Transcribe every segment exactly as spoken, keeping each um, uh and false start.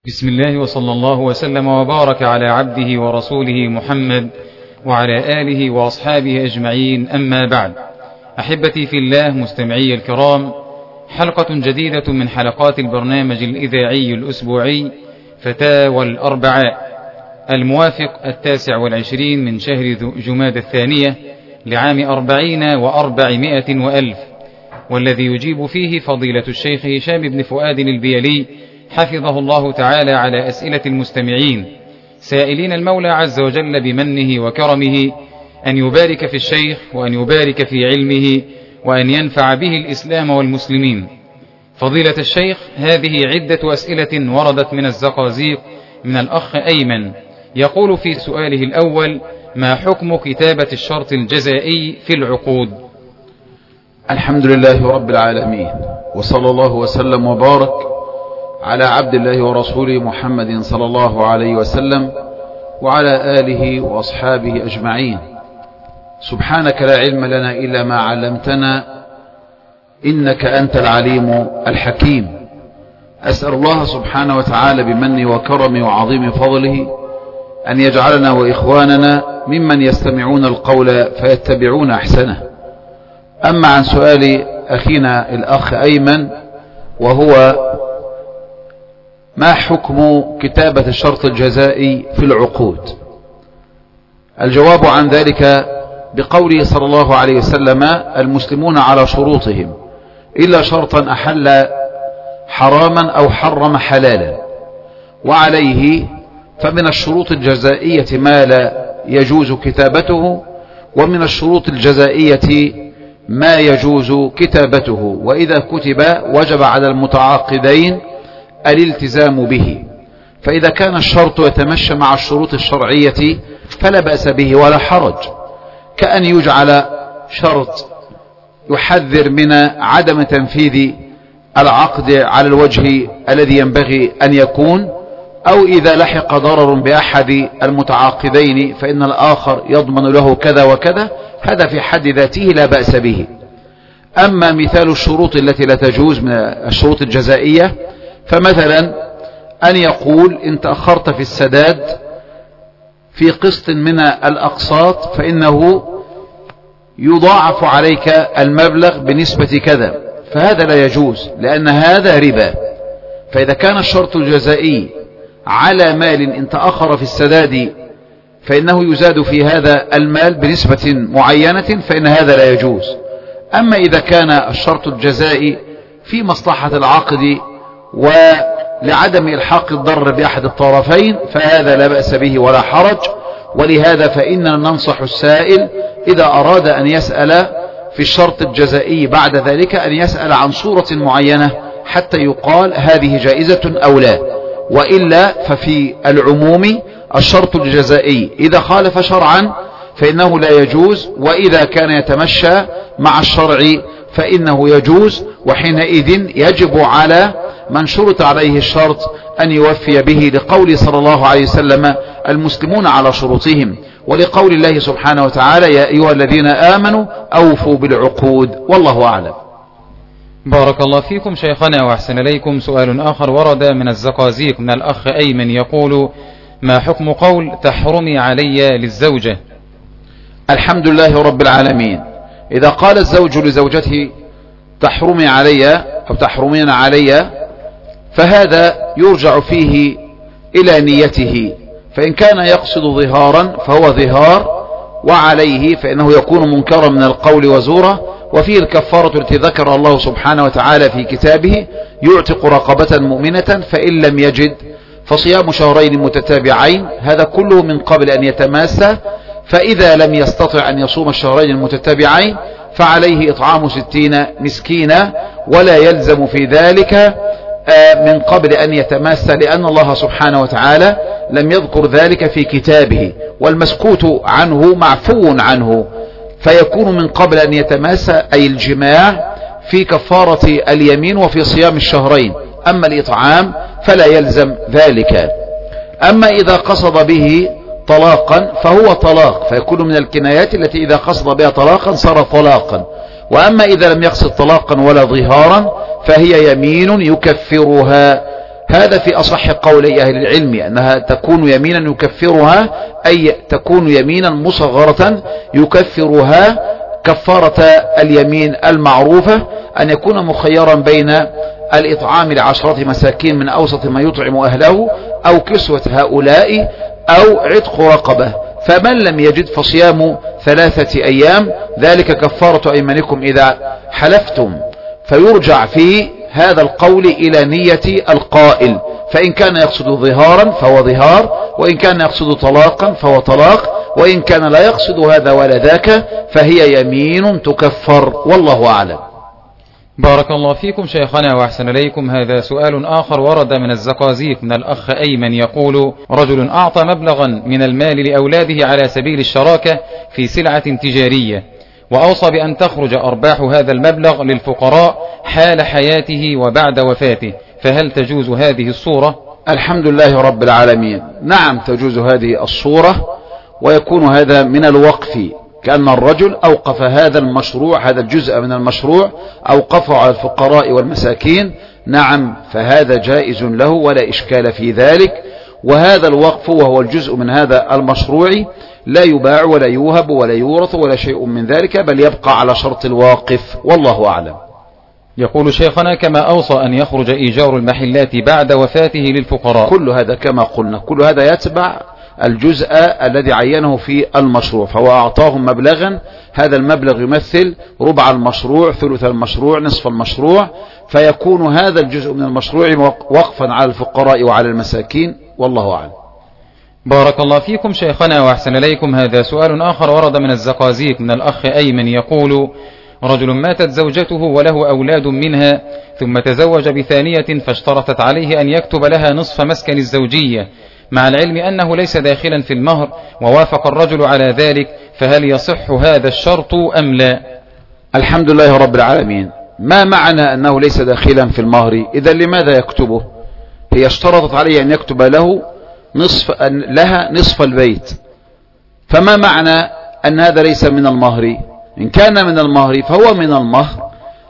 بسم الله وصلى الله وسلم وبارك على عبده ورسوله محمد وعلى آله وأصحابه أجمعين، أما بعد. أحبتي في الله مستمعي الكرام، حلقة جديدة من حلقات البرنامج الإذاعي الأسبوعي فتاوى الأربعاء، الموافق التاسع والعشرين من شهر جماد الثانية لعام أربعين وأربعمائة وألف، والذي يجيب فيه فضيلة الشيخ هشام بن فؤاد البيلي حفظه الله تعالى على أسئلة المستمعين، سائلين المولى عز وجل بمنه وكرمه أن يبارك في الشيخ وأن يبارك في علمه وأن ينفع به الإسلام والمسلمين. فضيلة الشيخ، هذه عدة أسئلة وردت من الزقازيق من الأخ أيمن، يقول في سؤاله الأول: ما حكم كتابة الشرط الجزائي في العقود؟ الحمد لله رب العالمين، وصلى الله وسلم وبارك على عبد الله ورسوله محمد صلى الله عليه وسلم وعلى آله وأصحابه أجمعين. سبحانك لا علم لنا إلا ما علمتنا، إنك أنت العليم الحكيم. أسأل الله سبحانه وتعالى بمنه وكرمه وعظيم فضله أن يجعلنا وإخواننا ممن يستمعون القول فيتبعون أحسنه. أما عن سؤال أخينا الأخ أيمن، وهو ما حكم كتابة الشرط الجزائي في العقود؟ الجواب عن ذلك بقوله صلى الله عليه وسلم: المسلمون على شروطهم إلا شرطا أحل حراما أو حرم حلالا. وعليه فمن الشروط الجزائية ما لا يجوز كتابته، ومن الشروط الجزائية ما يجوز كتابته، وإذا كتب وجب على المتعاقدين الالتزام به. فإذا كان الشرط يتمشى مع الشروط الشرعية فلا بأس به ولا حرج، كأن يجعل شرط يحذر من عدم تنفيذ العقد على الوجه الذي ينبغي أن يكون، أو إذا لحق ضرر بأحد المتعاقدين فإن الآخر يضمن له كذا وكذا، هذا في حد ذاته لا بأس به. أما مثال الشروط التي لا تجوز من الشروط الجزائية، فمثلا أن يقول: إن تأخرت في السداد في قسط من الأقساط فإنه يضاعف عليك المبلغ بنسبة كذا، فهذا لا يجوز لأن هذا ربا. فإذا كان الشرط الجزائي على مال إن تأخر في السداد فإنه يزاد في هذا المال بنسبة معينة، فإن هذا لا يجوز. أما إذا كان الشرط الجزائي في مصلحة العقد ولعدم إلحاق الضرر بأحد الطرفين، فهذا لا بأس به ولا حرج. ولهذا فإننا ننصح السائل إذا أراد أن يسأل في الشرط الجزائي بعد ذلك أن يسأل عن صورة معينة حتى يقال هذه جائزة أو لا، وإلا ففي العموم الشرط الجزائي إذا خالف شرعا فإنه لا يجوز، وإذا كان يتمشى مع الشرع فإنه يجوز. وحينئذ يجب على من شرط عليه الشرط أن يوفي به، لقول صلى الله عليه وسلم: المسلمون على شروطهم، ولقول الله سبحانه وتعالى: يا أيها الذين آمنوا أوفوا بالعقود. والله أعلم. بارك الله فيكم شيخنا وأحسن إليكم. سؤال آخر ورد من الزقازيق من الأخ أيمن، يقول: ما حكم قول تحرمي علي للزوجة؟ الحمد لله رب العالمين. إذا قال الزوج لزوجته تحرمي علي أو تحرمين علي، فهذا يرجع فيه إلى نيته، فإن كان يقصد ظهارا فهو ظهار، وعليه فإنه يكون منكرا من القول وزورا. وفيه الكفارة التي ذكر الله سبحانه وتعالى في كتابه: يعتق رقبة مؤمنة فإن لم يجد فصيام شهرين متتابعين، هذا كله من قبل أن يتماسى. فإذا لم يستطع أن يصوم الشهرين المتتابعين فعليه إطعام ستين مسكينا، ولا يلزم في ذلك من قبل أن يتماسى، لأن الله سبحانه وتعالى لم يذكر ذلك في كتابه، والمسكوت عنه معفو عنه، فيكون من قبل أن يتماسى أي الجماع في كفارة اليمين وفي صيام الشهرين. أما الإطعام فلا يلزم ذلك. أما إذا قصد به طلاقا فهو طلاق، فيكون من الكنايات التي إذا قصد بها طلاقا صار طلاقا. وأما إذا لم يقصد طلاقا ولا ظهارا فهي يمين يكفرها هذا في أصح قولي أهل العلم أنها تكون يمينا يكفرها، أي تكون يمينا مصغرة يكفرها كفارة اليمين المعروفة، أن يكون مخيرا بين الإطعام لعشرة مساكين من أوسط ما يطعم أهله أو كسوة هؤلاء أو عتق رقبة، فمن لم يجد فصيام ثلاثة أيام، ذلك كفارة أيمانكم إذا حلفتم. فيرجع في هذا القول إلى نية القائل، فإن كان يقصد ظهارا فهو ظهار، وإن كان يقصد طلاقا فهو طلاق، وإن كان لا يقصد هذا ولا ذاك فهي يمين تكفر، والله أعلم. بارك الله فيكم شيخنا وأحسن إليكم. هذا سؤال آخر ورد من الزقازيق من الأخ أيمن يقول: رجل أعطى مبلغا من المال لأولاده على سبيل الشراكة في سلعة تجارية، وأوصى بأن تخرج أرباح هذا المبلغ للفقراء حال حياته وبعد وفاته، فهل تجوز هذه الصورة؟ الحمد لله رب العالمين. نعم تجوز هذه الصورة، ويكون هذا من الوقف، كأن الرجل أوقف هذا المشروع، هذا الجزء من المشروع أوقفه على الفقراء والمساكين. نعم فهذا جائز له ولا إشكال في ذلك، وهذا الوقف وهو الجزء من هذا المشروع لا يباع ولا يوهب ولا يورث ولا شيء من ذلك، بل يبقى على شرط الواقف، والله أعلم. يقول شيخنا: كما أوصى أن يخرج إيجار المحلات بعد وفاته للفقراء. كل هذا كما قلنا، كل هذا يتبع الجزء الذي عينه في المشروع، فهو أعطاهم مبلغا، هذا المبلغ يمثل ربع المشروع، ثلث المشروع، نصف المشروع، فيكون هذا الجزء من المشروع وقفا على الفقراء وعلى المساكين، والله أعلم. بارك الله فيكم شيخنا وأحسن إليكم. هذا سؤال آخر ورد من الزقازيق من الأخ أيمن يقول: رجل ماتت زوجته وله أولاد منها، ثم تزوج بثانية فاشترطت عليه أن يكتب لها نصف مسكن الزوجية، مع العلم أنه ليس داخلا في المهر، ووافق الرجل على ذلك، فهل يصح هذا الشرط أم لا؟ الحمد لله رب العالمين. ما معنى أنه ليس داخلا في المهر؟ إذا لماذا يكتبه؟ هي اشترطت عليه أن يكتب له نصف لها نصف البيت، فما معنى أن هذا ليس من المهر؟ إن كان من المهر فهو من المهر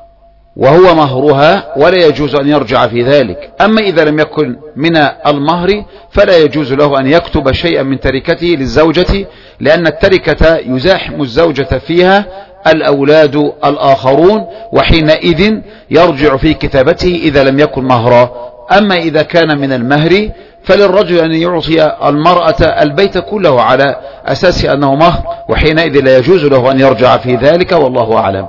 وهو مهرها، ولا يجوز أن يرجع في ذلك. أما إذا لم يكن من المهر فلا يجوز له أن يكتب شيئا من تركته للزوجة، لأن التركة يزاحم الزوجة فيها الأولاد الآخرون، وحينئذ يرجع في كتابته إذا لم يكن مهرا. أما إذا كان من المهر فللرجل أن يعطي المرأة البيت كله على أساس أنه مهر، وحينئذ لا يجوز له أن يرجع في ذلك، والله أعلم.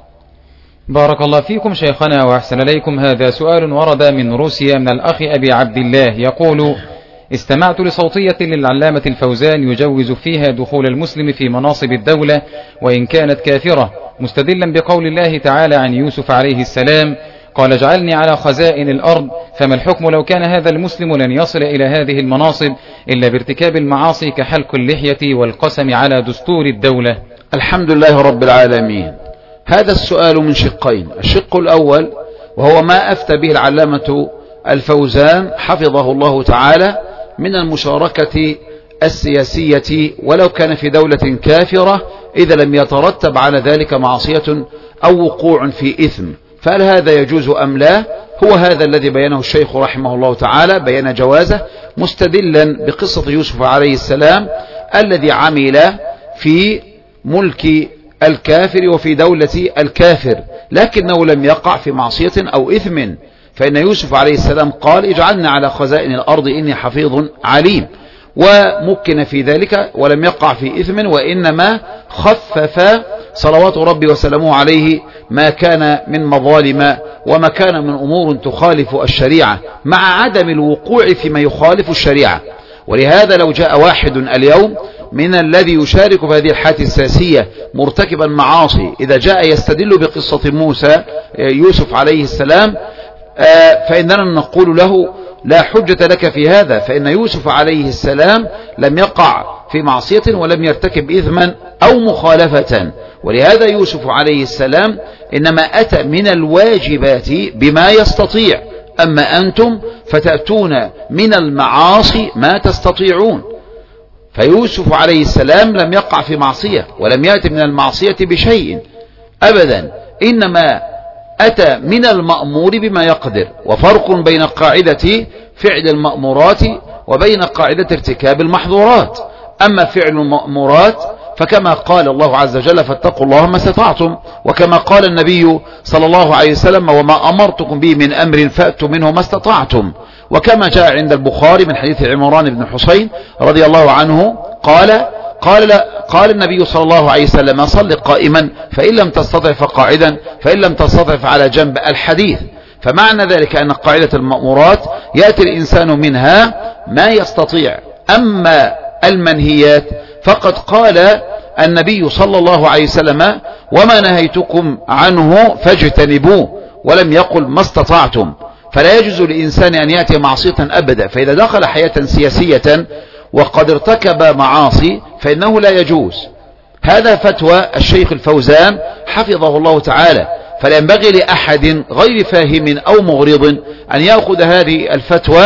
بارك الله فيكم شيخنا وأحسن إليكم. هذا سؤال ورد من روسيا من الأخ أبي عبد الله يقول: استمعت لصوتية للعلامة الفوزان يجوز فيها دخول المسلم في مناصب الدولة وإن كانت كافرة، مستدلا بقول الله تعالى عن يوسف عليه السلام: قال اجعلني على خزائن الأرض. فما الحكم لو كان هذا المسلم لن يصل إلى هذه المناصب إلا بارتكاب المعاصي كحلق اللحية والقسم على دستور الدولة؟ الحمد لله رب العالمين. هذا السؤال من شقين: الشق الأول وهو ما أفتى به العلامة الفوزان حفظه الله تعالى من المشاركة السياسية ولو كان في دولة كافرة إذا لم يترتب على ذلك معصية أو وقوع في إثم، فهل هذا يجوز أم لا؟ هو هذا الذي بينه الشيخ رحمه الله تعالى، بيان جوازه مستدلا بقصة يوسف عليه السلام الذي عمل في ملك الكافر وفي دولة الكافر، لكنه لم يقع في معصية أو إثم، فإن يوسف عليه السلام قال اجعلنا على خزائن الأرض إني حفيظ عليم، ومكن في ذلك ولم يقع في إثم، وإنما خفف صلوات ربي وسلامه عليه ما كان من مظالم وما كان من أمور تخالف الشريعة، مع عدم الوقوع فيما يخالف الشريعة. ولهذا لو جاء واحد اليوم من الذي يشارك في هذه الحالة السياسية مرتكبا معاصي، إذا جاء يستدل بقصة موسى يوسف عليه السلام، فإننا نقول له لا حجة لك في هذا، فإن يوسف عليه السلام لم يقع في معصية ولم يرتكب إثما أو مخالفة، ولهذا يوسف عليه السلام إنما أتى من الواجبات بما يستطيع، أما أنتم فتأتون من المعاصي ما تستطيعون. فيوسف عليه السلام لم يقع في معصية ولم يأتي من المعصية بشيء أبدا، إنما أتى من المأمور بما يقدر، وفرق بين قاعدة فعل المأمورات وبين قاعدة ارتكاب المحظورات. أما فعل المأمورات فكما قال الله عز وجل فاتقوا الله ما استطعتم، وكما قال النبي صلى الله عليه وسلم وما أمرتكم به من أمر فأتوا منه ما استطعتم، وكما جاء عند البخاري من حديث عمران بن حسين رضي الله عنه قال قال, قال النبي صلى الله عليه وسلم صل قائما فإن لم تستطع فقاعدا فإن لم تستطع فعلى جنب الحديث. فمعنى ذلك أن قاعدة المأمورات يأتي الإنسان منها ما يستطيع، أما المنهيات فقد قال النبي صلى الله عليه وسلم وما نهيتكم عنه فاجتنبوه، ولم يقل ما استطعتم. فلا يجوز للإنسان أن يأتي معصية أبدا، فإذا دخل حياة سياسية وقد ارتكب معاصي فإنه لا يجوز. هذا فتوى الشيخ الفوزان حفظه الله تعالى، فلا ينبغي لأحد غير فاهم أو مغرض أن يأخذ هذه الفتوى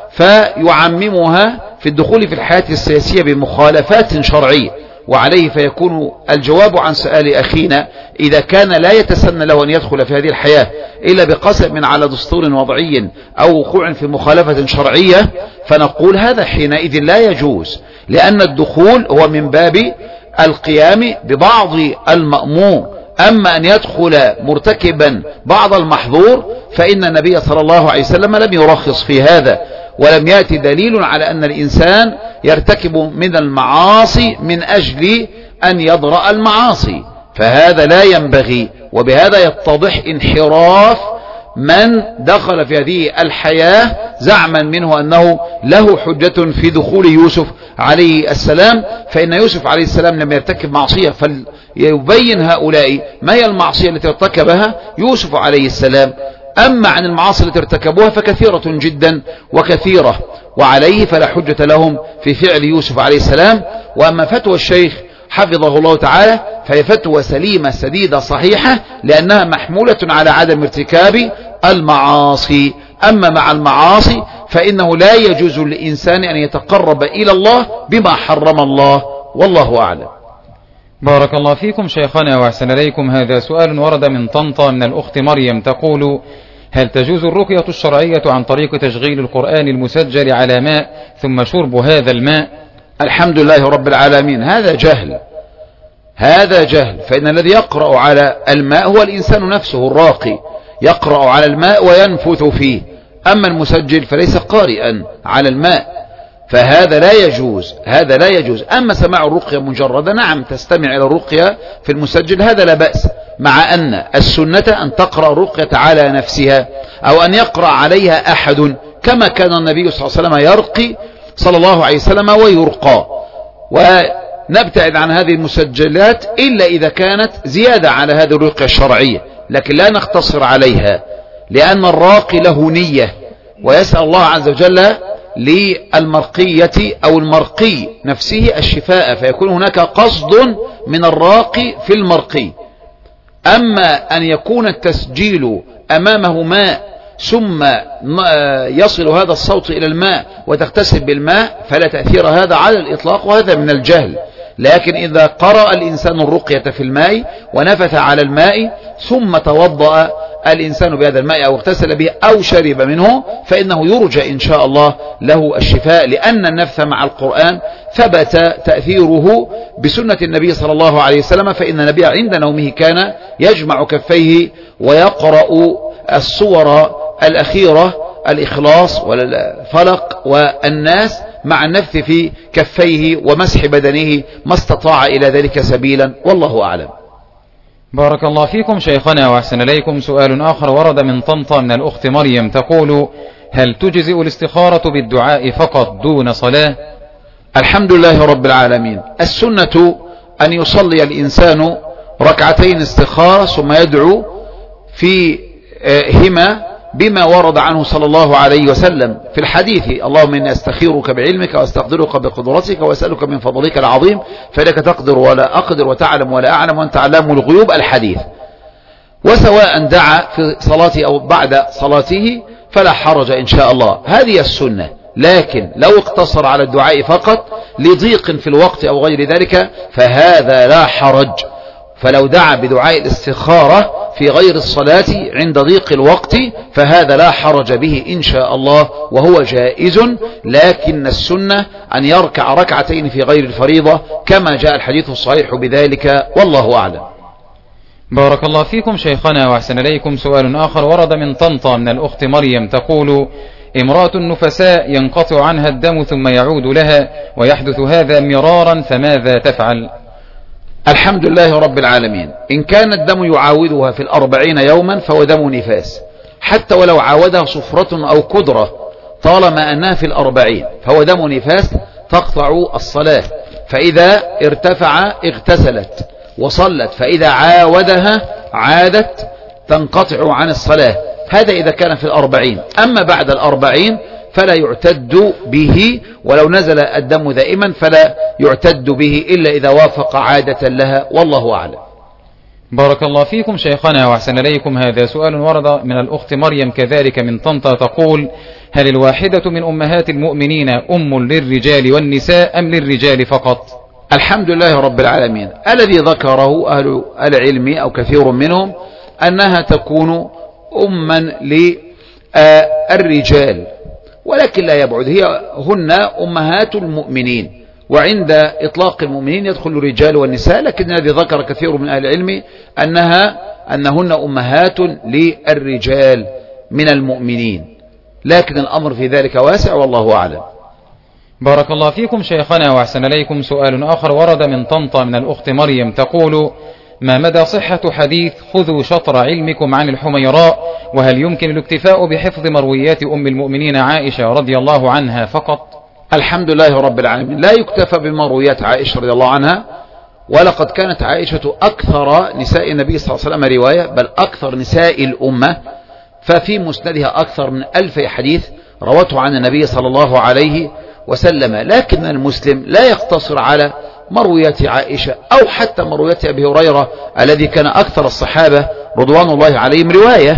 فيعممها في الدخول في الحياة السياسية بمخالفات شرعية، وعليه فيكون الجواب عن سؤال أخينا إذا كان لا يتسنى له أن يدخل في هذه الحياة إلا بقسم على دستور وضعي أو وقوع في مخالفة شرعية، فنقول هذا حينئذ لا يجوز، لأن الدخول هو من باب القيام ببعض المأمور. أما أن يدخل مرتكبا بعض المحظور فإن النبي صلى الله عليه وسلم لم يرخص في هذا، ولم يأتي دليل على أن الإنسان يرتكب من المعاصي من أجل أن يضرأ المعاصي، فهذا لا ينبغي. وبهذا يتضح انحراف من دخل في هذه الحياة زعما منه أنه له حجة في دخول يوسف عليه السلام، فإن يوسف عليه السلام لم يرتكب معصية، فليبين هؤلاء ما هي المعصية التي ارتكبها يوسف عليه السلام. أما عن المعاصي التي ارتكبوها فكثيرة جدا وكثيرة، وعليه فلا حجة لهم في فعل يوسف عليه السلام. وأما فتوى الشيخ حفظه الله تعالى فهي فتوى سليمة سديدة صحيحة، لأنها محمولة على عدم ارتكاب المعاصي. أما مع المعاصي فإنه لا يجوز للإنسان أن يتقرب إلى الله بما حرم الله، والله أعلم. بارك الله فيكم شيخنا وأحسن إليكم. هذا سؤال ورد من طنطا من الأخت مريم تقول: هل تجوز الرقية الشرعية عن طريق تشغيل القرآن المسجل على ماء ثم شرب هذا الماء؟ الحمد لله رب العالمين. هذا جهل، هذا جهل، فإن الذي يقرأ على الماء هو الإنسان نفسه الراقي، يقرأ على الماء وينفث فيه، أما المسجل فليس قارئا على الماء، فهذا لا يجوز، هذا لا يجوز. أما سماع الرقية مجردة، نعم تستمع إلى الرقية في المسجل، هذا لا بأس، مع أن السنة أن تقرأ الرقية على نفسها أو أن يقرأ عليها أحد، كما كان النبي صلى الله عليه وسلم يرقي صلى الله عليه وسلم ويرقى. ونبتعد عن هذه المسجلات إلا إذا كانت زيادة على هذه الرقية الشرعية، لكن لا نقتصر عليها، لأن الراقي له نية، ويسأل الله عز وجل للمرقية أو المرقي نفسه الشفاء، فيكون هناك قصد من الراقي في المرقي. أما أن يكون التسجيل أمامه ماء ثم يصل هذا الصوت إلى الماء وتغتسل بالماء فلا تأثير هذا على الإطلاق، وهذا من الجهل. لكن إذا قرأ الإنسان الرقية في الماء ونفث على الماء ثم توضأ الإنسان بهذا الماء أو اغتسل به أو شرب منه فإنه يرجى إن شاء الله له الشفاء، لأن النفث مع القرآن ثبت تأثيره بسنة النبي صلى الله عليه وسلم، فإن النبي عند نومه كان يجمع كفيه ويقرأ الصور الأخيرة الإخلاص والفلق والناس مع النفث في كفيه ومسح بدنه ما استطاع إلى ذلك سبيلا، والله أعلم. بارك الله فيكم شيخنا وأحسن إليكم. سؤال آخر ورد من طنطا من الأخت مريم تقول: هل تجزئ الاستخارة بالدعاء فقط دون صلاة؟ الحمد لله رب العالمين. السنة أن يصلي الإنسان ركعتين استخارة ثم يدعو فيهما بما ورد عنه صلى الله عليه وسلم في الحديث: اللهم إني أستخيرك بعلمك وأستقدرك بقدرتك وأسألك من فضلك العظيم فإنك تقدر ولا أقدر وتعلم ولا أعلم وأنت علام الغيوب، الحديث. وسواء دعا في صلاته أو بعد صلاته فلا حرج إن شاء الله، هذه السنة. لكن لو اقتصر على الدعاء فقط لضيق في الوقت أو غير ذلك فهذا لا حرج. فلو دعا بدعاء الاستخارة في غير الصلاة عند ضيق الوقت فهذا لا حرج به إن شاء الله وهو جائز، لكن السنة أن يركع ركعتين في غير الفريضة كما جاء الحديث الصحيح بذلك، والله أعلم. بارك الله فيكم شيخنا وأحسن إليكم. سؤال آخر ورد من طنطا من الأخت مريم تقول: امرأة نفساء ينقطع عنها الدم ثم يعود لها ويحدث هذا مرارا، فماذا تفعل؟ الحمد لله رب العالمين. إن كان الدم يعاودها في الأربعين يوما فهو دم نفاس، حتى ولو عاودها صفرة أو كدرة طالما أنها في الأربعين فهو دم نفاس، تقطع الصلاة. فإذا ارتفع اغتسلت وصلت، فإذا عاودها عادت تنقطع عن الصلاة. هذا إذا كان في الأربعين. أما بعد الأربعين فلا يعتد به، ولو نزل الدم دائما فلا يعتد به إلا إذا وافق عادة لها، والله أعلم. بارك الله فيكم شيخنا وأحسن إليكم. هذا سؤال ورد من الأخت مريم كذلك من طنطا تقول: هل الواحدة من أمهات المؤمنين أم للرجال والنساء أم للرجال فقط؟ الحمد لله رب العالمين. الذي ذكره أهل العلم أو كثير منهم أنها تكون أما للرجال، ولكن لا يبعد، هي هن أمهات المؤمنين، وعند إطلاق المؤمنين يدخل الرجال والنساء، لكن الذي ذكر كثير من أهل العلم أنها أنهن أمهات للرجال من المؤمنين، لكن الأمر في ذلك واسع والله أعلم. بارك الله فيكم شيخنا وأحسن إليكم. سؤال آخر ورد من طنطا من الأخت مريم تقول: ما مدى صحة حديث خذوا شطر علمكم عن الحميراء، وهل يمكن الاكتفاء بحفظ مرويات أم المؤمنين عائشة رضي الله عنها فقط؟ الحمد لله رب العالمين. لا يكتفى بمرويات عائشة رضي الله عنها، ولقد كانت عائشة أكثر نساء النبي صلى الله عليه وسلم رواية، بل أكثر نساء الأمة، ففي مسندها أكثر من ألف حديث روته عن النبي صلى الله عليه وسلم. لكن المسلم لا يقتصر على مرويات عائشة أو حتى مرويات أبي هريرة الذي كان أكثر الصحابة رضوان الله عليهم رواية،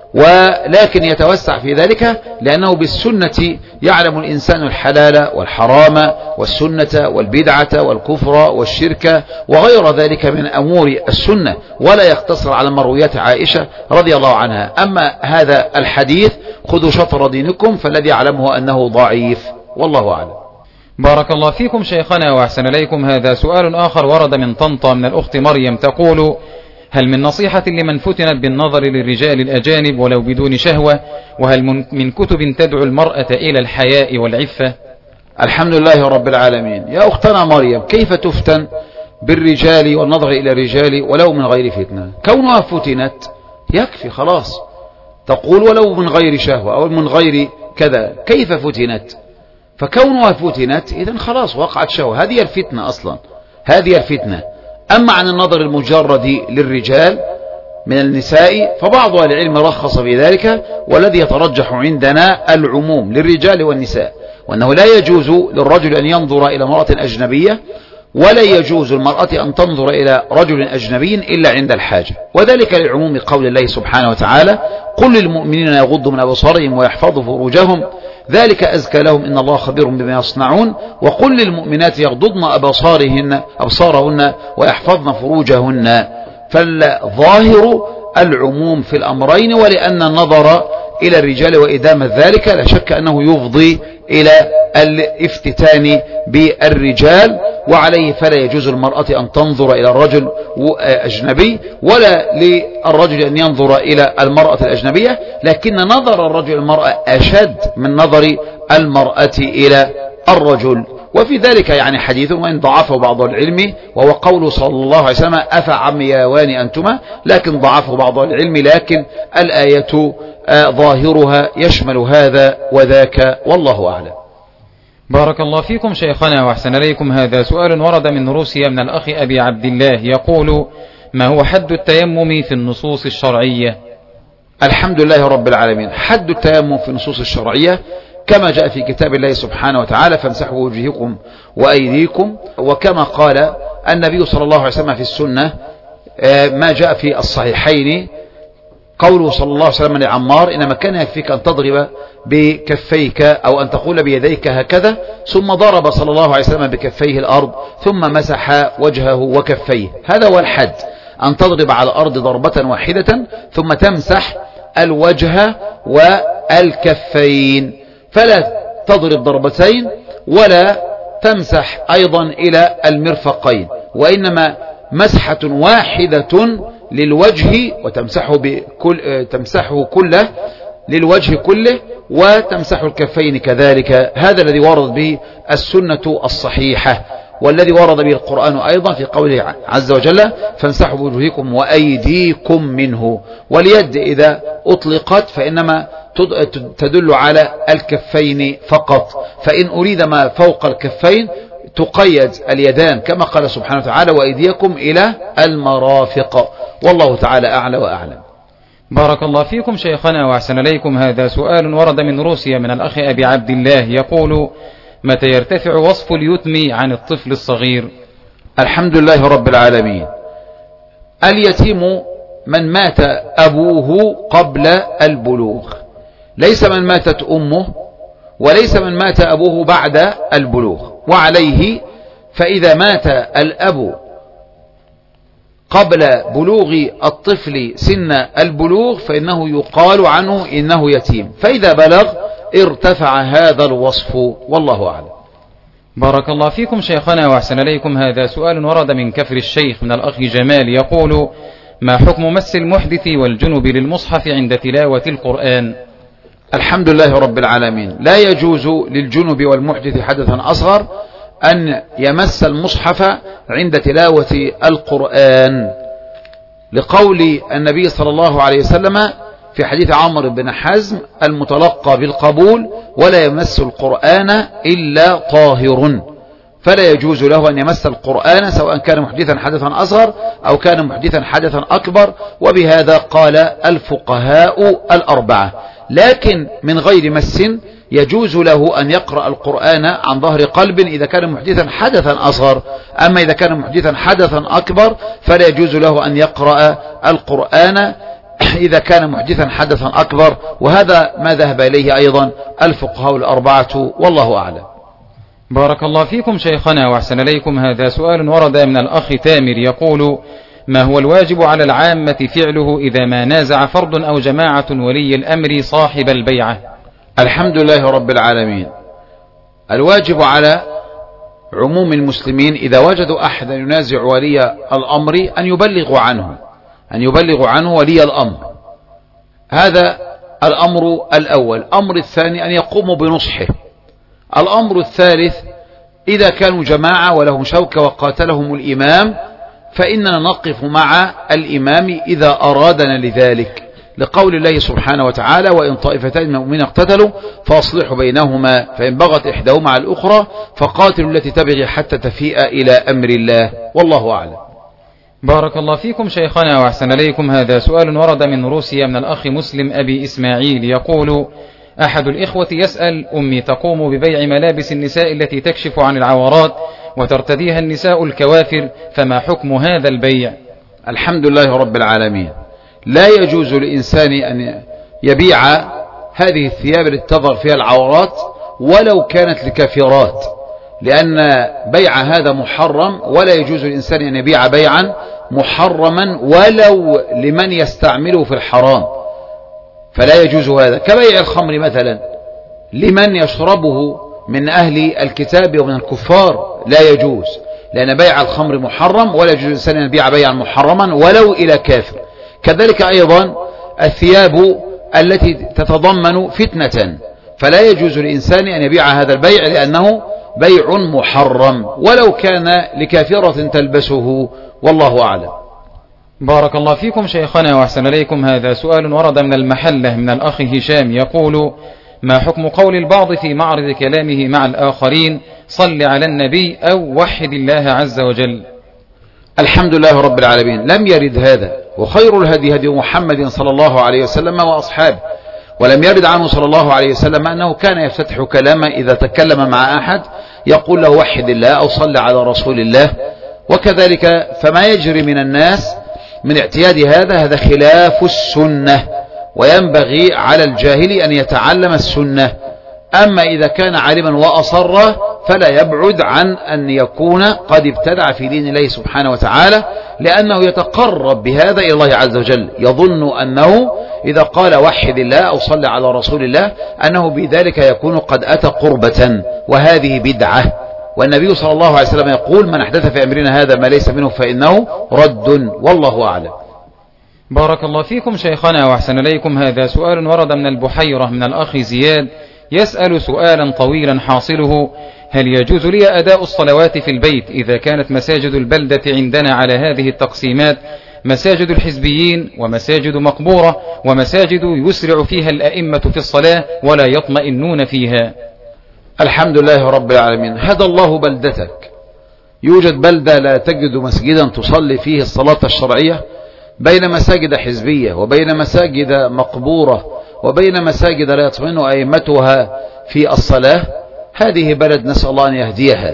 ولكن يتوسع في ذلك لأنه بالسنة يعلم الإنسان الحلال والحرام والسنة والبدعة والكفر والشرك وغير ذلك من أمور السنة، ولا يقتصر على مرويات عائشة رضي الله عنها. أما هذا الحديث خذوا شطر دينكم فالذي يعلمه أنه ضعيف، والله أعلم. بارك الله فيكم شيخنا وأحسن إليكم. هذا سؤال آخر ورد من طنطا من الأخت مريم تقول: هل من نصيحة لمن فتنت بالنظر للرجال الأجانب ولو بدون شهوة، وهل من كتب تدعو المرأة إلى الحياء والعفة؟ الحمد لله رب العالمين. يا أختنا مريم، كيف تفتن بالرجال والنظر إلى الرجال ولو من غير فتنة؟ كونها فتنت يكفي خلاص، تقول ولو من غير شهوة أو من غير كذا، كيف فتنت؟ فكونها فتنت إذن خلاص وقعت شهوة، هذه الفتنة أصلا، هذه الفتنة. أما عن النظر المجرد للرجال من النساء فبعض أهل العلم رخص في ذلك، والذي يترجح عندنا العموم للرجال والنساء، وأنه لا يجوز للرجل أن ينظر إلى امرأة أجنبية، ولا يجوز المرأة أن تنظر إلى رجل أجنبي إلا عند الحاجة، وذلك لعموم قول الله سبحانه وتعالى: قل للمؤمنين يغضوا من أبصارهم ويحفظوا فروجهم ذلك أزكى لهم إن الله خبير بما يصنعون، وقل للمؤمنات يغضضن أبصارهن أبصارهن ويحفظن فروجهن. فالظاهر العموم في الأمرين، ولأن النظر إلى الرجال وإدامة ذلك لا شك أنه يفضي إلى الافتتان بالرجال، وعليه فلا يجوز المرأة أن تنظر إلى الرجل أجنبي، ولا للرجل أن ينظر إلى المرأة الأجنبية، لكن نظر الرجل المرأة أشد من نظر المرأة إلى الرجل. وفي ذلك يعني حديث وإن ضعفه بعض العلم، وهو قول صلى الله عليه وسلم: أفعمياوان أنتما، لكن ضعفه بعض العلم، لكن الآية ظاهرها يشمل هذا وذاك، والله أعلم. بارك الله فيكم شيخنا وأحسن إليكم. هذا سؤال ورد من روسيا من الأخ أبي عبد الله يقول: ما هو حد التيمم في النصوص الشرعية؟ الحمد لله رب العالمين. حد التيمم في النصوص الشرعية كما جاء في كتاب الله سبحانه وتعالى: فامسحوا وجوهكم وأيديكم، وكما قال النبي صلى الله عليه وسلم في السنة ما جاء في الصحيحين قوله صلى الله عليه وسلم لعمار: إنما كان يكفيك أن تضرب بكفيك أو أن تقول بيديك هكذا، ثم ضرب صلى الله عليه وسلم بكفيه الأرض ثم مسح وجهه وكفيه. هذا هو الحد. أن تضرب على الأرض ضربة واحدة ثم تمسح الوجه والكفين، فلا تضرب ضربتين ولا تمسح أيضا إلى المرفقين، وإنما مسحة واحدة للوجه وتمسحه بكل تمسحه كله للوجه كله وتمسح الكفين كذلك. هذا الذي ورد به السنة الصحيحة، والذي ورد به القرآن أيضا في قوله عز وجل فامسحوا بوجوهكم وأيديكم منه. واليد إذا أطلقت فإنما تدل على الكفين فقط، فإن أريد ما فوق الكفين تقيد اليدان كما قال سبحانه وتعالى وأيديكم إلى المرافق. والله تعالى أعلى وأعلم. بارك الله فيكم شيخنا وأحسن إليكم. هذا سؤال ورد من روسيا من الأخ أبي عبد الله يقول: متى يرتفع وصف اليتم عن الطفل الصغير؟ الحمد لله رب العالمين. اليتيم من مات أبوه قبل البلوغ، ليس من ماتت أمه وليس من مات أبوه بعد البلوغ. وعليه فإذا مات الأب قبل بلوغ الطفل سن البلوغ فإنه يقال عنه إنه يتيم، فإذا بلغ ارتفع هذا الوصف، والله أعلم. بارك الله فيكم شيخنا وأحسن إليكم. هذا سؤال ورد من كفر الشيخ من الأخ جمال يقول: ما حكم مس المحدث والجنب للمصحف عند تلاوة القرآن؟ الحمد لله رب العالمين. لا يجوز للجنب والمحدث حدثا أصغر أن يمس المصحف عند تلاوة القرآن، لقول النبي صلى الله عليه وسلم في حديث عمرو بن حزم المتلقى بالقبول: ولا يمس القرآن إلا طاهر. فلا يجوز له أن يمس القرآن سواء كان محدثا حدثا أصغر أو كان محدثا حدثا أكبر، وبهذا قال الفقهاء الأربعة. لكن من غير مس يجوز له أن يقرأ القرآن عن ظهر قلب إذا كان محدثا حدثا أصغر، أما إذا كان محدثا حدثا أكبر فلا يجوز له أن يقرأ القرآن إذا كان محدثا حدثا أكبر، وهذا ما ذهب إليه أيضا الفقهاء الأربعة، والله أعلم. بارك الله فيكم شيخنا وأحسن إليكم. هذا سؤال ورد من الأخ تامر يقول: ما هو الواجب على العامة فعله إذا ما نازع فرد أو جماعة ولي الأمر صاحب البيعة؟ الحمد لله رب العالمين. الواجب على عموم المسلمين إذا وجدوا أحدا ينازع ولي الأمر أن يبلغوا عنه أن يبلغوا عنه ولي الأمر. هذا الأمر الأول. الأمر الثاني أن يقوموا بنصحه. الأمر الثالث إذا كانوا جماعة ولهم شوكة وقاتلهم الإمام فإننا نقف مع الإمام إذا أرادنا لذلك، لقول الله سبحانه وتعالى: وإن طائفتان من المؤمنين اقتتلوا فأصلحوا بينهما فإن بغت إحداهما على الأخرى فقاتلوا التي تبغي حتى تفيء إلى أمر الله، والله أعلم. بارك الله فيكم شيخنا وأحسن إليكم. هذا سؤال ورد من روسيا من الأخ مسلم أبي إسماعيل يقول: أحد الإخوة يسأل: أمي تقوم ببيع ملابس النساء التي تكشف عن العورات وترتديها النساء الكوافر، فما حكم هذا البيع؟ الحمد لله رب العالمين. لا يجوز لإنسان أن يبيع هذه الثياب التي تظهر فيها العورات ولو كانت لكافرات، لأن بيع هذا محرم، ولا يجوز للإنسان أن يبيع بيعا محرما ولو لمن يستعمله في الحرام، فلا يجوز هذا. كبيع الخمر مثلا لمن يشربه من أهل الكتاب ومن الكفار لا يجوز، لأن بيع الخمر محرم، ولا يجوز للإنسان أن يبيع بيعا محرما ولو إلى كافر. كذلك أيضا الثياب التي تتضمن فتنة، فلا يجوز للإنسان أن يبيع هذا البيع لأنه بيع محرم ولو كان لكافرة تلبسه، والله أعلم. بارك الله فيكم شيخنا وأحسن إليكم. هذا سؤال ورد من المحلة من الأخ هشام يقول: ما حكم قول البعض في معرض كلامه مع الآخرين: صل على النبي أو وحد الله عز وجل؟ الحمد لله رب العالمين. لم يرد هذا، وخير الهدي هدي محمد صلى الله عليه وسلم وأصحابه، ولم يرد عنه صلى الله عليه وسلم أنه كان يفتتح كلامه إذا تكلم مع أحد يقول له وحد الله أو صل على رسول الله. وكذلك فما يجري من الناس من اعتياد هذا هذا خلاف السنة، وينبغي على الجاهل أن يتعلم السنة. أما إذا كان عالما وأصر فلا يبعد عن أن يكون قد ابتدع في دين الله سبحانه وتعالى، لأنه يتقرب بهذا إلى الله عز وجل، يظن أنه إذا قال وحد الله أو صلى على رسول الله أنه بذلك يكون قد أتى قربة، وهذه بدعة. والنبي صلى الله عليه وسلم يقول: من أحدث في أمرنا هذا ما ليس منه فإنه رد، والله أعلم. بارك الله فيكم شيخنا وأحسن إليكم. هذا سؤال ورد من البحيرة من الأخ زياد، يسأل سؤالا طويلا حاصله: هل يجوز لي أداء الصلوات في البيت إذا كانت مساجد البلدة عندنا على هذه التقسيمات: مساجد الحزبيين ومساجد مقبورة ومساجد يسرع فيها الأئمة في الصلاة ولا يطمئنون فيها؟ الحمد لله رب العالمين، هدى الله بلدتك. يوجد بلدة لا تجد مسجدا تصلي فيه الصلاة الشرعية، بين مساجد حزبية وبين مساجد مقبورة وبين مساجد لا يطمئن أئمتها في الصلاة. هذه بلد نسأل الله أن يهديها،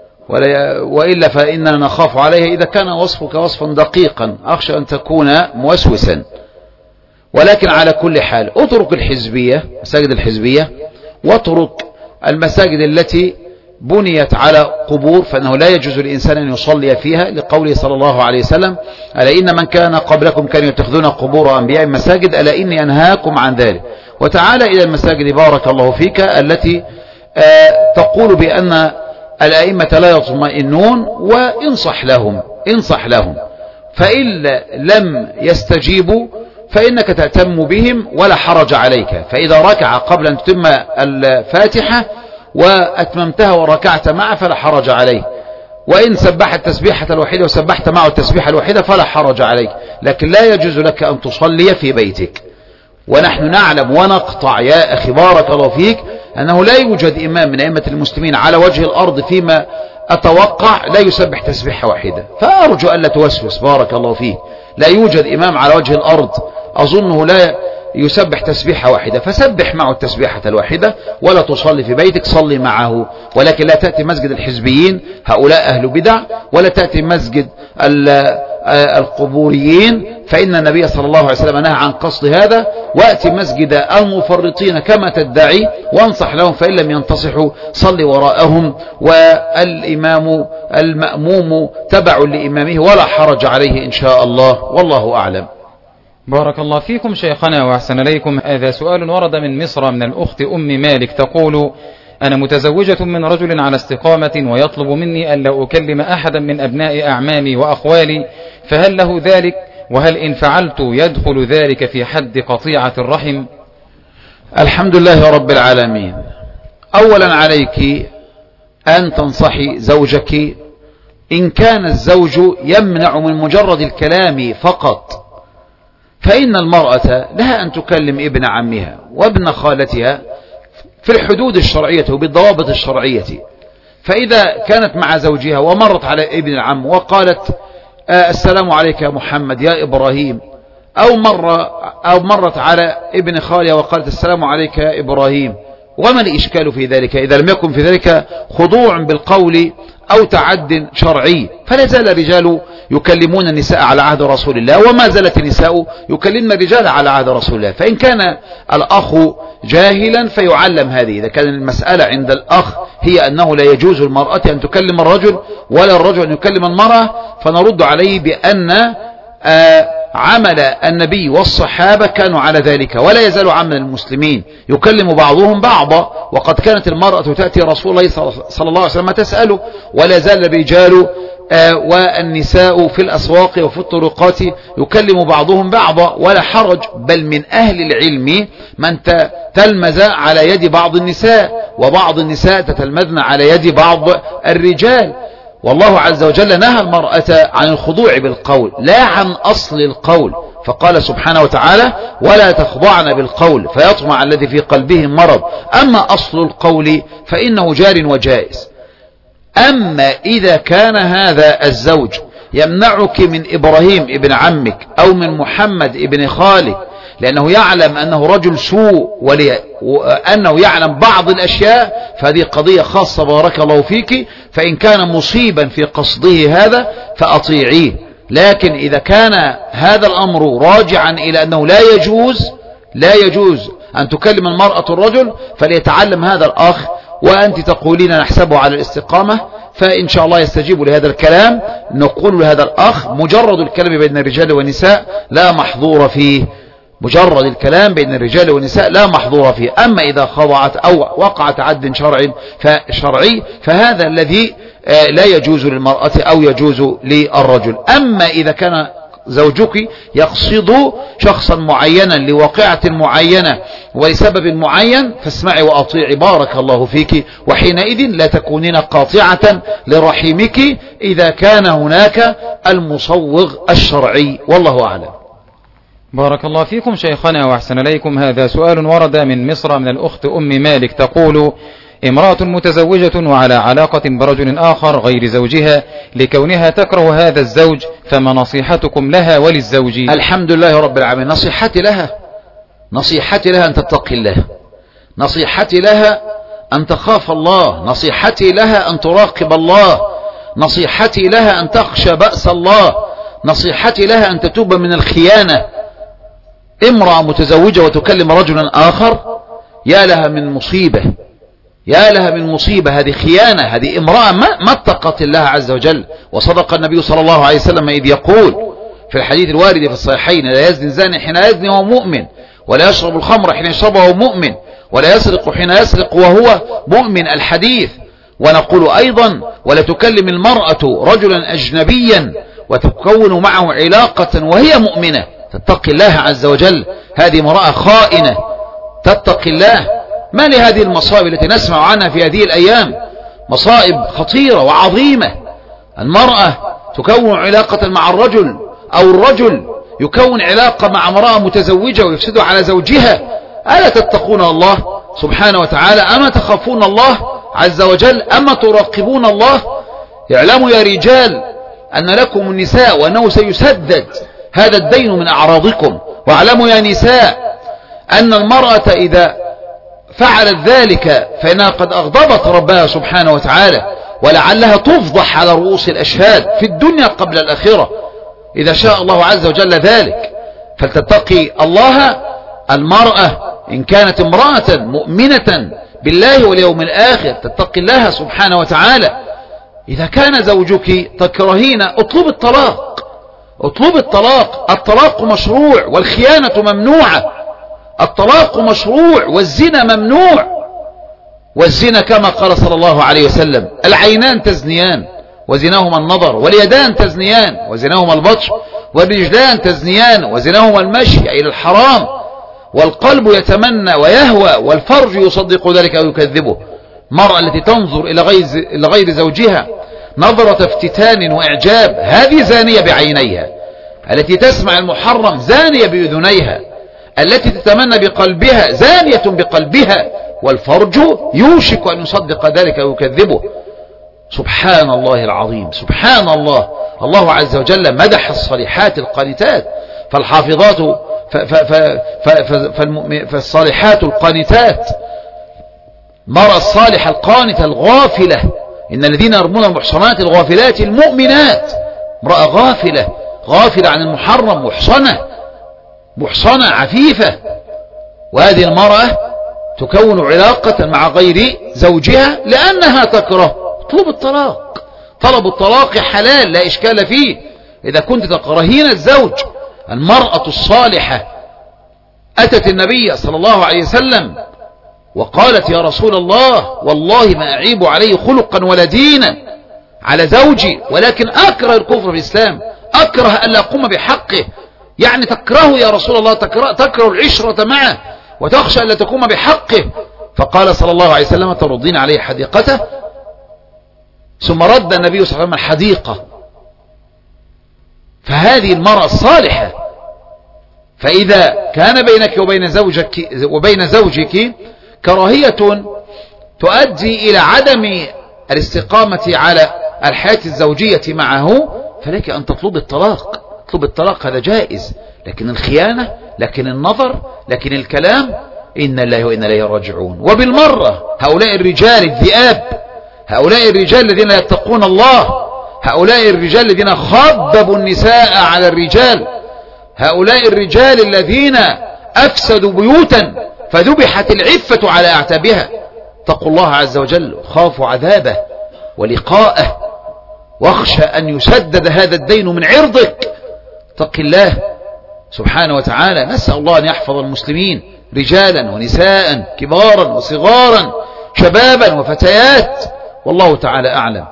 وإلا فإننا نخاف عليها إذا كان وصفك وصفا دقيقا، أخشى أن تكون موسوسا. ولكن على كل حال اترك الحزبية، مساجد الحزبية، واترك المساجد التي بنيت على قبور، فإنه لا يجوز للإنسان أن يصلي فيها، لقوله صلى الله عليه وسلم: ألا إن من كان قبلكم كانوا يتخذون قبور أنبياء مساجد، ألا إني أنهاكم عن ذلك. وتعالى إلى المساجد بارك الله فيك التي آه تقول بأن الأئمة لا يطمئنون، وانصح لهم انصح لهم فإن لم يستجيبوا فإنك تأتم بهم ولا حرج عليك. فإذا ركع قبل أن تتم الفاتحة وأتممتها وركعت معه فلا حرج عليه، وإن سبحت التسبيحة الوحيدة وسبحت معه التسبيحة الوحيدة فلا حرج عليك، لكن لا يجوز لك أن تصلي في بيتك. ونحن نعلم ونقطع يا أخي بارك الله فيك أنه لا يوجد إمام من أئمة المسلمين على وجه الأرض فيما أتوقع لا يسبح تسبيحة واحدة، فأرجو ألا توسوس بارك الله فيك. لا يوجد إمام على وجه الأرض أظنه لا يسبح تسبيحة واحدة، فسبح معه التسبيحة الواحدة ولا تصلي في بيتك، صلي معه. ولكن لا تأتي مسجد الحزبيين، هؤلاء أهل بدع، ولا تأتي مسجد القبوريين، فإن النبي صلى الله عليه وسلم نهى عن قصد هذا. وأتي مسجد المفرطين كما تدعي وانصح لهم، فإن لم ينتصحوا صلي وراءهم، والإمام المأموم تبع لإمامه ولا حرج عليه إن شاء الله، والله أعلم. بارك الله فيكم شيخنا وأحسن إليكم. هذا سؤال ورد من مصر من الأخت أم مالك، تقول: أنا متزوجة من رجل على استقامة ويطلب مني ألا أكلم أحدا من أبناء أعمامي وأخوالي، فهل له ذلك؟ وهل إن فعلت يدخل ذلك في حد قطيعة الرحم؟ الحمد لله رب العالمين. أولا عليك أن تنصحي زوجك إن كان الزوج يمنع من مجرد الكلام فقط، فإن المرأة لها أن تكلم ابن عمها وابن خالتها في الحدود الشرعية وبالضوابط الشرعية. فإذا كانت مع زوجها ومرت على ابن العم وقالت: آه السلام عليك يا محمد يا إبراهيم، أو, مر أو مرت على ابن خالها وقالت: السلام عليك يا إبراهيم، وما الإشكال في ذلك إذا لم يكن في ذلك خضوع بالقول أو تعد شرعي؟ فلا زال الرجال يكلمون النساء على عهد رسول الله، وما زالت النساء يكلمن الرجال على عهد رسول الله. فإن كان الأخ جاهلا فيعلم هذه. إذا كان المسألة عند الأخ هي أنه لا يجوز المرأة أن تكلم الرجل ولا الرجل أن يكلم المرأة، فنرد عليه بأن آه عمل النبي والصحابة كانوا على ذلك، ولا يزال عمل المسلمين يكلم بعضهم بعضا. وقد كانت المرأة تأتي رسول الله صلى الله عليه وسلم تسأله، ولا زال الرجال والنساء في الأسواق وفي الطرقات يكلم بعضهم بعضا ولا حرج. بل من أهل العلم من تلمذ على يد بعض النساء، وبعض النساء تتلمذن على يد بعض الرجال. والله عز وجل نهى المرأة عن الخضوع بالقول لا عن أصل القول، فقال سبحانه وتعالى: ولا تخضعن بالقول فيطمع الذي في قلبه مرض. أما أصل القول فإنه جار وجائز. أما إذا كان هذا الزوج يمنعك من إبراهيم ابن عمك أو من محمد ابن خالك لأنه يعلم أنه رجل سوء وأنه يعلم بعض الأشياء، فهذه قضية خاصة بارك الله فيك. فإن كان مصيبا في قصده هذا فأطيعيه. لكن إذا كان هذا الأمر راجعا إلى أنه لا يجوز لا يجوز أن تكلم المرأة الرجل، فليتعلم هذا الأخ وأنت تقولين نحسبه على الاستقامة، فإن شاء الله يستجيب لهذا الكلام. نقول لهذا الأخ مجرد الكلام بين الرجال والنساء لا محظور فيه، مجرد الكلام بين الرجال والنساء لا محظور فيه. أما إذا خضعت أو وقعت عد شرعي فشرعي فهذا الذي لا يجوز للمرأة أو يجوز للرجل. أما إذا كان زوجك يقصد شخصا معينا لواقعة معينة ولسبب معين فاسمعي وأطيعي بارك الله فيك، وحينئذ لا تكونين قاطعة لرحمك إذا كان هناك المصوغ الشرعي، والله أعلم. بارك الله فيكم شيخنا وأحسن إليكم. هذا سؤال ورد من مصر من الأخت أم مالك، تقول: امرأة متزوجة وعلى علاقة برجل آخر غير زوجها لكونها تكره هذا الزوج، فما نصيحتكم لها وللزوج؟ الحمد لله رب العالمين. نصيحتي لها نصيحتي لها أن تتقي الله، نصيحتي لها أن تخاف الله، نصيحتي لها أن تراقب الله، نصيحتي لها أن تخشى بأس الله، نصيحتي لها أن تتوب من الخيانة. امرأة متزوجة وتكلم رجلا آخر، يا لها من مصيبة، يا لها من مصيبة. هذه خيانة، هذه امرأة ما, ما اتقت الله عز وجل. وصدق النبي صلى الله عليه وسلم إذ يقول في الحديث الوارد في الصحيحين: لا يزني الزاني حين يزني وهو مؤمن، ولا يشرب الخمر حين يشربه وهو مؤمن، ولا يسرق حين يسرق وهو مؤمن. الحديث. ونقول أيضا: ولا تكلم المرأة رجلا أجنبيا وتكون معه علاقة وهي مؤمنة. تتقي الله عز وجل. هذه امرأة خائنة تتقي الله. ما لهذه المصائب التي نسمع عنها في هذه الأيام؟ مصائب خطيرة وعظيمة. المرأة تكون علاقة مع الرجل، أو الرجل يكون علاقة مع امرأة متزوجة ويفسد على زوجها. ألا تتقون الله سبحانه وتعالى؟ أما تخافون الله عز وجل؟ أما تراقبون الله؟ اعلموا يا رجال أن لكم النساء وأنه سيسدد هذا الدين من أعراضكم. واعلموا يا نساء أن المرأة إذا فعلت ذلك فإنها قد أغضبت ربها سبحانه وتعالى، ولعلها تفضح على رؤوس الأشهاد في الدنيا قبل الآخرة إذا شاء الله عز وجل ذلك. فلتتقي الله المرأة إن كانت امرأة مؤمنة بالله واليوم الآخر، تتقي الله سبحانه وتعالى. إذا كان زوجك تكرهين اطلب الطلاق، اطلب الطلاق. الطلاق مشروع والخيانة ممنوعة. الطلاق مشروع والزنا ممنوع. والزنا كما قال صلى الله عليه وسلم: العينان تزنيان وزناهما النظر، واليدان تزنيان وزناهما البطش، والرجلان تزنيان وزناهما المشي إلى الحرام، والقلب يتمنى ويهوى، والفرج يصدق ذلك أو يكذبه. المرأة التي تنظر إلى غير إلى غير زوجها نظرة افتتان وإعجاب هذه زانية بعينيها. التي تسمع المحرم زانية بأذنيها. التي تتمنى بقلبها زانية بقلبها. والفرج يوشك أن يصدق ذلك أو يكذبه. سبحان الله العظيم، سبحان الله. الله عز وجل مدح الصالحات القانتات، فالحافظات ف ف ف ف ف فالصالحات القانتات، المرأة الصالحة القانتة الغافلة. إن الذين يرمون المحصنات الغافلات المؤمنات. امرأة غافلة، غافلة عن المحرم، محصنة، محصنة عفيفة. وهذه المرأة تكون علاقة مع غير زوجها لأنها تكره. اطلب الطلاق. طلب الطلاق حلال لا إشكال فيه إذا كنت تكرهين الزوج. المرأة الصالحة أتت النبي صلى الله عليه وسلم وقالت: يا رسول الله والله ما أعيب عليه خلقا ولا دينا على زوجي، ولكن أكره الكفر في الإسلام، أكره أن لا أقوم بحقه. يعني تكره يا رسول الله، تكره, تكره العشرة معه وتخشى أن لا تقوم بحقه. فقال صلى الله عليه وسلم: تردين عليه حديقته. ثم رد النبي صلى الله عليه وسلم الحديقة. فهذه المرأة الصالحة. فإذا كان بينك وبين زوجك وبين زوجك كراهية تؤدي إلى عدم الاستقامة على الحياة الزوجية معه، فلك أن تطلب الطلاق. تطلب الطلاق هذا جائز، لكن الخيانة، لكن النظر، لكن الكلام، إن الله وإنا إليه راجعون. وبالمرة هؤلاء الرجال الذئاب، هؤلاء الرجال الذين يتقون الله، هؤلاء الرجال الذين خببوا النساء على الرجال، هؤلاء الرجال الذين أفسدوا بيوتا فذبحت العفة على أعتابها. اتقوا الله عز وجل خافوا عذابه ولقاءه، واخشى أن يسدد هذا الدين من عرضك. اتق الله سبحانه وتعالى. نسأل الله أن يحفظ المسلمين رجالا ونساء، كبارا وصغارا، شبابا وفتيات، والله تعالى أعلم.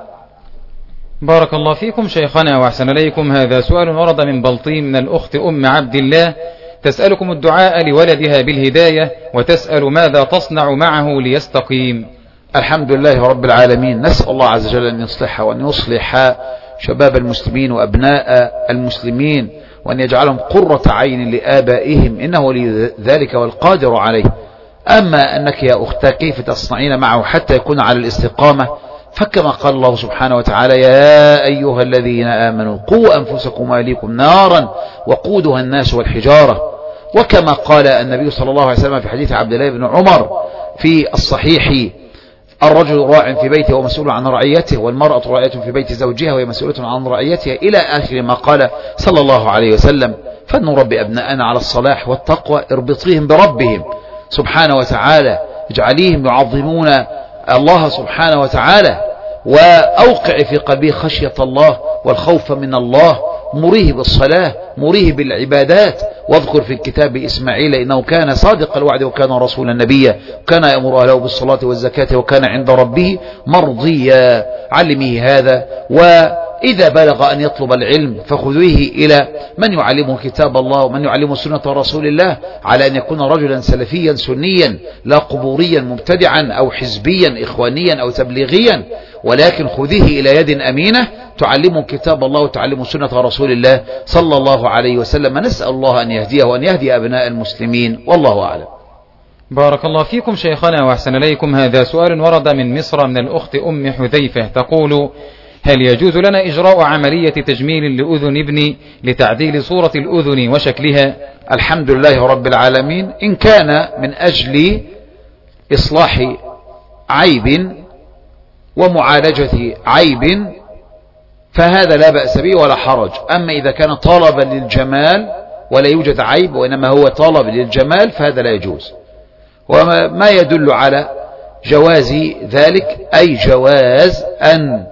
بارك الله فيكم شيخنا وأحسن إليكم. هذا سؤال ورد من بلطيم من الأخت أم عبد الله، تسألكم الدعاء لولدها بالهداية، وتسأل ماذا تصنع معه ليستقيم. الحمد لله رب العالمين. نسأل الله عز وجل أن يصلحها وأن يصلح شباب المسلمين وأبناء المسلمين، وأن يجعلهم قرة عين لآبائهم، إنه ولي ذلك والقادر عليه. أما أنك يا أختاه كيف تصنعين معه حتى يكون على الاستقامة، فكما قال الله سبحانه وتعالى: يا أيها الذين آمنوا قوا أنفسكم وأهليكم نارا وقودها الناس والحجارة. وكما قال النبي صلى الله عليه وسلم في حديث عبد الله بن عمر في الصحيح: الرجل راع في بيته ومسؤول عن رعيته، والمرأة راعية في بيت زوجها وهي مسؤولة عن رعيتها، إلى آخر ما قال صلى الله عليه وسلم. فلنربي أبناءنا على الصلاح والتقوى، اربطيهم بربهم سبحانه وتعالى، اجعليهم يعظمون الله سبحانه وتعالى، وأوقع في قلبه خشية الله والخوف من الله، مريه بالصلاة، مريه بالعبادات. واذكر في الكتاب إسماعيل إنه كان صادق الوعد وكان رسولا نبيا، وكان يأمر أهله بالصلاة والزكاة وكان عند ربه مرضيا. علميه هذا، وإذا بلغ أن يطلب العلم فخذوه إلى من يعلمه كتاب الله ومن يعلمه سنة رسول الله، على أن يكون رجلا سلفيا سنيا لا قبوريا مبتدعا أو حزبيا إخوانيا أو تبليغيا، ولكن خذيه إلى يد أمينة تعلمه كتاب الله وتعلمه سنة رسول الله صلى الله عليه وسلم. نسأل الله أن يهديه وأن يهدي أبناء المسلمين، والله أعلم. بارك الله فيكم شيخنا وأحسن إليكم. هذا سؤال ورد من مصر من الأخت أم حذيفة، تقول: هل يجوز لنا إجراء عملية تجميل لأذن ابني لتعديل صورة الأذن وشكلها؟ الحمد لله رب العالمين. إن كان من أجل إصلاح عيب ومعالجة عيب فهذا لا بأس به ولا حرج. أما إذا كان طلبا للجمال ولا يوجد عيب وإنما هو طلب للجمال فهذا لا يجوز. وما يدل على جواز ذلك أي جواز أن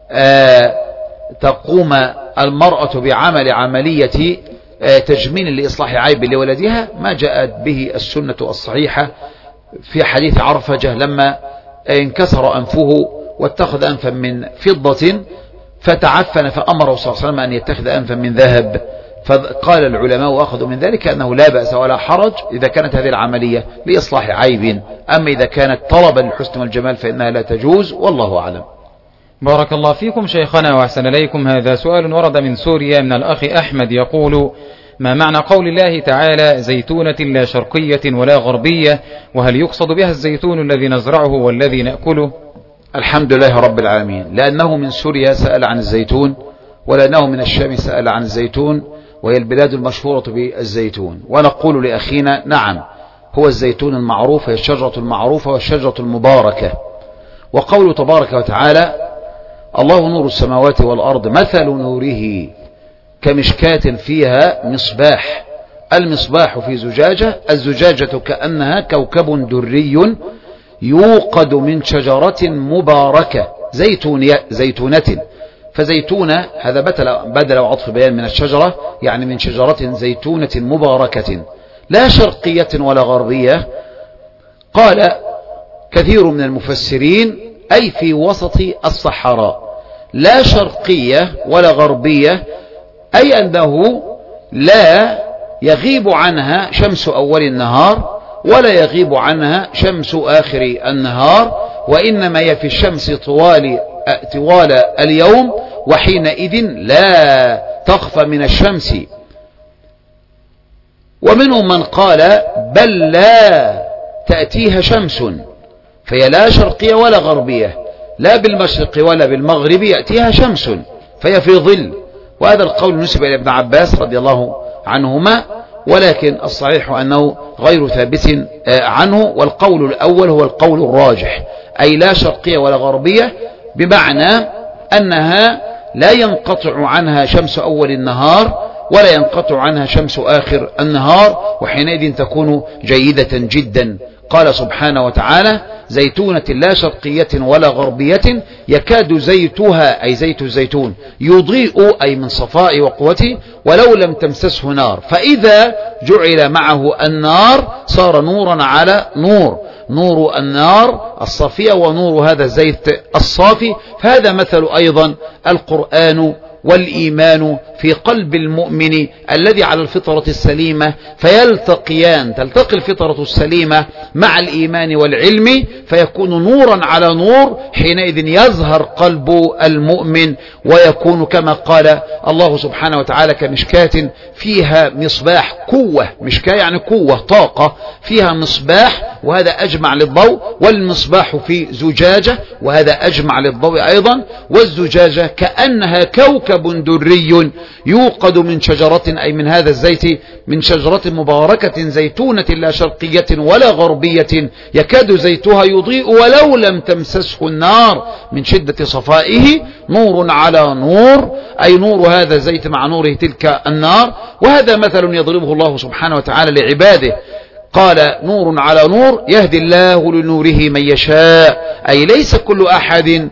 آه تقوم المرأة بعمل عملية آه تجميل لإصلاح عيب لولدها ما جاءت به السنة الصحيحة في حديث عرفجة لما انكسر أنفه واتخذ أنفا من فضة فتعفن، فأمره صلى الله عليه وسلم أن يتخذ أنفا من ذهب. فقال العلماء وأخذوا من ذلك أنه لا بأس ولا حرج إذا كانت هذه العملية لإصلاح عيب. أما إذا كانت طلبا للحسن والجمال فإنها لا تجوز، والله أعلم. بارك الله فيكم شيخنا وأحسن إليكم. هذا سؤال ورد من سوريا من الأخ أحمد، يقول: ما معنى قول الله تعالى: زيتونة لا شرقية ولا غربية؟ وهل يقصد بها الزيتون الذي نزرعه والذي نأكله؟ الحمد لله رب العالمين. لأنه من سوريا سأل عن الزيتون، ولأنه من الشام سأل عن الزيتون، وهي البلاد المشهورة بالزيتون. ونقول لأخينا: نعم، هو الزيتون المعروف، هي الشجرة المعروفة والشجرة المباركة. وقوله تبارك وتعالى: الله نور السماوات والأرض مثل نوره كمشكاة فيها مصباح. المصباح في زجاجة، الزجاجة كأنها كوكب دري يوقد من شجرة مباركة زيتونة. فزيتونة هذا بدل وعطف بيان من الشجرة، يعني من شجرة زيتونة مباركة لا شرقية ولا غربية. قال كثير من المفسرين: أي في وسط الصحراء، لا شرقية ولا غربية، أي أنه لا يغيب عنها شمس أول النهار ولا يغيب عنها شمس آخر النهار، وإنما هي في الشمس طوال طوال اليوم، وحينئذ لا تخفى من الشمس. ومنهم من قال: بل لا تأتيها شمس، فهي لا شرقية ولا غربية، لا بالمشرق ولا بالمغرب يأتيها شمس، فهي في ظل. وهذا القول نسب إلى ابن عباس رضي الله عنهما، ولكن الصحيح أنه غير ثابت عنه. والقول الأول هو القول الراجح، أي لا شرقية ولا غربية، بمعنى أنها لا ينقطع عنها شمس أول النهار ولا ينقطع عنها شمس آخر النهار، وحينئذ تكون جيدة جدا. قال سبحانه وتعالى: زيتونة لا شرقية ولا غربية يكاد زيتها أي زيت الزيتون يضيء أي من صفاء وقوته ولو لم تمسسه نار، فإذا جعل معه النار صار نورا على نور، نور النار الصافية ونور هذا الزيت الصافي. فهذا مثل أيضا القرآن والإيمان في قلب المؤمن الذي على الفطرة السليمة، فيلتقيان، تلتقي الفطرة السليمة مع الإيمان والعلم فيكون نورا على نور، حينئذ يزهر قلب المؤمن ويكون كما قال الله سبحانه وتعالى: كمشكاة فيها مصباح، قوة، مشكاة يعني قوة، طاقة، فيها مصباح، وهذا أجمع للضوء، والمصباح في زجاجة وهذا أجمع للضوء أيضا، والزجاجة كأنها كوكب دري يوقد من شجرة أي من هذا الزيت من شجرة مباركة زيتونة لا شرقية ولا غربية يكاد زيتها يضيء ولو لم تمسسه النار، من شدة صفائه نور على نور، أي نور هذا الزيت مع نوره تلك النار. وهذا مثل يضربه الله سبحانه وتعالى لعباده، قال: نور على نور يهدي الله لنوره من يشاء، أي ليس كل أحد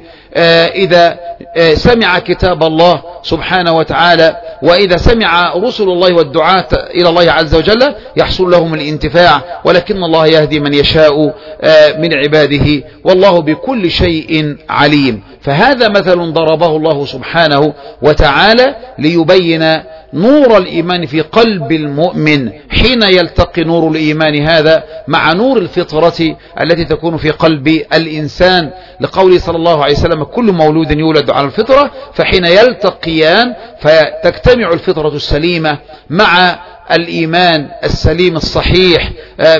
إذا سمع كتاب الله سبحانه وتعالى وإذا سمع رسل الله والدعاة إلى الله عز وجل يحصل لهم الانتفاع، ولكن الله يهدي من يشاء من عباده والله بكل شيء عليم. فهذا مثل ضربه الله سبحانه وتعالى ليبين نور الإيمان في قلب المؤمن حين يلتقي نور الإيمان هذا مع نور الفطرة التي تكون في قلب الإنسان، لقوله صلى الله عليه وسلم: كل مولود يولد على الفطرة، فحين يلتقيان فتجتمع الفطرة السليمة مع الإيمان السليم الصحيح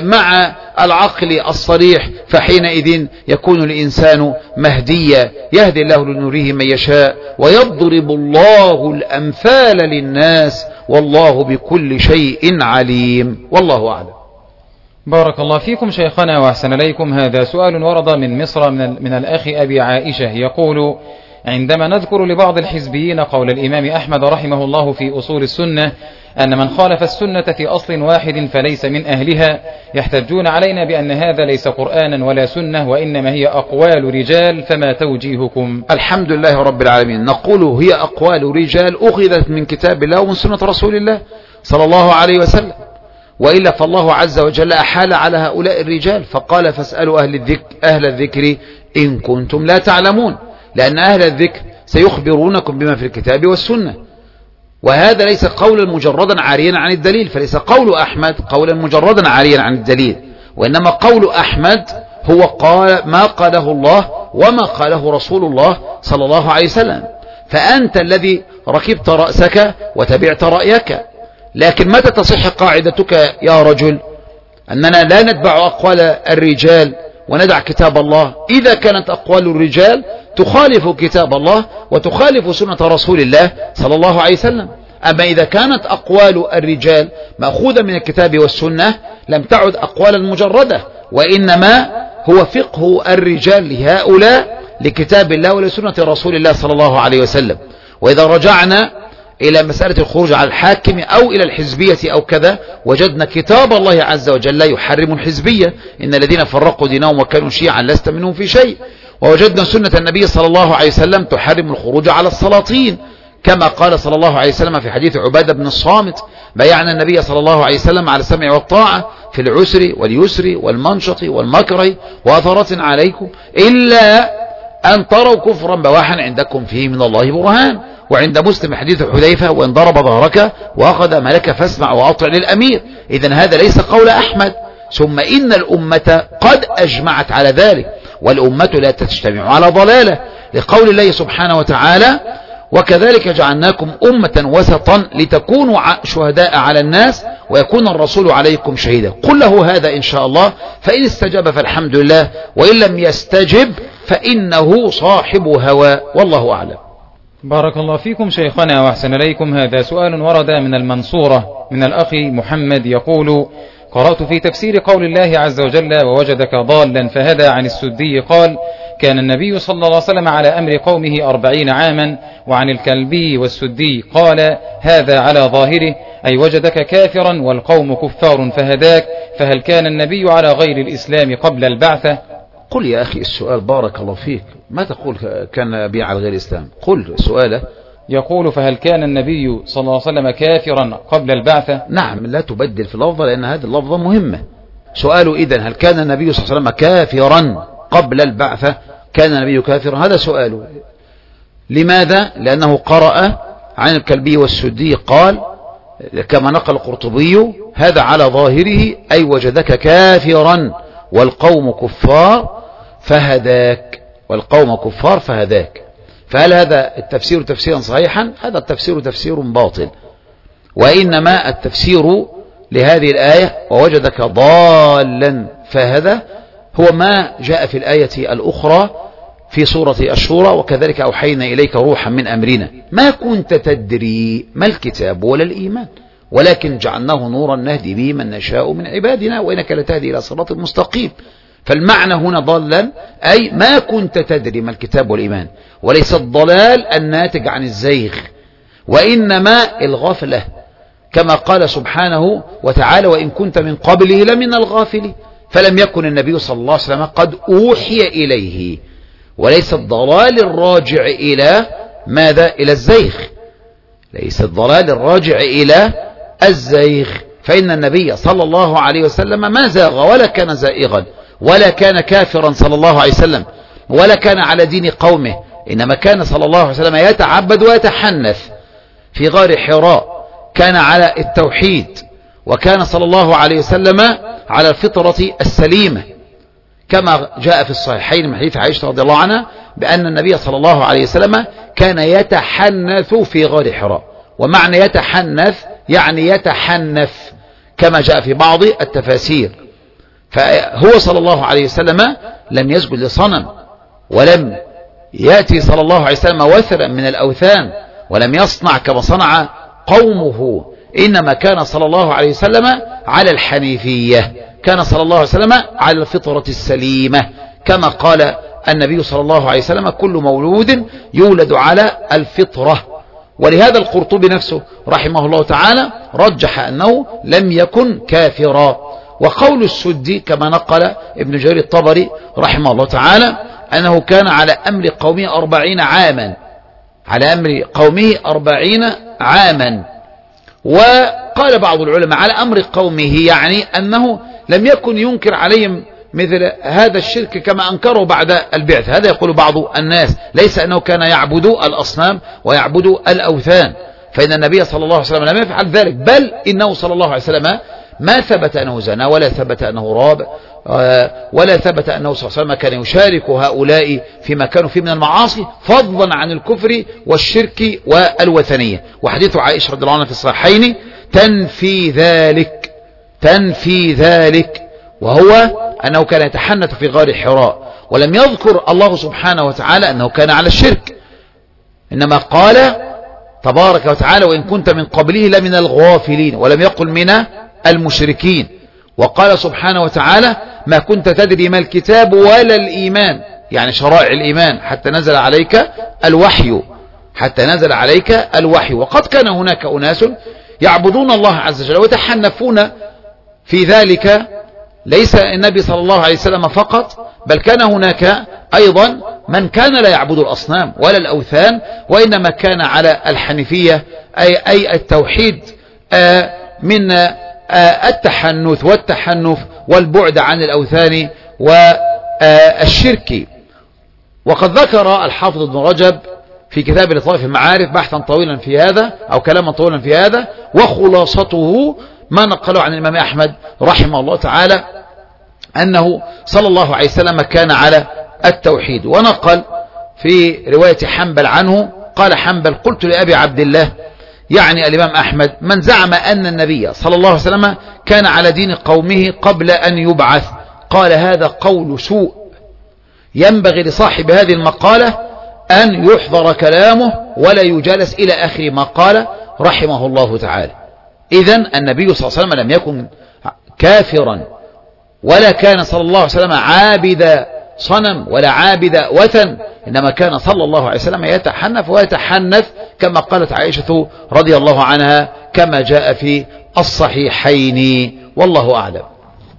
مع العقل الصريح، فحينئذ يكون الإنسان مهديا، يهدي الله لنوره من يشاء ويضرب الله الأمثال للناس والله بكل شيء عليم، والله أعلم. بارك الله فيكم شيخنا وأحسن إليكم. هذا سؤال ورد من مصر من, من الأخ أبي عائشة يقول: عندما نذكر لبعض الحزبيين قول الإمام أحمد رحمه الله في أصول السنة أن من خالف السنة في أصل واحد فليس من أهلها، يحتجون علينا بأن هذا ليس قرآنا ولا سنة وإنما هي أقوال رجال، فما توجيهكم؟ الحمد لله رب العالمين. نقول هي أقوال رجال أخذت من كتاب الله ومن سنة رسول الله صلى الله عليه وسلم، وإلا فالله عز وجل أحال على هؤلاء الرجال فقال: فاسألوا أهل الذكر, أهل الذكر إن كنتم لا تعلمون، لأن أهل الذكر سيخبرونكم بما في الكتاب والسنة. وهذا ليس قولا مجردا عاريا عن الدليل، فليس قول أحمد قولا مجردا عاريا عن الدليل، وإنما قول أحمد هو قال ما قاله الله وما قاله رسول الله صلى الله عليه وسلم. فأنت الذي ركبت رأسك وتبعت رأيك، لكن متى تصح قاعدتك يا رجل أننا لا نتبع أقوال الرجال وندع كتاب الله؟ إذا كانت أقوال الرجال تخالف كتاب الله وتخالف سنة رسول الله صلى الله عليه وسلم. أما إذا كانت أقوال الرجال مأخوذة من الكتاب والسنة لم تعد أقوالا مجردة، وإنما هو فقه الرجال لهؤلاء لكتاب الله ولسنة رسول الله صلى الله عليه وسلم. وإذا رجعنا إلى مسألة الخروج على الحاكم أو إلى الحزبية أو كذا، وجدنا كتاب الله عز وجل يحرم الحزبية: إن الذين فرقوا دينهم وكانوا شيعا لست منهم في شيء. ووجدنا سنة النبي صلى الله عليه وسلم تحرم الخروج على السلاطين، كما قال صلى الله عليه وسلم في حديث عبادة بن الصامت: بايعنا النبي صلى الله عليه وسلم على السمع والطاعة في العسر واليسر والمنشط والمكره وأثرة عليكم إلا أن تروا كفرا بواحا عندكم فيه من الله برهان. وعند مسلم حديث حذيفة: وإن ضرب ظهرك وأخذ مالك فاسمع وأطع للأمير. إذن هذا ليس قول أحمد. ثم إن الأمة قد أجمعت على ذلك، والأمة لا تجتمع على ضلالة، لقول الله سبحانه وتعالى: وكذلك جعلناكم أمة وسطا لتكونوا شهداء على الناس ويكون الرسول عليكم شهيدا. قل له هذا إن شاء الله، فإن استجاب فالحمد لله، وإن لم يستجب فإنه صاحب هوى، والله أعلم. بارك الله فيكم شيخنا وأحسن إليكم. هذا سؤال ورد من المنصورة من الأخ محمد يقول: قرأت في تفسير قول الله عز وجل: ووجدك ضالا فهدى عن السدي قال: كان النبي صلى الله عليه وسلم على أمر قومه أربعين عاما، وعن الكلبي والسدي قال: هذا على ظاهره أي وجدك كافرا والقوم كفار فهداك، فهل كان النبي على غير الإسلام قبل البعثة؟ قل يا أخي السؤال، بارك الله فيك، ما تقول كان النبي على غير الإسلام؟ قل سؤاله. يقول فهل كان النبي صلى الله عليه وسلم كافرا قبل البعثة؟ نعم، لا تبدل في اللفظة لأن هذه اللفظة مهمة. سؤاله إذن هل كان النبي صلى الله عليه وسلم كافرا قبل البعثة؟ كان النبي كافرا؟ هذا سؤاله. لماذا؟ لأنه قرأ عن الكلبي والسدي قال كما نقل القرطبي هذا على ظاهره أي وجدك كافرا والقوم كفار فهداك، والقوم كفار فهداك. فهل هذا التفسير تفسيرا صحيحا؟ هذا التفسير تفسير باطل، وإنما التفسير لهذه الآية ووجدك ضالا فهدى هو ما جاء في الآية الأخرى في سورة الشورى وكذلك أوحينا إليك روحا من أمرنا ما كنت تدري ما الكتاب ولا الإيمان ولكن جعلناه نورا نهدي به من نشاء من عبادنا وإنك لتهدي إلى صراط مستقيم. فالمعنى هنا ضالا أي ما كنت تدري ما الكتاب والإيمان، وليس الضلال الناتج عن الزيغ وإنما الغفلة، كما قال سبحانه وتعالى وإن كنت من قبله لمن الغافلين. فلم يكن النبي صلى الله عليه وسلم قد أوحي إليه، وليس الضلال الراجع إلى ماذا؟ إلى الزيغ، ليس الضلال الراجع إلى الزيغ، فإن النبي صلى الله عليه وسلم ما زاغ ولا كان زائغا ولا كان كافرا صلى الله عليه وسلم ولا كان على دين قومه، إنما كان صلى الله عليه وسلم يتعبد ويتحنث في غار حراء، كان على التوحيد، وكان صلى الله عليه وسلم على الفطرة السليمة كما جاء في الصحيحين من حديث عائشة رضي الله عنها بأن النبي صلى الله عليه وسلم كان يتحنث في غار حراء. ومعنى يتحنث يعني يتحنث كما جاء في بعض التفاسير. فهو صلى الله عليه وسلم لم يسجد لصنم، ولم يأتي صلى الله عليه وسلم وثرا من الأوثان، ولم يصنع كما صنع قومه، إنما كان صلى الله عليه وسلم على الحنيفية، كان صلى الله عليه وسلم على الفطرة السليمة كما قال النبي صلى الله عليه وسلم كل مولود يولد على الفطرة. ولهذا القرطبي نفسه رحمه الله تعالى رجح أنه لم يكن كافرا. وقول السدي كما نقل ابن جرير الطبري رحمه الله تعالى أنه كان على أمر قومه أربعين عاما، على أمر قومه أربعين عاما. وقال بعض العلماء على أمر قومه يعني أنه لم يكن ينكر عليهم مثل هذا الشرك كما أنكره بعد البعث. هذا يقول بعض الناس، ليس أنه كان يعبد الأصنام ويعبد الأوثان، فإن النبي صلى الله عليه وسلم لم يفعل ذلك، بل إنه صلى الله عليه وسلم ما ثبت أنه زنى ولا ثبت أنه راب ولا ثبت أنه صلى الله عليه وسلم كان يشارك هؤلاء فيما كانوا فيه من المعاصي فضلا عن الكفر والشرك والوثنية. وحديث عائشة رضي الله عنها في الصحيحين تنفي ذلك، تنفي ذلك، وهو أنه كان يتحنث في غار حراء، ولم يذكر الله سبحانه وتعالى أنه كان على الشرك، إنما قال تبارك وتعالى وإن كنت من قبله لمن الغافلين، ولم يقل من المشركين. وقال سبحانه وتعالى ما كنت تدري ما الكتاب ولا الإيمان، يعني شرائع الإيمان حتى نزل عليك الوحي، حتى نزل عليك الوحي. وقد كان هناك أناس يعبدون الله عز وجل ويتحنفون في ذلك، ليس النبي صلى الله عليه وسلم فقط، بل كان هناك أيضا من كان لا يعبد الأصنام ولا الأوثان، وإنما كان على الحنيفية أي, أي التوحيد من التحنث والتحنف والبعد عن الأوثان والشرك. وقد ذكر الحافظ ابن رجب في كتاب لطائف المعارف بحثا طويلا في هذا أو كلاما طويلا في هذا، وخلاصته ما نقله عن الإمام أحمد رحمه الله تعالى أنه صلى الله عليه وسلم كان على التوحيد. ونقل في رواية حنبل عنه قال حنبل قلت لأبي عبد الله يعني الإمام أحمد من زعم أن النبي صلى الله عليه وسلم كان على دين قومه قبل أن يبعث، قال هذا قول سوء، ينبغي لصاحب هذه المقالة أن يحضر كلامه ولا يجالس إلى آخر ما قال رحمه الله تعالى. إذن النبي صلى الله عليه وسلم لم يكن كافرا، ولا كان صلى الله عليه وسلم عابد صنم ولا عابد وثن، إنما كان صلى الله عليه وسلم يتحنف ويتحنث كما قالت عائشة رضي الله عنها كما جاء في الصحيحين، والله أعلم.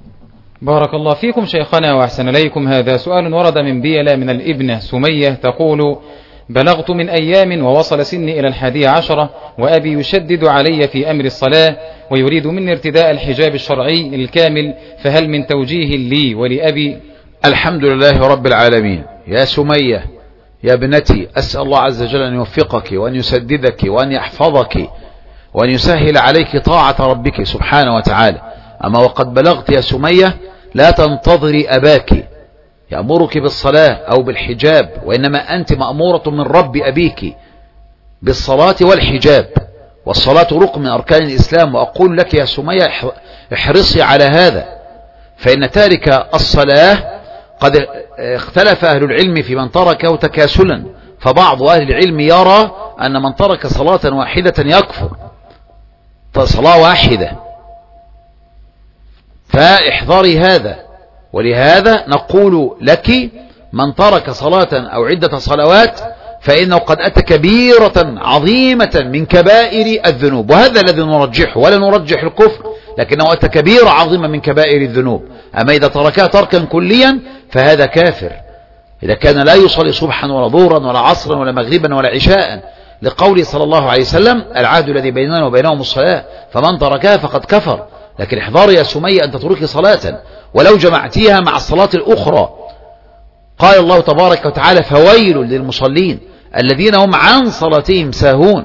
بارك الله فيكم شيخنا وأحسن إليكم. هذا سؤال ورد من بيلة من الابنة سمية تقول: بلغت من أيام ووصل سني إلى الحادية عشرة، وأبي يشدد علي في أمر الصلاة ويريد مني ارتداء الحجاب الشرعي الكامل، فهل من توجيه لي ولأبي؟ الحمد لله رب العالمين. يا سمية يا ابنتي، أسأل الله عز وجل أن يوفقك وأن يسددك وأن يحفظك وأن يسهل عليك طاعة ربك سبحانه وتعالى. أما وقد بلغت يا سمية لا تنتظري أباك يأمرك بالصلاة أو بالحجاب، وإنما أنت مأمورة من رب أبيك بالصلاة والحجاب، والصلاة ركن من أركان الإسلام. وأقول لك يا سمية احرصي على هذا، فإن تارك الصلاة قد اختلف أهل العلم في من تركه تكاسلا، فبعض أهل العلم يرى أن من ترك صلاة واحدة يكفر، صلاة واحدة، فاحذري هذا. ولهذا نقول لك من ترك صلاة أو عدة صلوات فإنه قد أتى كبيرة عظيمة من كبائر الذنوب، وهذا الذي نرجحه، ولا نرجح الكفر، لكنه أتى كبيرة عظيمة من كبائر الذنوب. أما إذا تركها تركا كليا فهذا كافر، إذا كان لا يصلي صبحا ولا ظهرا ولا عصرا ولا مغربا ولا عشاء، لقوله صلى الله عليه وسلم: العهد الذي بيننا وبينهم الصلاة فمن تركها فقد كفر. لكن احذري يا سمية أن تتركي صلاة ولو جمعتيها مع الصلاة الأخرى. قال الله تبارك وتعالى: فويل للمصلين الذين هم عن صلاتهم ساهون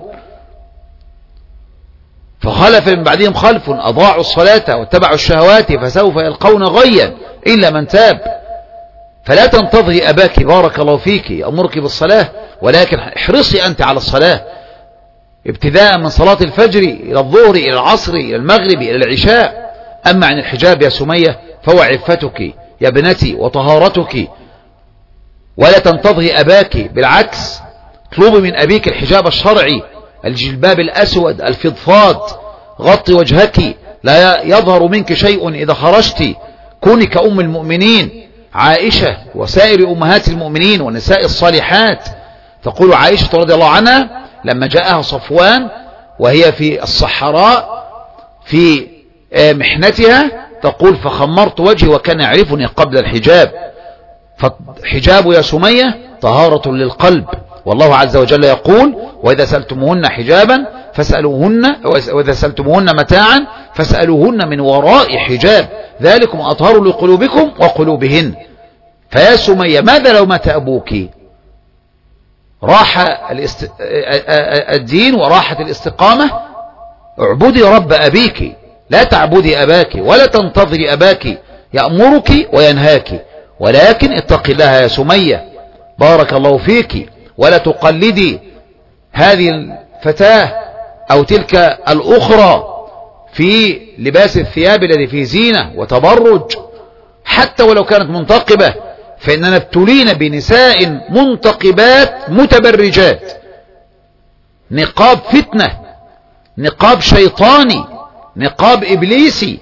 فخلف من بعدهم خلف أضاعوا الصلاة واتبعوا الشهوات فسوف يلقون غيا إلا من تاب. فلا تنتظري أباك بارك الله فيك يأمرك بالصلاة، ولكن احرصي أنت على الصلاة ابتداء من صلاة الفجر إلى الظهر إلى العصر إلى المغرب إلى العشاء. أما عن الحجاب يا سمية فهو عفتك يا ابنتي وطهارتك، ولا تنتظري أباك، بالعكس اطلبي من أبيك الحجاب الشرعي، الجلباب الأسود الفضفاض، غطي وجهك لا يظهر منك شيء إذا خرجت، كوني كأم المؤمنين عائشة وسائر أمهات المؤمنين والنساء الصالحات. تقول عائشة رضي الله عنها لما جاءها صفوان وهي في الصحراء في محنتها، تقول: فخمرت وجهي وكان يعرفني قبل الحجاب. فالحجاب يا سمية طهارة للقلب، والله عز وجل يقول: وإذا سألتموهن حجابا فاسألوهن وإذا سألتموهن متاعا فاسألوهن من وراء حجاب ذلكم أطهر لقلوبكم وقلوبهن. فيا سمية ماذا لو مات أبوك؟ راح الاست... الدين وراحت الاستقامة. اعبدي رب أبيك، لا تعبدي أباك ولا تنتظري أباك يأمرك وينهاك، ولكن اتقي الله يا سمية بارك الله فيك، ولا تقلدي هذه الفتاة أو تلك الأخرى في لباس الثياب الذي فيه زينة وتبرج، حتى ولو كانت منتقبة، فإننا ابتلينا بنساء منتقبات متبرجات. نقاب فتنة، نقاب شيطاني، نقاب إبليسي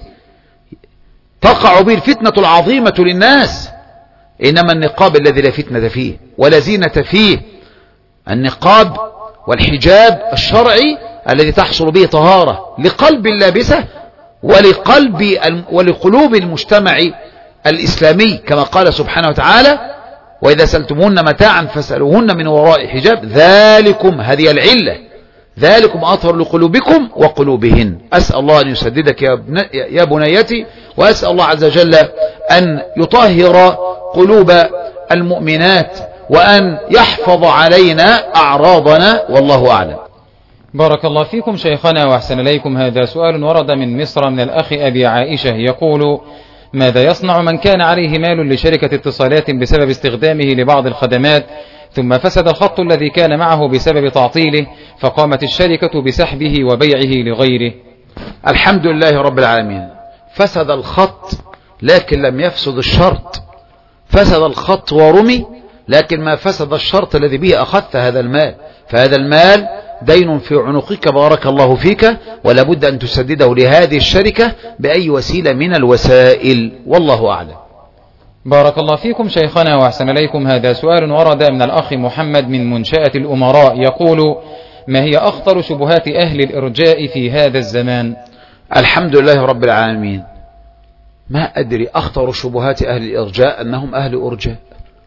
تقع به الفتنة العظيمة للناس. إنما النقاب الذي لا فتنة فيه ولا زينة فيه، النقاب والحجاب الشرعي الذي تحصل به طهارة لقلب اللابسة ولقلب ولقلوب المجتمع الإسلامي، كما قال سبحانه وتعالى: وإذا سألتموهن متاعا فاسألوهن من وراء حجاب ذلكم، هذه العلة، ذلكم أطهر لقلوبكم وقلوبهن. أسأل الله أن يسددك يا بنيتي، وأسأل الله عز وجل أن يطهر قلوب المؤمنات وأن يحفظ علينا أعراضنا، والله أعلم. بارك الله فيكم شيخنا وأحسن إليكم. هذا سؤال ورد من مصر من الأخ أبي عائشة يقول: ماذا يصنع من كان عليه مال لشركة اتصالات بسبب استخدامه لبعض الخدمات، ثم فسد الخط الذي كان معه بسبب تعطيله، فقامت الشركة بسحبه وبيعه لغيره؟ الحمد لله رب العالمين. فسد الخط لكن لم يفسد الشرط، فسد الخط ورمي لكن ما فسد الشرط الذي به أخذت هذا المال، فهذا المال دين في عنقك بارك الله فيك، ولا بد أن تسدده لهذه الشركة بأي وسيلة من الوسائل، والله أعلم. بارك الله فيكم شيخنا وأحسن إليكم. هذا سؤال ورد من الأخ محمد من منشأة الأمراء يقول: ما هي أخطر شبهات أهل الإرجاء في هذا الزمان؟ الحمد لله رب العالمين. ما أدري أخطر شبهات أهل الإرجاء أنهم أهل أرجاء.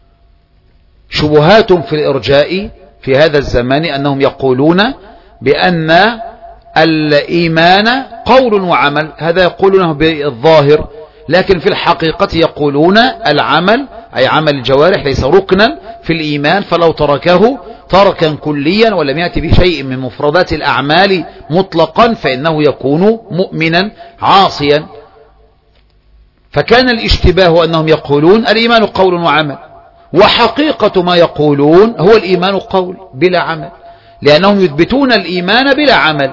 شبهات في الإرجاء في هذا الزمان أنهم يقولون بأن الإيمان قول وعمل، هذا يقولونه بالظاهر، لكن في الحقيقة يقولون العمل أي عمل الجوارح ليس ركنا في الإيمان، فلو تركه تركا كليا ولم يأتي بشيء من مفردات الأعمال مطلقا فإنه يكون مؤمنا عاصيا. فكان الاشتباه أنهم يقولون الإيمان قول وعمل، وحقيقة ما يقولون هو الإيمان قول بلا عمل، لأنهم يثبتون الإيمان بلا عمل.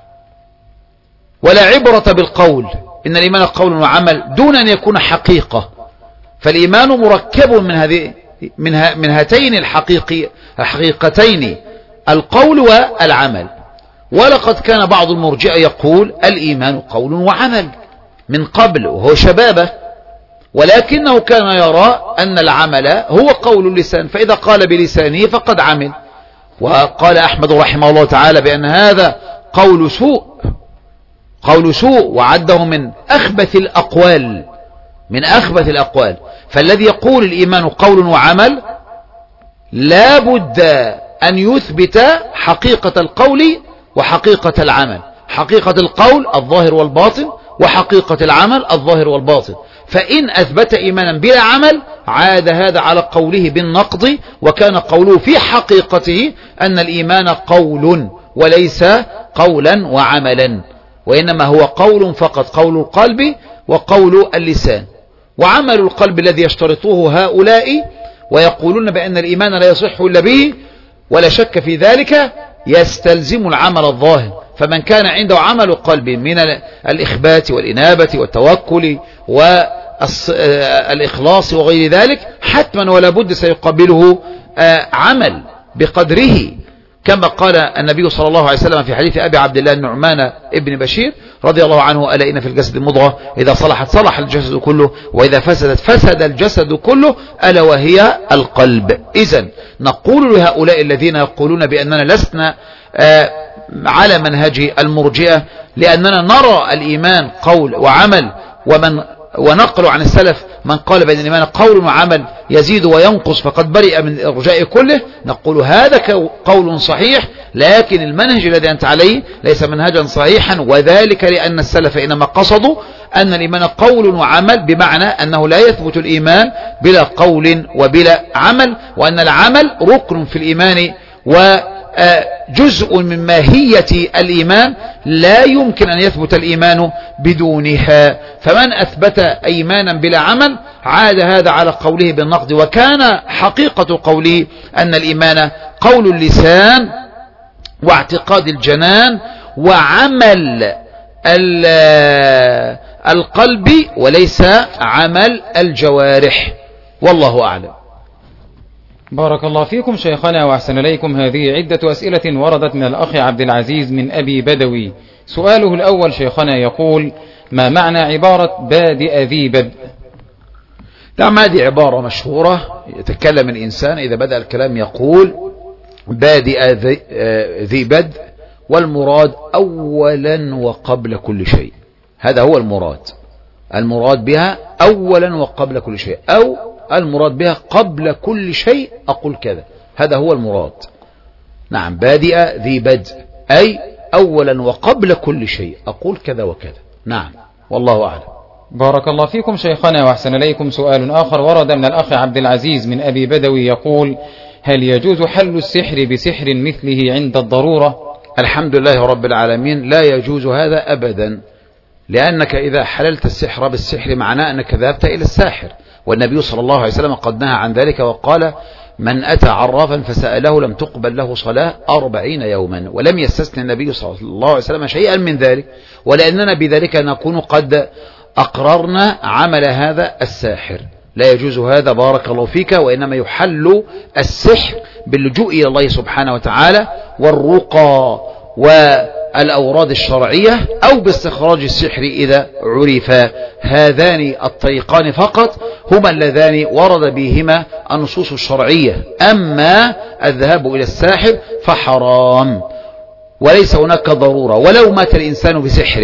ولا عبرة بالقول، إن الإيمان قول وعمل دون أن يكون حقيقة، فالإيمان مركب من هذه من من هاتين الحقيقي الحقيقتين القول والعمل. ولقد كان بعض المرجئة يقول الإيمان قول وعمل من قبل وهو شبابه، ولكنه كان يرى أن العمل هو قول اللسان، فإذا قال بلسانه فقد عمل. وقال أحمد رحمه الله تعالى بأن هذا قول سوء، قول سوء، وعده من أخبث الأقوال، من أخبث الأقوال. فالذي يقول الإيمان قول وعمل لا بد أن يثبت حقيقة القول وحقيقة العمل، حقيقة القول الظاهر والباطن، وحقيقة العمل الظاهر والباطن. فإن أثبت إيمانا بلا عمل عاد هذا على قوله بالنقض، وكان قوله في حقيقته أن الإيمان قول وليس قولا وعملا، وإنما هو قول فقط، قول القلب وقول اللسان. وعمل القلب الذي يشترطوه هؤلاء ويقولون بأن الإيمان لا يصح إلا به ولا شك في ذلك يستلزم العمل الظاهر. فمن كان عنده عمل قلب من الإخبات والإنابة والتوكل والإخلاص وغير ذلك حتما ولا بد سيقابله عمل بقدره، كما قال النبي صلى الله عليه وسلم في حديث أبي عبد الله النعمان ابن بشير رضي الله عنه: ألا إن في الجسد مضغة إذا صلحت صلح الجسد كله وإذا فسدت فسد الجسد كله ألا وهي القلب. إذن نقول لهؤلاء الذين يقولون بأننا لسنا على منهج المرجئة لأننا نرى الإيمان قول وعمل، ومن ونقل عن السلف من قال بأن الإيمان قول وعمل يزيد وينقص فقد برئ من الإرجاء كله، نقول هذا قول صحيح، لكن المنهج الذي أنت عليه ليس منهجا صحيحا، وذلك لأن السلف إنما قصدوا أن الإيمان قول وعمل، بمعنى أنه لا يثبت الإيمان بلا قول وبلا عمل، وأن العمل ركن في الإيمان وجزء من ماهية الإيمان لا يمكن أن يثبت الإيمان بدونها. فمن أثبت إيمانا بلا عمل عاد هذا على قوله بالنقد، وكان حقيقة قوله أن الإيمان قول اللسان واعتقاد الجنان وعمل القلب وليس عمل الجوارح، والله أعلم. بارك الله فيكم شيخنا وأحسن إليكم. هذه عدة أسئلة وردت من الأخ عبد العزيز من أبي بدوي. سؤاله الأول شيخنا يقول: ما معنى عبارة بادئ ذي بدء؟ نعم، هذه عبارة مشهورة يتكلم الإنسان إذا بدأ الكلام يقول بادئ ذي بدء، والمراد أولا وقبل كل شيء. هذا هو المراد، المراد بها أولا وقبل كل شيء، أو المراد بها قبل كل شيء أقول كذا، هذا هو المراد. نعم، بادئ ذي بدء أي أولا وقبل كل شيء أقول كذا وكذا. نعم، والله أعلم. بارك الله فيكم شيخنا وأحسن إليكم. سؤال آخر ورد من الأخ عبد العزيز من أبي بدوي يقول: هل يجوز حل السحر بسحر مثله عند الضرورة؟ الحمد لله رب العالمين، لا يجوز هذا أبدا، لأنك إذا حللت السحر بالسحر معناه أنك ذهبت إلى الساحر، والنبي صلى الله عليه وسلم قد نهى عن ذلك وقال: من أتى عرافا فسأله لم تقبل له صلاة أربعين يوما، ولم يستثني النبي صلى الله عليه وسلم شيئا من ذلك، ولأننا بذلك نكون قد أقررنا عمل هذا الساحر. لا يجوز هذا بارك الله فيك، وإنما يحل السحر باللجوء إلى الله سبحانه وتعالى والرقى والأوراد الشرعية، أو باستخراج السحر إذا عرف. هذان الطريقان فقط هما اللذان ورد بهما النصوص الشرعية، أما الذهاب إلى الساحر فحرام وليس هناك ضرورة، ولو مات الإنسان بسحره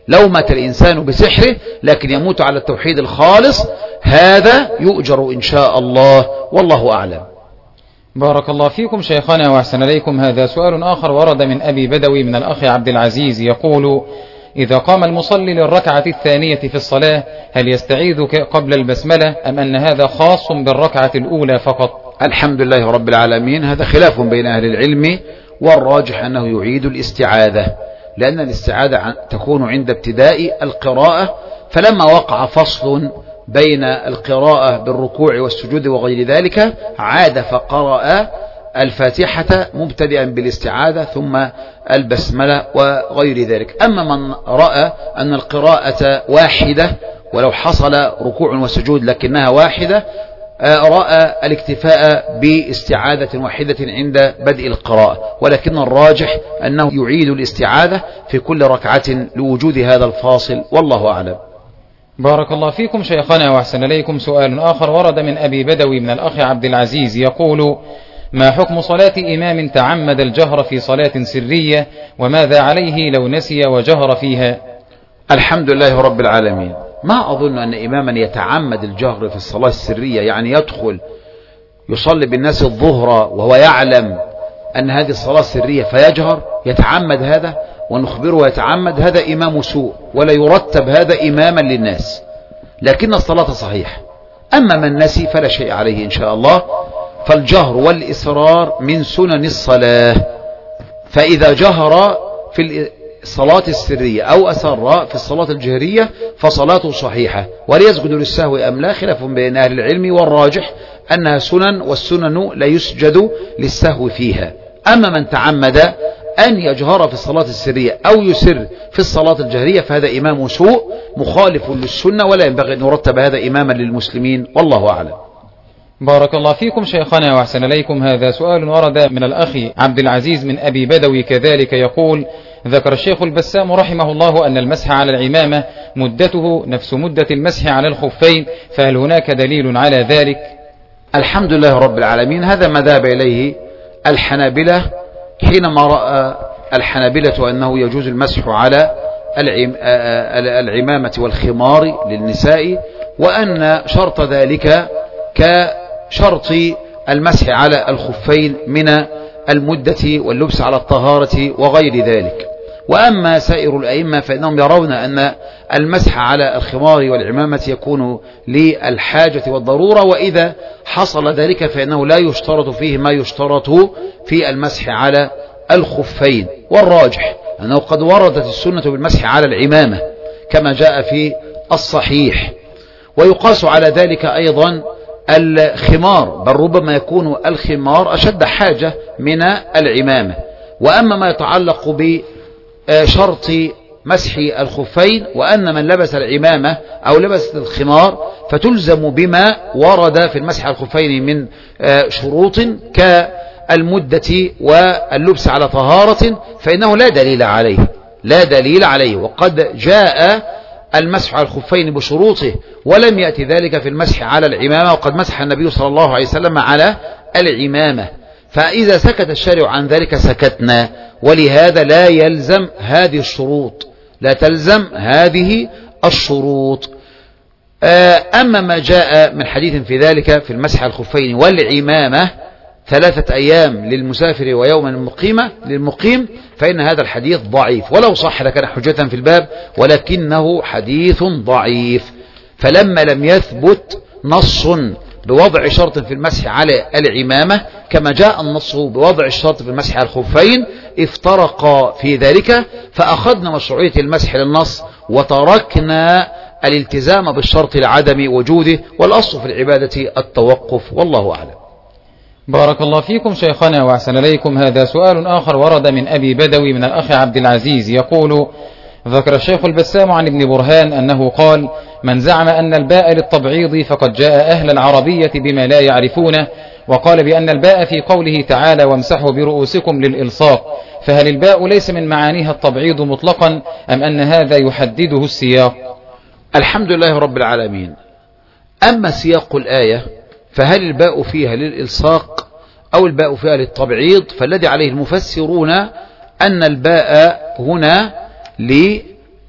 لو مات الإنسان بسحره لكن يموت على التوحيد الخالص هذا يؤجر إن شاء الله، والله أعلم. بارك الله فيكم شيخنا وأحسن إليكم. هذا سؤال آخر ورد من أبي بدوي من الأخ عبد العزيز يقول: إذا قام المصلي للركعة الثانية في الصلاة هل يستعيذ قبل البسملة أم أن هذا خاص بالركعة الأولى فقط؟ الحمد لله رب العالمين، هذا خلاف بين أهل العلم، والراجح أنه يعيد الاستعاذة، لأن الاستعاذة تكون عند ابتداء القراءة، فلما وقع فصل بين القراءة بالركوع والسجود وغير ذلك عاد فقرأ الفاتحة مبتدئا بالاستعاذة ثم البسملة وغير ذلك. أما من رأى أن القراءة واحدة ولو حصل ركوع وسجود لكنها واحدة، رأى الاكتفاء باستعاذة واحدة عند بدء القراءة، ولكن الراجح أنه يعيد الاستعاذة في كل ركعة لوجود هذا الفاصل، والله أعلم. بارك الله فيكم شيخنا وأحسن إليكم. سؤال آخر ورد من أبي بدوي من الأخ عبد العزيز يقول: ما حكم صلاة إمام تعمد الجهر في صلاة سرية، وماذا عليه لو نسي وجهر فيها؟ الحمد لله رب العالمين، ما أظن أن إماما يتعمد الجهر في الصلاة السرية، يعني يدخل يصلي بالناس الظهر وهو يعلم أن هذه الصلاة سرية فيجهر، يتعمد هذا ونخبره يتعمد، هذا إمام سوء ولا يرتب هذا إماما للناس، لكن الصلاة صحيح. أما من نسي فلا شيء عليه إن شاء الله، فالجهر والإسرار من سنن الصلاة، فإذا جهر في الصلاة السرية أو أسر في الصلاة الجهرية فصلاته صحيحة، وليسجد للسهو أم لا خلاف بين أهل العلم، والراجح أنها سنن، والسنن لا يسجد للسهو فيها. أما من تعمد أن يجهر في الصلاة السرية أو يسر في الصلاة الجهرية فهذا إمام سوء مخالف للسنة، ولا ينبغي أن يرتب هذا إماما للمسلمين، والله أعلم. بارك الله فيكم شيخنا وأحسن إليكم. هذا سؤال ورد من الأخ عبد العزيز من أبي بدوي كذلك يقول: ذكر الشيخ البسام رحمه الله أن المسح على العمامة مدته نفس مدة المسح على الخفين، فهل هناك دليل على ذلك؟ الحمد لله رب العالمين، هذا ما ذهب إليه الحنابلة حينما رأى الحنابلة أنه يجوز المسح على العمامة والخمار للنساء، وأن شرط ذلك كشرط المسح على الخفين من المدة واللبس على الطهارة وغير ذلك. وأما سائر الأئمة فإنهم يرون أن المسح على الخمار والعمامة يكون للحاجة والضرورة، وإذا حصل ذلك فإنه لا يشترط فيه ما يشترط في المسح على الخفين. والراجح أنه قد وردت السنة بالمسح على العمامة كما جاء في الصحيح، ويقاس على ذلك أيضا الخمار، بل ربما يكون الخمار أشد حاجة من العمامة. وأما ما يتعلق بشرط مسح الخفين، وأن من لبس العمامة أو لبس الخمار فتلزم بما ورد في المسح على الخفين من شروط كالمدة واللبس على طهارة، فإنه لا دليل عليه لا دليل عليه وقد جاء المسح على الخفين بشروطه ولم يأتي ذلك في المسح على العمامة، وقد مسح النبي صلى الله عليه وسلم على العمامة، فإذا سكت الشارع عن ذلك سكتنا، ولهذا لا يلزم هذه الشروط لا تلزم هذه الشروط. أما ما جاء من حديث في ذلك في المسح على الخفين والعمامة ثلاثة أيام للمسافر ويوما للمقيمة للمقيم فإن هذا الحديث ضعيف، ولو صح لكان حجة في الباب، ولكنه حديث ضعيف. فلما لم يثبت نص بوضع شرط في المسح على العمامة كما جاء النص بوضع الشرط في المسح على الخفين افترقا في ذلك، فأخذنا مشروعية المسح للنص وتركنا الالتزام بالشرط لعدم وجوده، والأصل في العبادة التوقف، والله أعلم. بارك الله فيكم شيخنا وأحسن إليكم. هذا سؤال آخر ورد من أبي بدوي من الأخ عبد العزيز يقول: ذكر الشيخ البسام عن ابن برهان أنه قال: من زعم أن الباء للتبعيض فقد جاء أهل العربية بما لا يعرفونه، وقال بأن الباء في قوله تعالى وامسحوا برؤوسكم للإلصاق، فهل الباء ليس من معانيها التبعيض مطلقا أم أن هذا يحدده السياق؟ الحمد لله رب العالمين. أما سياق الآية فهل الباء فيها للإلصاق أو الباء فيها للتبعيض، فالذي عليه المفسرون أن الباء هنا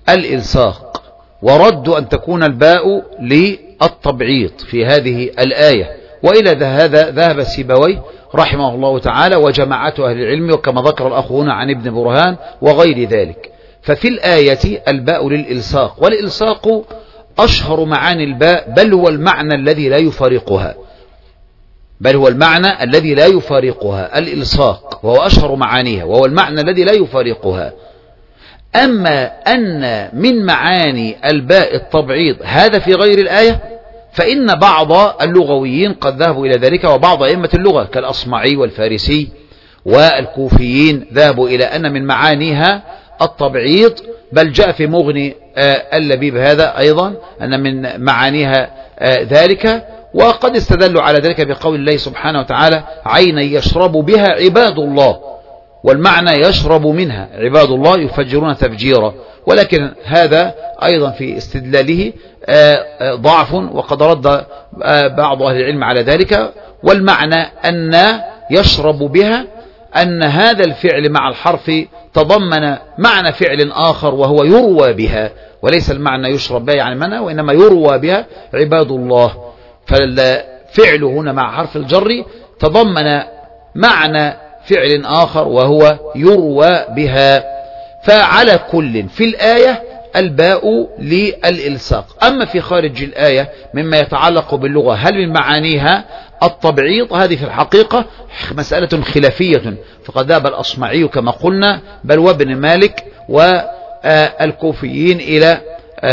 للإلصاق، وردوا أن تكون الباء للتبعيض في هذه الآية. وإلى هذا ذهب سيبويه رحمه الله تعالى وجماعة أهل العلم، وكما ذكر الأخ هنا عن ابن برهان وغير ذلك. ففي الآية الباء للإلصاق، والإلصاق أشهر معاني الباء، بل هو المعنى الذي لا يفارقها بل هو المعنى الذي لا يفارقها الإلصاق، وهو أشهر معانيها، وهو المعنى الذي لا يفارقها. أما أن من معاني الباء التبعيض هذا في غير الآية، فإن بعض اللغويين قد ذهبوا إلى ذلك، وبعض أئمة اللغة كالأصمعي والفارسي والكوفيين ذهبوا إلى أن من معانيها التبعيض، بل جاء في مغني اللبيب هذا أيضا أن من معانيها ذلك. وقد استدلوا على ذلك بقول الله سبحانه وتعالى: عينا يشرب بها عباد الله، والمعنى يشرب منها عباد الله يفجرون تفجيرا. ولكن هذا أيضا في استدلاله ضعف، وقد رد بعض أهل العلم على ذلك. والمعنى أن يشرب بها أن هذا الفعل مع الحرف تضمن معنى فعل آخر وهو يروى بها، وليس المعنى يشرب بها يعني منها، وإنما يروى بها عباد الله. فالفعل هنا مع حرف الجر تضمن معنى فعل آخر وهو يروى بها. فعلى كل في الآية الباء للإلصاق. أما في خارج الآية مما يتعلق باللغة هل من معانيها التبعيض؟ هذه في الحقيقة مسألة خلافية، فقد ذهب الأصمعي كما قلنا بل وابن مالك والكوفيين إلى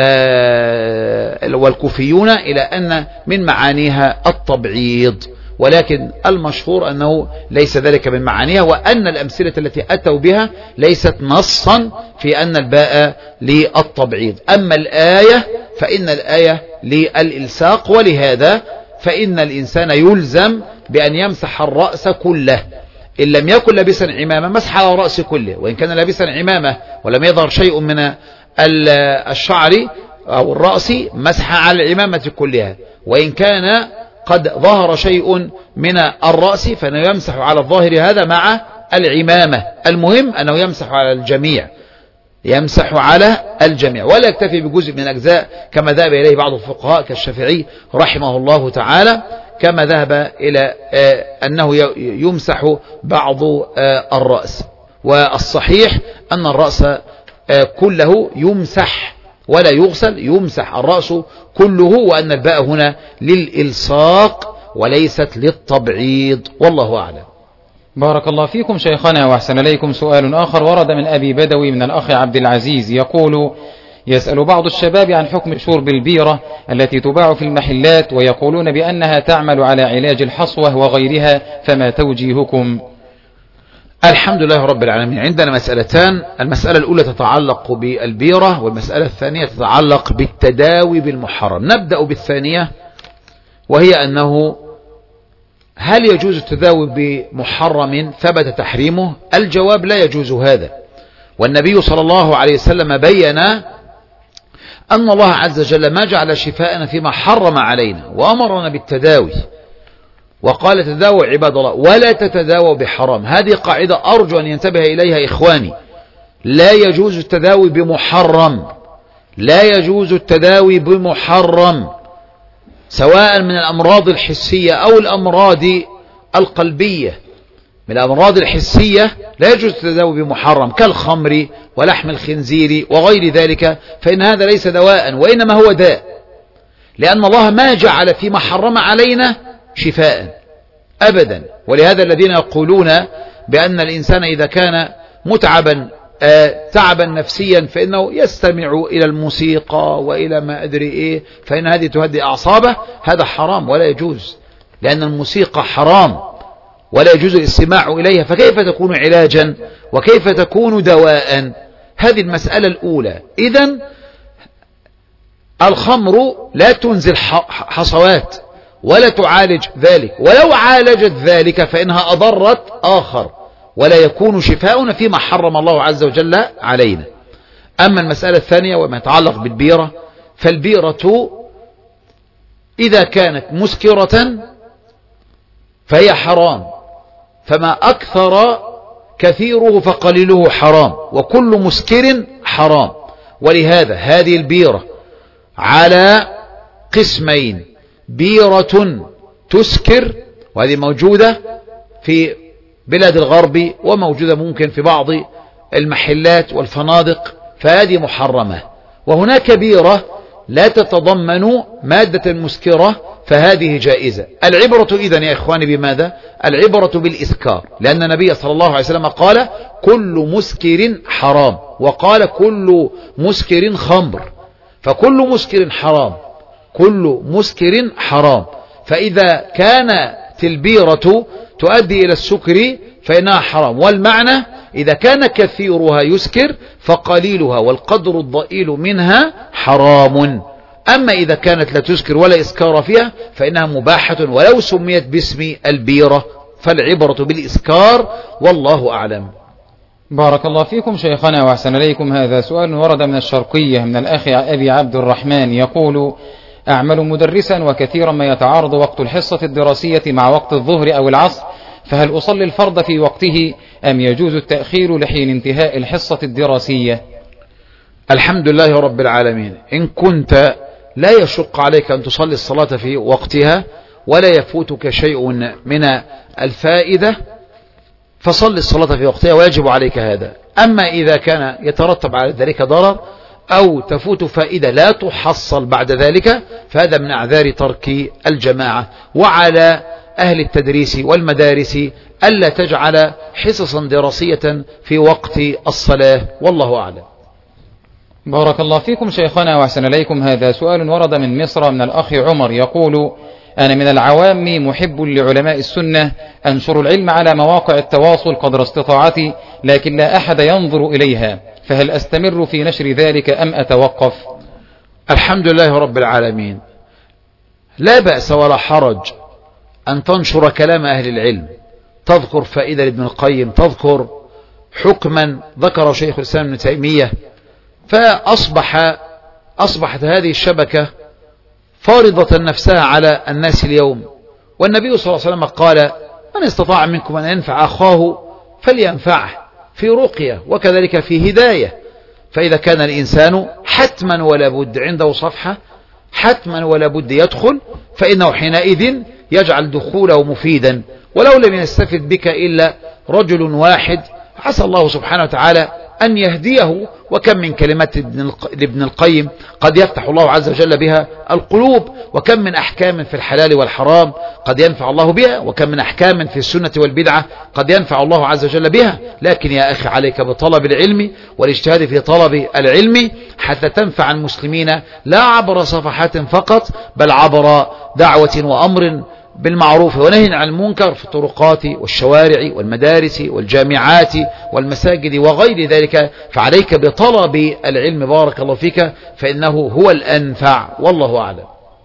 والكوفيون إلى أن من معانيها التبعيض، ولكن المشهور أنه ليس ذلك من معانيها، وأن الأمثلة التي أتوا بها ليست نصا في أن الباء للتبعيض. أما الآية فإن الآية للإلصاق، ولهذا فإن الإنسان يلزم بأن يمسح الرأس كله، إن لم يكن لابسا عمامة مسح على الرأس كله، وإن كان لابسا عمامة ولم يظهر شيء من الشعر أو الرأس مسح على العمامة كلها، وإن كان قد ظهر شيء من الرأس فإنه يمسح على الظاهر هذا مع العمامة. المهم أنه يمسح على الجميع، يمسح على الجميع ولا يكتفي بجزء من الأجزاء كما ذهب إليه بعض الفقهاء كالشافعي رحمه الله تعالى، كما ذهب إلى أنه يمسح بعض الرأس. والصحيح أن الرأس كله يمسح ولا يغسل، يمسح الرأس كله، وأن الباء هنا للإلصاق وليست للتبعيض، والله أعلم. بارك الله فيكم شيخنا وأحسن إليكم. سؤال آخر ورد من أبي بدوي من الأخ عبد العزيز يقول: يسأل بعض الشباب عن حكم شرب البيرة التي تباع في المحلات، ويقولون بأنها تعمل على علاج الحصوة وغيرها، فما توجيهكم؟ الحمد لله رب العالمين. عندنا مسألتان، المسألة الأولى تتعلق بالبيرة، والمسألة الثانية تتعلق بالتداوي بالمحرم. نبدأ بالثانية، وهي أنه هل يجوز التداوي بمحرم ثبت تحريمه؟ الجواب: لا يجوز هذا. والنبي صلى الله عليه وسلم بيّن أن الله عز وجل ما جعل شفاءنا فيما حرم علينا، وأمرنا بالتداوي، وقال: تداووا عباد الله ولا تتداووا بحرام. هذه قاعدة أرجو أن ينتبه إليها إخواني. لا يجوز التداوي بمحرم، لا يجوز التداوي بمحرم، سواء من الأمراض الحسية أو الأمراض القلبية. من الأمراض الحسية لا يجوز التداوي بمحرم كالخمر ولحم الخنزير وغير ذلك، فإن هذا ليس دواء وإنما هو داء، لأن الله ما جعل فيما حرم علينا شفاء أبدا. ولهذا الذين يقولون بأن الإنسان إذا كان متعبا تعبا نفسيا فإنه يستمع إلى الموسيقى وإلى ما أدري إيه، فإن هذه تهدي أعصابه، هذا حرام ولا يجوز، لأن الموسيقى حرام ولا يجوز الاستماع إليها، فكيف تكون علاجا وكيف تكون دواء؟ هذه المسألة الأولى. إذن الخمر لا تنزل حصوات ولا تعالج ذلك، ولو عالجت ذلك فإنها أضرت آخر، ولا يكون شفاؤنا فيما حرم الله عز وجل علينا. أما المسألة الثانية وما يتعلق بالبيرة، فالبيرة إذا كانت مسكرة فهي حرام، فما أكثر كثيره فقليله حرام، وكل مسكر حرام. ولهذا هذه البيرة على قسمين: بيرة تسكر، وهذه موجودة في بلاد الغرب وموجودة ممكن في بعض المحلات والفنادق، فهذه محرمة. وهناك بيرة لا تتضمن مادة مسكرة، فهذه جائزة. العبرة إذن يا إخواني بماذا؟ العبرة بالإسكار، لأن النبي صلى الله عليه وسلم قال: كل مسكر حرام، وقال: كل مسكر خمر، فكل مسكر حرام، كل مسكر حرام. فإذا كانت البيرة تؤدي إلى السكر فإنها حرام، والمعنى إذا كان كثيرها يسكر فقليلها والقدر الضئيل منها حرام. أما إذا كانت لا تسكر ولا إسكار فيها فإنها مباحة ولو سميت باسم البيرة، فالعبرة بالإسكار، والله أعلم. بارك الله فيكم شيخنا وأحسن إليكم. هذا سؤال ورد من الشرقية من الأخ أبي عبد الرحمن، يقول: أعمل مدرسا وكثيرا ما يتعارض وقت الحصة الدراسية مع وقت الظهر أو العصر، فهل أصلي الفرض في وقته أم يجوز التأخير لحين انتهاء الحصة الدراسية؟ الحمد لله رب العالمين. إن كنت لا يشق عليك أن تصلي الصلاة في وقتها ولا يفوتك شيء من الفائدة فصل الصلاة في وقتها ويجب عليك هذا. أما إذا كان يترتب على ذلك ضرر أو تفوت فائدة لا تحصل بعد ذلك فهذا من أعذار ترك الجماعة. وعلى أهل التدريس والمدارس ألا تجعل حصصا دراسية في وقت الصلاة، والله أعلم. بارك الله فيكم شيخنا وأحسن إليكم. هذا سؤال ورد من مصر من الأخ عمر، يقول: أنا من العوام محب لعلماء السنة، أنشر العلم على مواقع التواصل قدر استطاعتي، لكن لا أحد ينظر إليها، فهل أستمر في نشر ذلك أم أتوقف؟ الحمد لله رب العالمين. لا بأس ولا حرج أن تنشر كلام أهل العلم، تذكر فائدة لابن القيم، تذكر حكما ذكر شيخ الإسلام ابن تيمية، فأصبح أصبحت هذه الشبكة فارضة نفسها على الناس اليوم. والنبي صلى الله عليه وسلم قال: من استطاع منكم أن ينفع أخاه فلينفعه، في رقية وكذلك في هداية. فإذا كان الإنسان حتما ولا بد عنده صفحة حتما ولا بد يدخل، فإنه حينئذ يجعل دخوله مفيدا، ولو لم يستفد بك إلا رجل واحد عسى الله سبحانه وتعالى أن يهديه. وكم من كلمات لابن القيم قد يفتح الله عز وجل بها القلوب، وكم من أحكام في الحلال والحرام قد ينفع الله بها، وكم من أحكام في السنة والبدعة قد ينفع الله عز وجل بها. لكن يا أخي عليك بطلب العلم والاجتهاد في طلب العلم حتى تنفع المسلمين، لا عبر صفحات فقط بل عبر دعوة وأمر بالمعروف ونهي عن المنكر في الطرقات والشوارع والمدارس والجامعات والمساجد وغير ذلك. فعليك بطلب العلم بارك الله فيك، فإنه هو الأنفع، والله أعلم.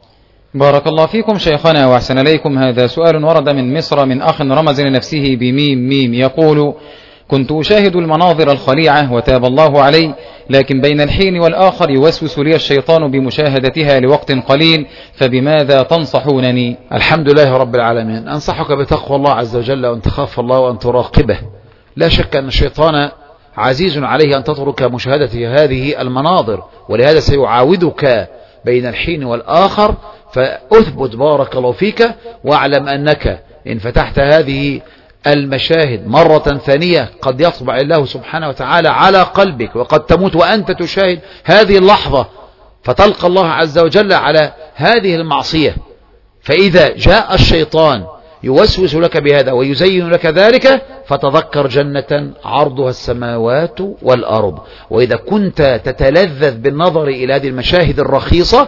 بارك الله فيكم شيخنا وأحسن إليكم. هذا سؤال ورد من مصر من أخ رمز لنفسه بميم ميم، يقول: كنت أشاهد المناظر الخليعة وتاب الله علي، لكن بين الحين والآخر يوسوس لي الشيطان بمشاهدتها لوقت قليل، فبماذا تنصحونني؟ الحمد لله رب العالمين. أنصحك بتقوى الله عز وجل وأن تخاف الله وأن تراقبه. لا شك أن الشيطان عزيز عليه أن تترك مشاهدة هذه المناظر، ولهذا سيعاودك بين الحين والآخر. فأثبت بارك الله فيك، واعلم أنك إن فتحت هذه المشاهد مرة ثانية قد يطبع الله سبحانه وتعالى على قلبك، وقد تموت وأنت تشاهد هذه اللحظة، فتلقى الله عز وجل على هذه المعصية. فإذا جاء الشيطان يوسوس لك بهذا ويزين لك ذلك فتذكر جنة عرضها السماوات والأرض. وإذا كنت تتلذذ بالنظر إلى هذه المشاهد الرخيصة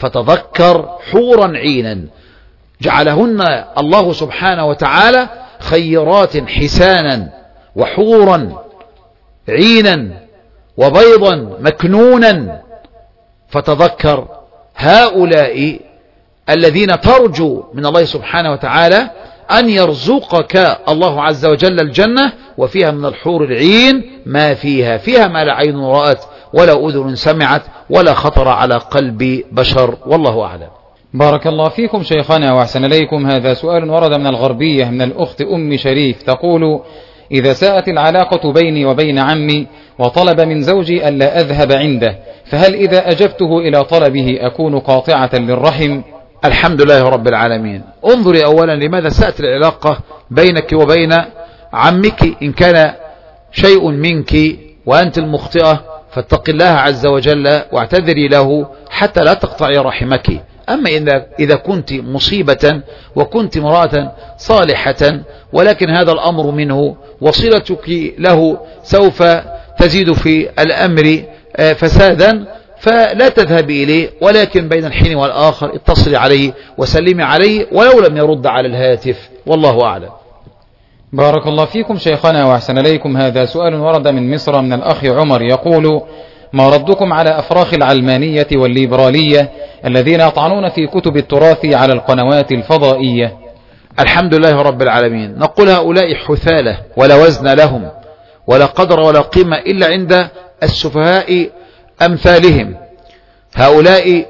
فتذكر حورا عينا جعلهن الله سبحانه وتعالى خيرات حسانا وحورا عينا وبيضا مكنونا. فتذكر هؤلاء الذين ترجو من الله سبحانه وتعالى أن يرزقك الله عز وجل الجنة، وفيها من الحور العين ما فيها، فيها ما لا عين رأت ولا أذن سمعت ولا خطر على قلب بشر، والله أعلم. بارك الله فيكم شيخنا وأحسن إليكم. هذا سؤال ورد من الغربية من الأخت أم شريف، تقول: إذا ساءت العلاقة بيني وبين عمي وطلب من زوجي ألا أذهب عنده، فهل إذا أجبته إلى طلبه أكون قاطعة للرحم؟ الحمد لله رب العالمين. انظري أولا لماذا ساءت العلاقة بينك وبين عمك. إن كان شيء منك وأنت المخطئة فاتق الله عز وجل واعتذري له حتى لا تقطعي رحمك. أما إذا كنت مصيبة وكنت امرأة صالحة ولكن هذا الأمر منه وصلتك له سوف تزيد في الأمر فسادا فلا تذهبي إليه، ولكن بين الحين والآخر اتصلي عليه وسلمي عليه ولو لم يرد على الهاتف، والله أعلم. بارك الله فيكم شيخنا وأحسن إليكم. هذا سؤال ورد من مصر من الأخ عمر يقول: ما ردكم على أفراخ العلمانية والليبرالية الذين يطعنون في كتب التراث على القنوات الفضائية؟ الحمد لله رب العالمين. نقول هؤلاء حثالة ولا وزن لهم ولا قدر ولا قيمة إلا عند السفهاء أمثالهم. هؤلاء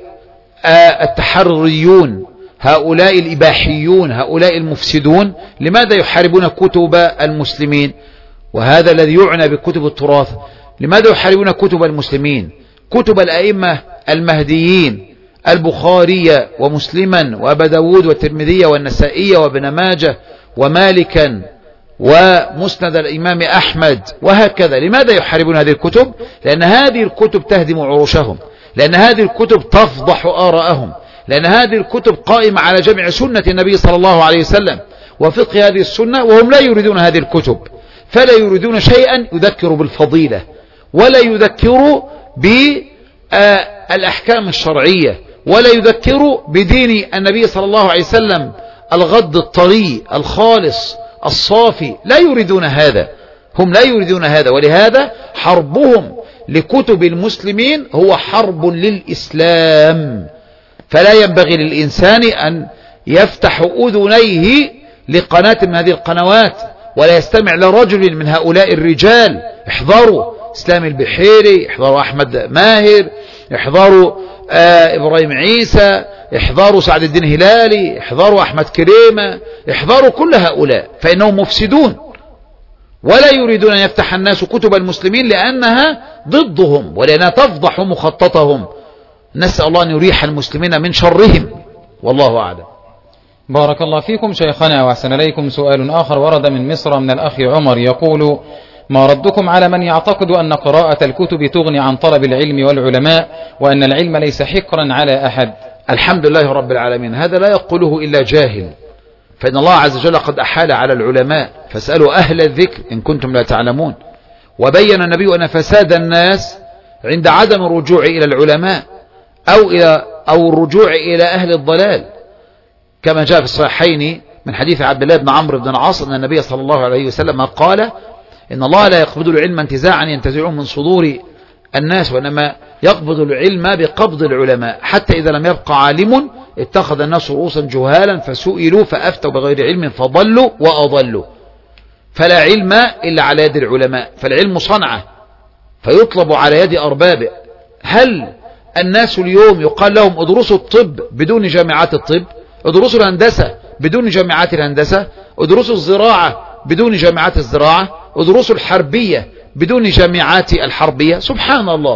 التحرريون، هؤلاء الإباحيون، هؤلاء المفسدون، لماذا يحاربون كتب المسلمين؟ وهذا الذي يعنى بكتب التراث. لماذا يحاربون كتب المسلمين؟ كتب الأئمة المهديين، البخاري ومسلما وأبا داود والترمذي والنسائي وابن ماجه ومالكا ومسند الإمام أحمد وهكذا. لماذا يحاربون هذه الكتب؟ لأن هذه الكتب تهدم عروشهم، لأن هذه الكتب تفضح آراءهم، لأن هذه الكتب قائمة على جمع سنة النبي صلى الله عليه وسلم وفقه هذه السنة، وهم لا يريدون هذه الكتب، فلا يريدون شيئا يذكر بالفضيلة ولا يذكر بالأحكام الشرعية ولا يذكر بدين النبي صلى الله عليه وسلم الغض الطري الخالص الصافي. لا يريدون هذا، هم لا يريدون هذا. ولهذا حربهم لكتب المسلمين هو حرب للإسلام. فلا ينبغي للإنسان أن يفتح أذنيه لقناة من هذه القنوات ولا يستمع لرجل من هؤلاء الرجال. احذروا إسلام البحيري، احذروا أحمد ماهر، احذروا آه إبراهيم عيسى، احذروا سعد الدين هلالي، احذروا أحمد كريمة، احذروا كل هؤلاء فإنهم مفسدون ولا يريدون أن يفتح الناس كتب المسلمين لأنها ضدهم ولأنها تفضح مخططهم. نسأل الله أن يريح المسلمين من شرهم، والله أعلم. بارك الله فيكم شيخنا وأحسن إليكم. سؤال آخر ورد من مصر من الأخ عمر يقول: ما ردكم على من يعتقد أن قراءة الكتب تغني عن طلب العلم والعلماء وأن العلم ليس حقرا على أحد؟ الحمد لله رب العالمين. هذا لا يقوله إلا جاهل، فإن الله عز وجل قد أحال على العلماء فاسألوا أهل الذكر إن كنتم لا تعلمون. وبين النبي أن فساد الناس عند عدم الرجوع إلى العلماء أو إلى أو الرجوع إلى أهل الضلال، كما جاء في الصحيحين من حديث عبد الله بن عمرو بن العاص أن النبي صلى الله عليه وسلم قال: إن الله لا يقبض العلم انتزاعا ينتزعه من صدور الناس، وإنما يقبض العلم بقبض العلماء، حتى إذا لم يبقى عالم اتخذ الناس رؤوسا جهالا فسئلوا فأفتوا بغير علم فضلوا وأضلوا. فلا علم إلا على يد العلماء، فالعلم صنعة فيطلب على يد أربابه. هل الناس اليوم يقال لهم ادرسوا الطب بدون جامعات الطب، ادرسوا الهندسة بدون جامعات الهندسة، ادرسوا الزراعة بدون جامعات الزراعة، ادرسوا الحربية بدون جامعات الحربية؟ سبحان الله،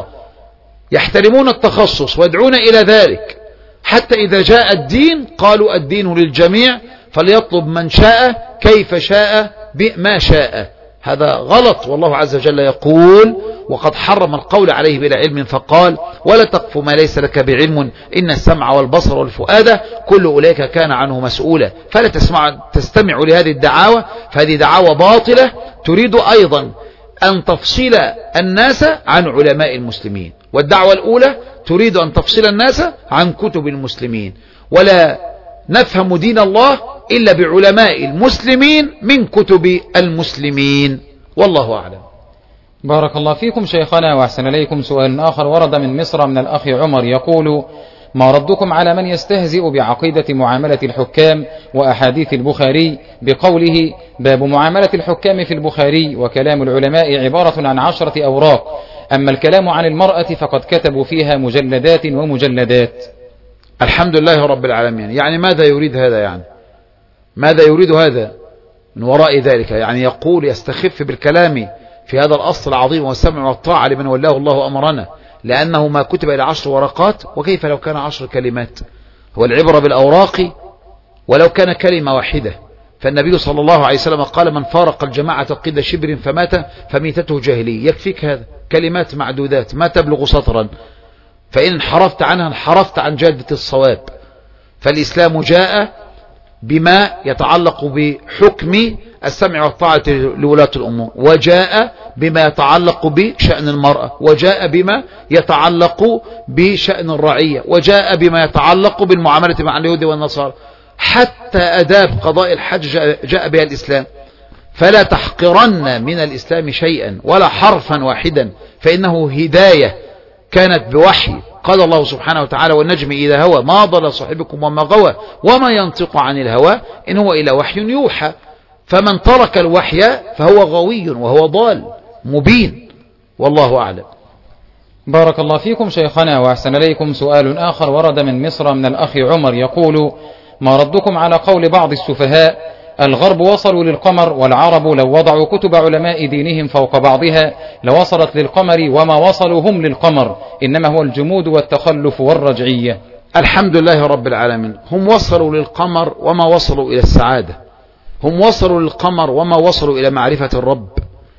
يحترمون التخصص ويدعون إلى ذلك، حتى إذا جاء الدين قالوا الدين للجميع فليطلب من شاء كيف شاء بما شاء. هذا غلط، والله عز وجل يقول: وقد حرم القول عليه بلا علم فقال: ولا تقف ما ليس لك بعلم إن السمع والبصر والفؤاد كل أولئك كان عنه مسؤولا. فلا تسمع تستمع لهذه الدعاوى، فهذه دعاوى باطلة تريد أيضا أن تفصل الناس عن علماء المسلمين. والدعوة الأولى تريد أن تفصل الناس عن كتب المسلمين، ولا نفهم دين الله إلا بعلماء المسلمين من كتب المسلمين، والله أعلم. بارك الله فيكم شيخنا وأحسن إليكم. سؤال آخر ورد من مصر من الأخ عمر يقول: ما ردكم على من يستهزئ بعقيدة معاملة الحكام وأحاديث البخاري بقوله: باب معاملة الحكام في البخاري وكلام العلماء عبارة عن عشرة أوراق، أما الكلام عن المرأة فقد كتبوا فيها مجلدات ومجلدات؟ الحمد لله رب العالمين. يعني ماذا يريد هذا؟ يعني ماذا يريد هذا؟ من وراء ذلك، يعني يقول يستخف بالكلام في هذا الأصل العظيم والسمع والطاعة لمن ولاه الله أمرنا، لأنه ما كتب إلى عشر ورقات، وكيف لو كان عشر كلمات؟ هو العبرة بالأوراق ولو كان كلمة واحدة. فالنبي صلى الله عليه وسلم قال: من فارق الجماعة قيد شبر فمات فميتته جاهلية. يكفيك هذا، كلمات معدودات ما تبلغ سطرا، فإن انحرفت عنها انحرفت عن جادة الصواب. فالإسلام جاء بما يتعلق بحكم السمع والطاعة لولاة الأمور، وجاء بما يتعلق بشأن المرأة، وجاء بما يتعلق بشأن الرعية، وجاء بما يتعلق بالمعاملة مع اليهود والنصارى، حتى أداب قضاء الحج جاء بها الإسلام. فلا تحقرن من الإسلام شيئا ولا حرفا واحدا، فإنه هداية كانت بوحي. قال الله سبحانه وتعالى: والنجم إذا هوى ما ضل صاحبكم وما غوى وما ينطق عن الهوى إن هو إلا وحي يوحى. فمن ترك الوحي فهو غوي وهو ضال مبين، والله أعلم. بارك الله فيكم شيخنا وأحسن إليكم. سؤال آخر ورد من مصر من الأخ عمر يقول: ما ردكم على قول بعض السفهاء الغرب وصلوا للقمر والعرب لو وضعوا كتب علماء دينهم فوق بعضها لوصلت للقمر وما وصلوا هم للقمر، إنما هو الجمود والتخلف والرجعية؟ الحمد لله رب العالمين. هم وصلوا للقمر وما وصلوا إلى السعادة، هم وصلوا للقمر وما وصلوا إلى معرفة الرب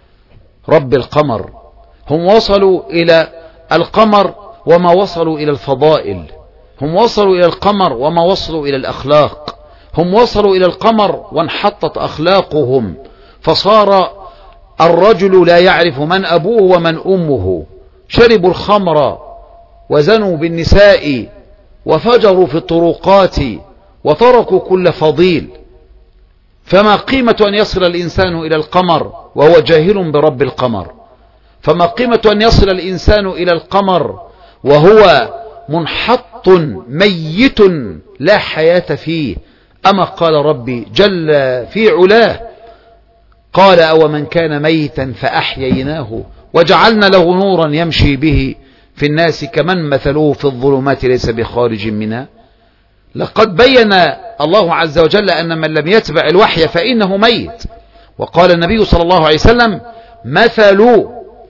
رب القمر، هم وصلوا إلى القمر وما وصلوا إلى الفضائل، هم وصلوا إلى القمر وما وصلوا إلى الأخلاق، هم وصلوا إلى القمر وانحطت أخلاقهم، فصار الرجل لا يعرف من أبوه ومن أمه، شربوا الخمر وزنوا بالنساء وفجروا في الطرقات وتركوا كل فضيل. فما قيمة أن يصل الإنسان إلى القمر وهو جاهل برب القمر؟ فما قيمة أن يصل الإنسان إلى القمر وهو منحط ميت لا حياة فيه؟ أما قال ربي جل في علاه: قال: أو من كان ميتا فأحييناه وجعلنا له نورا يمشي به في الناس كمن مثله في الظلمات ليس بخارج منها. لقد بين الله عز وجل أن من لم يتبع الوحي فإنه ميت. وقال النبي صلى الله عليه وسلم: مثل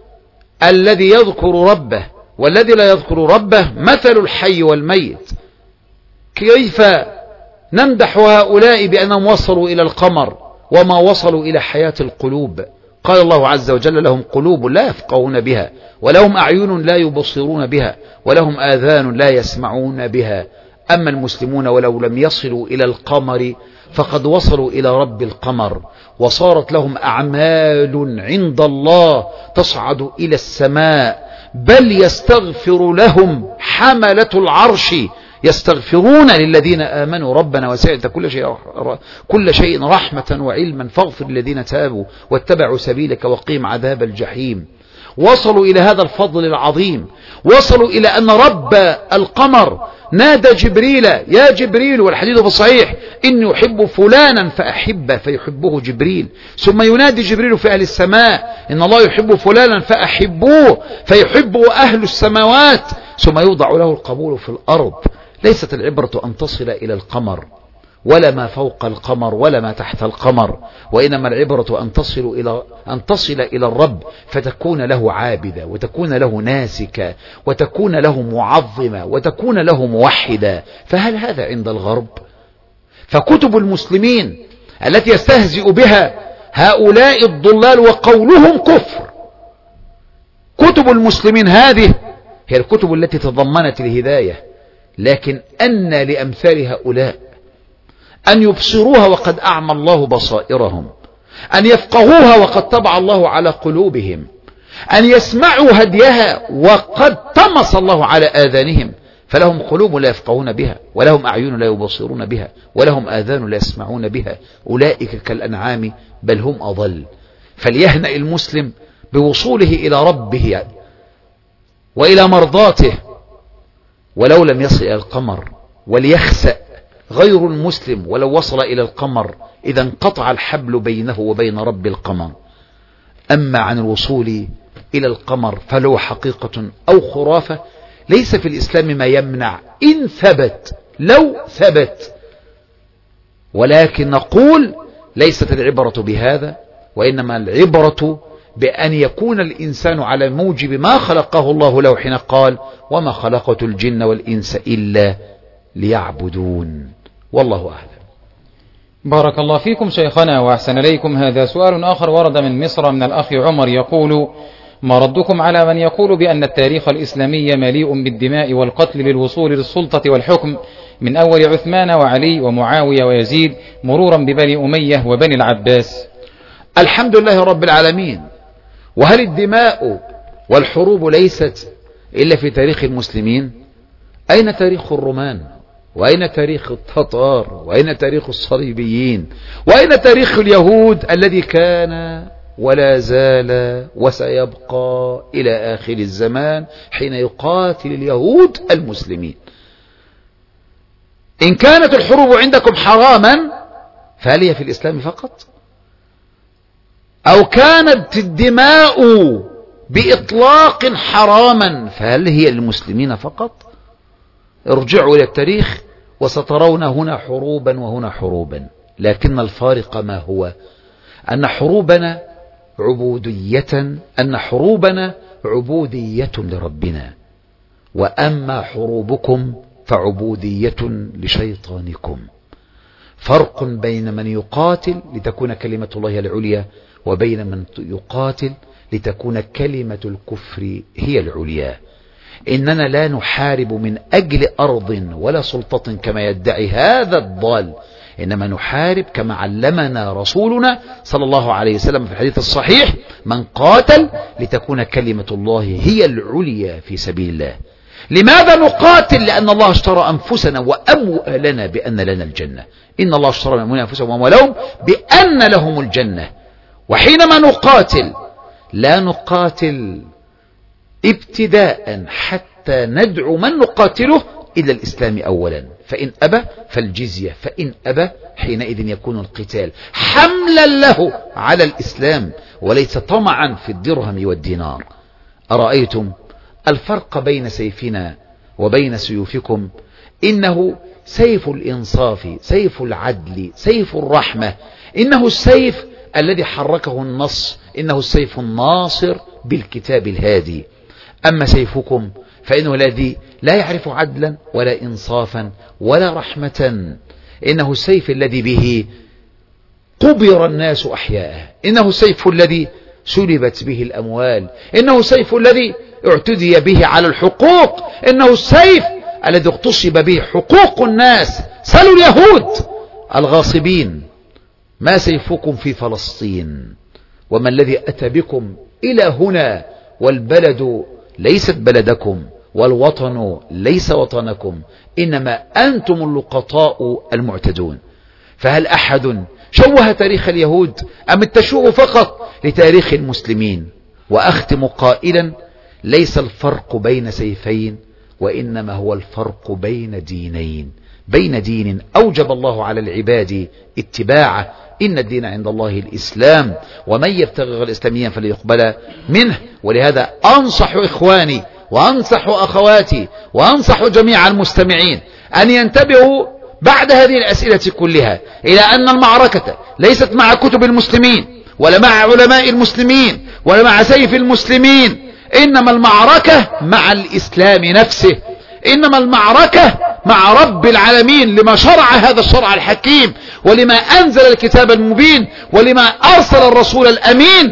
الذي يذكر ربه والذي لا يذكر ربه مثل الحي والميت. كيف نمدح هؤلاء بأنهم وصلوا إلى القمر وما وصلوا إلى حياة القلوب؟ قال الله عز وجل: لهم قلوب لا يفقهون بها، ولهم أعين لا يبصرون بها، ولهم آذان لا يسمعون بها. أما المسلمون ولو لم يصلوا إلى القمر فقد وصلوا إلى رب القمر، وصارت لهم أعمال عند الله تصعد إلى السماء، بل يستغفر لهم حملة العرش يستغفرون للذين آمنوا ربنا وسعت كل شيء كل شيء رحمة وعلما فاغفر للذين تابوا واتبعوا سبيلك وقيم عذاب الجحيم. وصلوا إلى هذا الفضل العظيم، وصلوا إلى أن رب القمر نادى جبريل: يا جبريل، والحديث في الصحيح: إني أحب فلانا فأحبه، فيحبه جبريل. ثم ينادي جبريل في أهل السماء: إن الله يحب فلانا فأحبوه، فيحبه أهل السماوات. ثم يوضع له القبول في الأرض. ليست العبرة أن تصل إلى القمر ولا ما فوق القمر ولا ما تحت القمر، وإنما العبرة أن تصل إلى أن تصل إلى الرب فتكون له عابدة، وتكون له ناسكة، وتكون له معظمة، وتكون له موحدة. فهل هذا عند الغرب؟ فكتب المسلمين التي يستهزئ بها هؤلاء الضلال وقولهم كفر، كتب المسلمين هذه هي الكتب التي تضمنت الهداية، لكن أن لأمثال هؤلاء أن يبصروها وقد أعمى الله بصائرهم، أن يفقهوها وقد طبع الله على قلوبهم، أن يسمعوا هديها وقد طمس الله على آذانهم. فلهم قلوب لا يفقهون بها، ولهم أعين لا يبصرون بها، ولهم آذان لا يسمعون بها، أولئك كالأنعام بل هم أضل. فليهنأ المسلم بوصوله إلى ربه وإلى مرضاته ولو لم يصل إلى القمر، وليخسأ غير المسلم ولو وصل إلى القمر إذا انقطع الحبل بينه وبين رب القمر. أما عن الوصول إلى القمر فلو حقيقة أو خرافة ليس في الإسلام ما يمنع إن ثبت، لو ثبت، ولكن نقول ليست العبرة بهذا، وإنما العبرة بأن يكون الإنسان على موجب ما خلقه الله له حين قال وما خلقت الجن والإنس إلا ليعبدون. والله أعلم. بارك الله فيكم شيخنا وأحسن إليكم. هذا سؤال آخر ورد من مصر من الأخ عمر يقول: ما ردكم على من يقول بأن التاريخ الإسلامي مليء بالدماء والقتل للوصول للسلطة والحكم من أول عثمان وعلي ومعاوية ويزيد مرورا ببني أمية وبني العباس؟ الحمد لله رب العالمين. وهل الدماء والحروب ليست إلا في تاريخ المسلمين؟ أين تاريخ الرومان؟ وأين تاريخ التتار؟ وأين تاريخ الصليبيين؟ وأين تاريخ اليهود الذي كان ولا زال وسيبقى إلى آخر الزمان حين يقاتل اليهود المسلمين؟ إن كانت الحروب عندكم حراما فهل هي في الإسلام فقط؟ أو كانت الدماء بإطلاق حراما فهل هي للمسلمين فقط؟ ارجعوا إلى التاريخ وسترون هنا حروبا وهنا حروبا، لكن الفارق ما هو؟ أن حروبنا عبودية أن حروبنا عبودية لربنا، وأما حروبكم فعبودية لشيطانكم. فرق بين من يقاتل لتكون كلمة الله العليا وبين من يقاتل لتكون كلمة الكفر هي العليا. إننا لا نحارب من أجل أرض ولا سلطة كما يدعي هذا الضال، إنما نحارب كما علمنا رسولنا صلى الله عليه وسلم في الحديث الصحيح: من قاتل لتكون كلمة الله هي العليا في سبيل الله. لماذا نقاتل؟ لأن الله اشترى أنفسنا وأموالنا بأن لنا الجنة. إن الله اشترى من أنفسهم وأموالهم بأن لهم الجنة. وحينما نقاتل لا نقاتل ابتداء حتى ندعو من نقاتله إلى الإسلام أولا، فإن أبى فالجزية، فإن أبى حينئذ يكون القتال حملا له على الإسلام وليس طمعا في الدرهم والدينار. أرأيتم الفرق بين سيفنا وبين سيوفكم؟ إنه سيف الإنصاف، سيف العدل، سيف الرحمة، إنه السيف الذي حركه النص، إنه السيف الناصر بالكتاب الهادي. أما سيفكم فإنه الذي لا يعرف عدلا ولا إنصافا ولا رحمة، إنه السيف الذي به قبر الناس أحياء، إنه السيف الذي سلبت به الأموال، إنه السيف الذي اعتدي به على الحقوق، إنه السيف الذي اغتصب به حقوق الناس. سألوا اليهود الغاصبين: ما سيفكم في فلسطين؟ وما الذي أتى بكم إلى هنا؟ والبلد ليست بلدكم والوطن ليس وطنكم، إنما أنتم اللقطاء المعتدون. فهل أحد شوه تاريخ اليهود أم التشوه فقط لتاريخ المسلمين؟ وأختم قائلا: ليس الفرق بين سيفين، وإنما هو الفرق بين دينين، بين دين أوجب الله على العباد اتباعه، إن الدين عند الله الإسلام، ومن يبتغي غير الإسلاميا فليقبل منه. ولهذا أنصح إخواني وأنصح أخواتي وأنصح جميع المستمعين أن ينتبهوا بعد هذه الأسئلة كلها إلى أن المعركة ليست مع كتب المسلمين ولا مع علماء المسلمين ولا مع سيف المسلمين، إنما المعركة مع الإسلام نفسه، إنما المعركة مع رب العالمين لما شرع هذا الشرع الحكيم، ولما أنزل الكتاب المبين، ولما أرسل الرسول الأمين.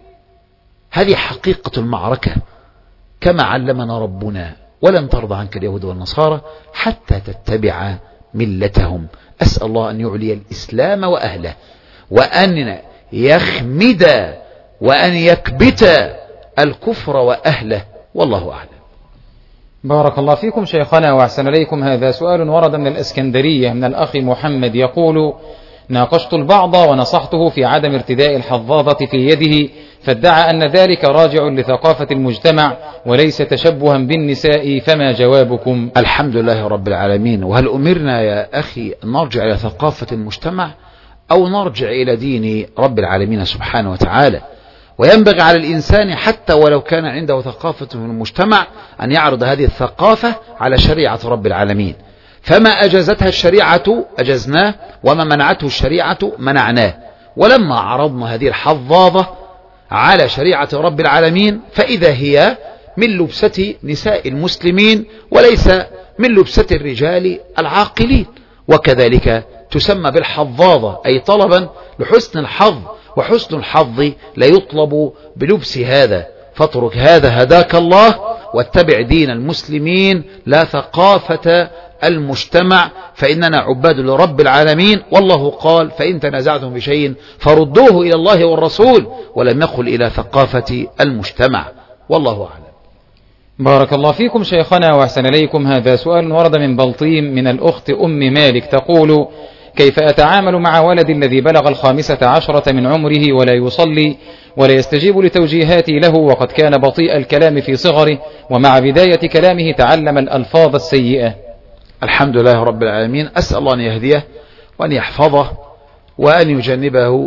هذه حقيقة المعركة كما علمنا ربنا: ولن ترضى عنك اليهود والنصارى حتى تتبع ملتهم. أسأل الله أن يعلي الإسلام وأهله، وأن يخمد وأن يكبت الكفر وأهله، والله أعلم. بارك الله فيكم شيخنا وأحسن إليكم. هذا سؤال ورد من الإسكندرية من الأخ محمد يقول: ناقشت البعض ونصحته في عدم ارتداء الحظاظة في يده، فادعى أن ذلك راجع لثقافة المجتمع وليس تشبها بالنساء، فما جوابكم؟ الحمد لله رب العالمين. وهل أمرنا يا أخي نرجع إلى ثقافة المجتمع أو نرجع إلى دين رب العالمين سبحانه وتعالى؟ وينبغي على الإنسان حتى ولو كان عنده ثقافة في المجتمع أن يعرض هذه الثقافة على شريعة رب العالمين، فما أجازتها الشريعة أجزناه، وما منعته الشريعة منعناه. ولما عرضنا هذه الحظاظة على شريعة رب العالمين فإذا هي من لبسة نساء المسلمين وليس من لبسة الرجال العاقلين، وكذلك تسمى بالحظاظة أي طلبا لحسن الحظ، وحسن الحظ لا يطلب بلبس هذا، فاترك هذا هداك الله واتبع دين المسلمين لا ثقافة المجتمع، فإننا عباد لرب العالمين، والله قال فإن تنازعتم بشيء فردوه إلى الله والرسول، ولم يقل إلى ثقافة المجتمع، والله أعلم. بارك الله فيكم شيخنا وأحسن إليكم. هذا سؤال ورد من بلطيم من الأخت أم مالك تقول: كيف أتعامل مع ولدي الذي بلغ الخامسة عشرة من عمره ولا يصلي ولا يستجيب لتوجيهاتي له، وقد كان بطيء الكلام في صغره، ومع بداية كلامه تعلم الألفاظ السيئة؟ الحمد لله رب العالمين، أسأل الله أن يهديه وأن يحفظه وأن يجنبه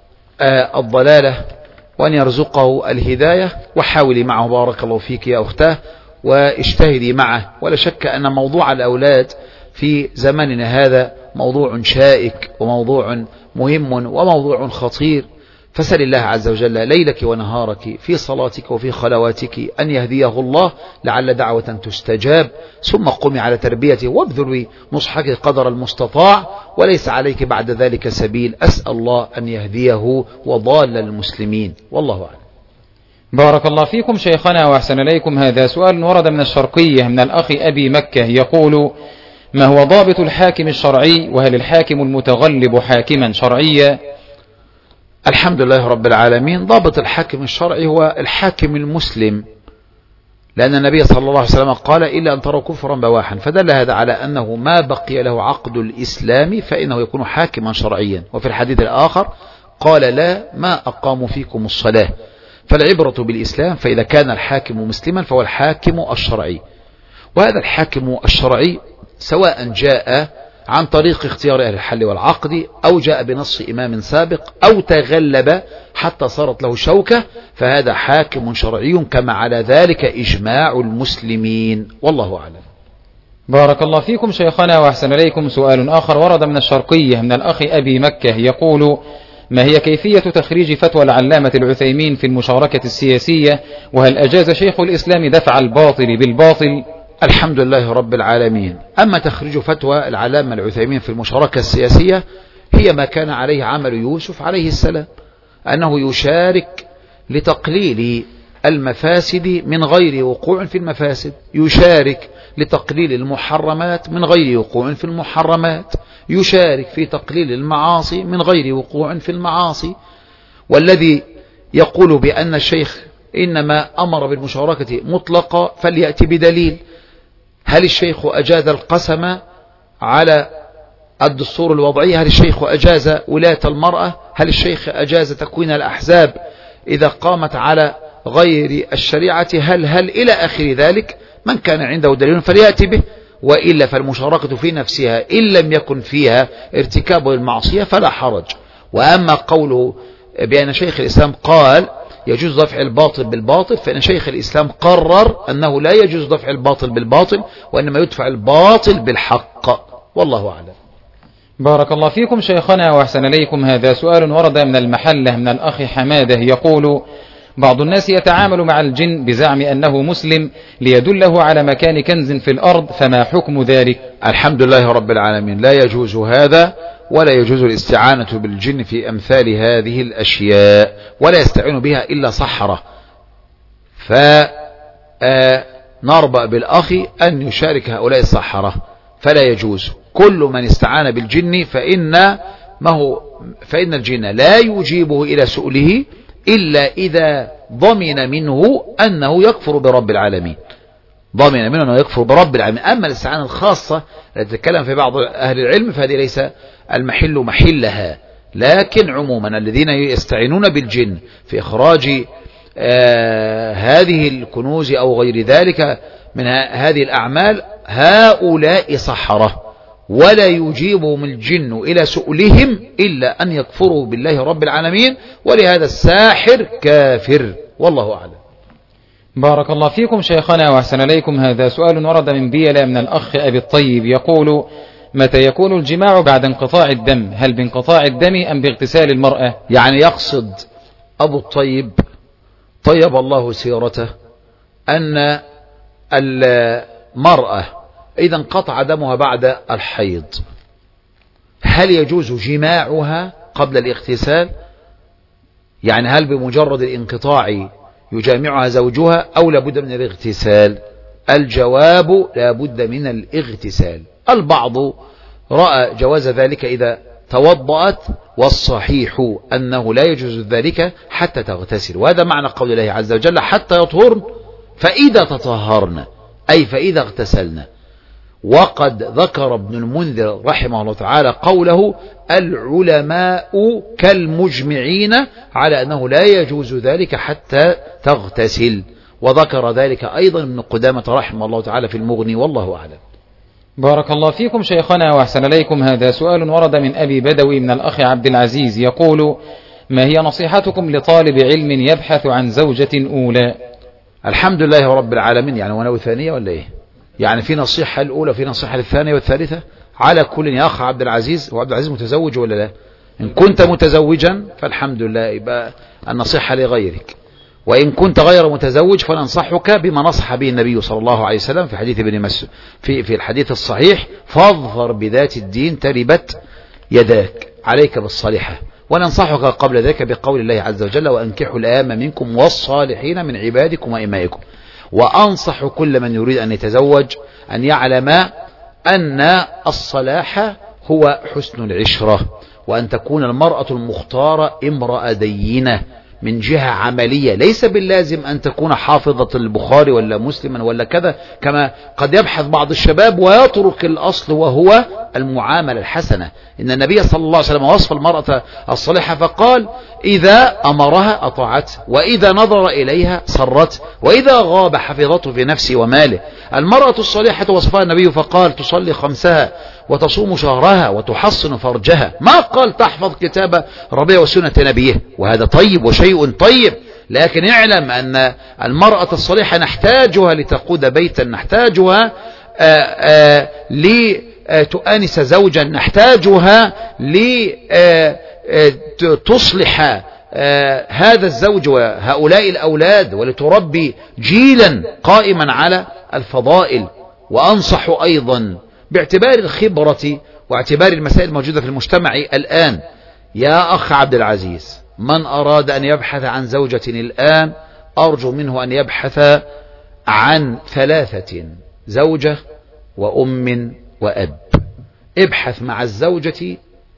الضلالة وأن يرزقه الهداية، وحاولي معه بارك الله فيك يا أختاه واجتهدي معه. ولا شك أن موضوع الأولاد في زماننا هذا موضوع شائك وموضوع مهم وموضوع خطير، فسل الله عز وجل ليلك ونهارك في صلاتك وفي خلواتك أن يهديه الله لعل دعوة تستجاب، ثم قمي على تربيته وابذلي نصحك قدر المستطاع، وليس عليك بعد ذلك سبيل. أسأل الله أن يهديه وضال المسلمين، والله أعلم. بارك الله فيكم شيخنا وأحسن إليكم. هذا سؤال ورد من الشرقية من الأخ أبي مكة يقول: ما هو ضابط الحاكم الشرعي، وهل الحاكم المتغلب حاكما شرعيا؟ الحمد لله رب العالمين، ضابط الحاكم الشرعي هو الحاكم المسلم، لأن النبي صلى الله عليه وسلم قال: إلا أن تروا كفرا بواحا، فدل هذا على أنه ما بقي له عقد الإسلام فإنه يكون حاكما شرعيا. وفي الحديث الآخر قال: لا ما أقاموا فيكم الصلاة. فالعبرة بالإسلام، فإذا كان الحاكم مسلما فهو الحاكم الشرعي. وهذا الحاكم الشرعي سواء جاء عن طريق اختيار أهل الحل والعقد، أو جاء بنص إمام سابق، أو تغلب حتى صارت له شوكة، فهذا حاكم شرعي كما على ذلك إجماع المسلمين، والله أعلم. بارك الله فيكم شيخنا وأحسن إليكم. سؤال آخر ورد من الشرقية من الأخ أبي مكة يقول: ما هي كيفية تخريج فتوى العلامة العثيمين في المشاركة السياسية، وهل أجاز شيخ الإسلام دفع الباطل بالباطل؟ الحمد لله رب العالمين. أما تخريج فتوى العلامة العثيمين في المشاركة السياسية هي ما كان عليه عمل يوسف عليه السلام، أنه يشارك لتقليل المفاسد من غير وقوع في المفاسد، يشارك لتقليل المحرمات من غير وقوع في المحرمات، يشارك في تقليل المعاصي من غير وقوع في المعاصي. والذي يقول بأن الشيخ إنما أمر بالمشاركة مطلقة فليأتي بدليل. هل الشيخ أجاز القسم على الدستور الوضعي؟ هل الشيخ أجاز ولاية المرأة؟ هل الشيخ أجاز تكوين الأحزاب إذا قامت على غير الشريعة؟ هل هل إلى آخر ذلك. من كان عنده دليل فليأتي به، وإلا فالمشاركة في نفسها إن لم يكن فيها ارتكاب المعصية فلا حرج. وأما قوله بأن شيخ الإسلام قال يجوز دفع الباطل بالباطل، فإن شيخ الإسلام قرر أنه لا يجوز دفع الباطل بالباطل، وإنما يدفع الباطل بالحق، والله أعلم. بارك الله فيكم شيخنا وأحسن إليكم. هذا سؤال ورد من المحلة من الأخ حماده يقول: بعض الناس يتعامل مع الجن بزعم أنه مسلم ليدله على مكان كنز في الأرض، فما حكم ذلك؟ الحمد لله رب العالمين، لا يجوز هذا، ولا يجوز الاستعانة بالجن في أمثال هذه الأشياء، ولا يستعين بها إلا سحرة. فنربأ بالأخ أن يشارك هؤلاء السحرة، فلا يجوز. كل من استعان بالجن فإن, ما هو فإن الجن لا يجيبه إلى سؤله إلا إذا ضمن منه أنه يكفر برب العالمين، ضمن منه أنه يكفر برب العالمين. أما الاستعانة الخاصة التي تتكلم في بعض أهل العلم فهذه ليس المحل محلها، لكن عموما الذين يستعينون بالجن في إخراج آه هذه الكنوز أو غير ذلك من هذه الأعمال هؤلاء سحرة، ولا يجيبهم الجن إلى سؤلهم إلا أن يكفروا بالله رب العالمين، ولهذا الساحر كافر، والله أعلم. بارك الله فيكم شيخنا وأحسن إليكم. هذا سؤال ورد من بيلة من الأخ أبي الطيب يقول: متى يكون الجماع بعد انقطاع الدم؟ هل بانقطاع الدم أم باغتسال المرأة؟ يعني يقصد أبو الطيب طيب الله سيرته أن المرأة إذا انقطع دمها بعد الحيض هل يجوز جماعها قبل الاغتسال؟ يعني هل بمجرد الانقطاع يجامعها زوجها أو لابد من الاغتسال؟ الجواب لابد من الاغتسال. البعض رأى جواز ذلك إذا توضأت، والصحيح أنه لا يجوز ذلك حتى تغتسل، وهذا معنى قول الله عز وجل حتى يطهرن فإذا تطهرن، أي فإذا اغتسلن. وقد ذكر ابن المنذر رحمه الله تعالى قوله العلماء كالمجمعين على أنه لا يجوز ذلك حتى تغتسل، وذكر ذلك أيضا ابن قدامة رحمه الله تعالى في المغني، والله أعلم. بارك الله فيكم شيخنا وأحسن إليكم. هذا سؤال ورد من أبي بدوي من الأخ عبد العزيز يقول: ما هي نصيحتكم لطالب علم يبحث عن زوجة أولى؟ الحمد لله رب العالمين. يعني ونوي ثانية ولا إيه؟ يعني في نصيحة الأولى في نصيحة للثانية والثالثة؟ على كل يا أخ عبد العزيز، وعبد العزيز متزوج ولا لا؟ إن كنت متزوجا فالحمد لله، يبقى النصيحة لغيرك، وإن كنت غير متزوج فننصحك بما نصح به النبي صلى الله عليه وسلم في حديث ابن مسعود في في الحديث الصحيح: فاظفر بذات الدين تربت يداك، عليك بالصالحة. وننصحك قبل ذلك بقول الله عز وجل: وأنكحوا الأيام منكم والصالحين من عبادكم وإمائكم. وأنصح كل من يريد أن يتزوج أن يعلم أن الصلاح هو حسن العشرة، وأن تكون المرأة المختارة امرأة دينة من جهة عملية، ليس باللازم أن تكون حافظة البخاري ولا مسلما ولا كذا، كما قد يبحث بعض الشباب ويترك الأصل وهو المعاملة الحسنة. إن النبي صلى الله عليه وسلم وصف المرأة الصالحة فقال: إذا أمرها أطاعته، وإذا نظر إليها سرت، وإذا غاب حفظته في نفسه وماله. المرأة الصالحة وصفها النبي فقال: تصلي خمسها وتصوم شهرها وتحصن فرجها، ما قال تحفظ كتاب ربيع وسنة نبيه، وهذا طيب وشيء طيب، لكن اعلم أن المرأة الصالحة نحتاجها لتقود بيتا، نحتاجها لتؤانس زوجا، نحتاجها لتصلح هذا الزوج وهؤلاء الأولاد، ولتربي جيلا قائما على الفضائل. وأنصح أيضا باعتبار الخبرة واعتبار المسائل الموجودة في المجتمع الآن، يا أخ عبد العزيز، من أراد أن يبحث عن زوجة الآن أرجو منه أن يبحث عن ثلاثة: زوجة وأم وأب. ابحث مع الزوجة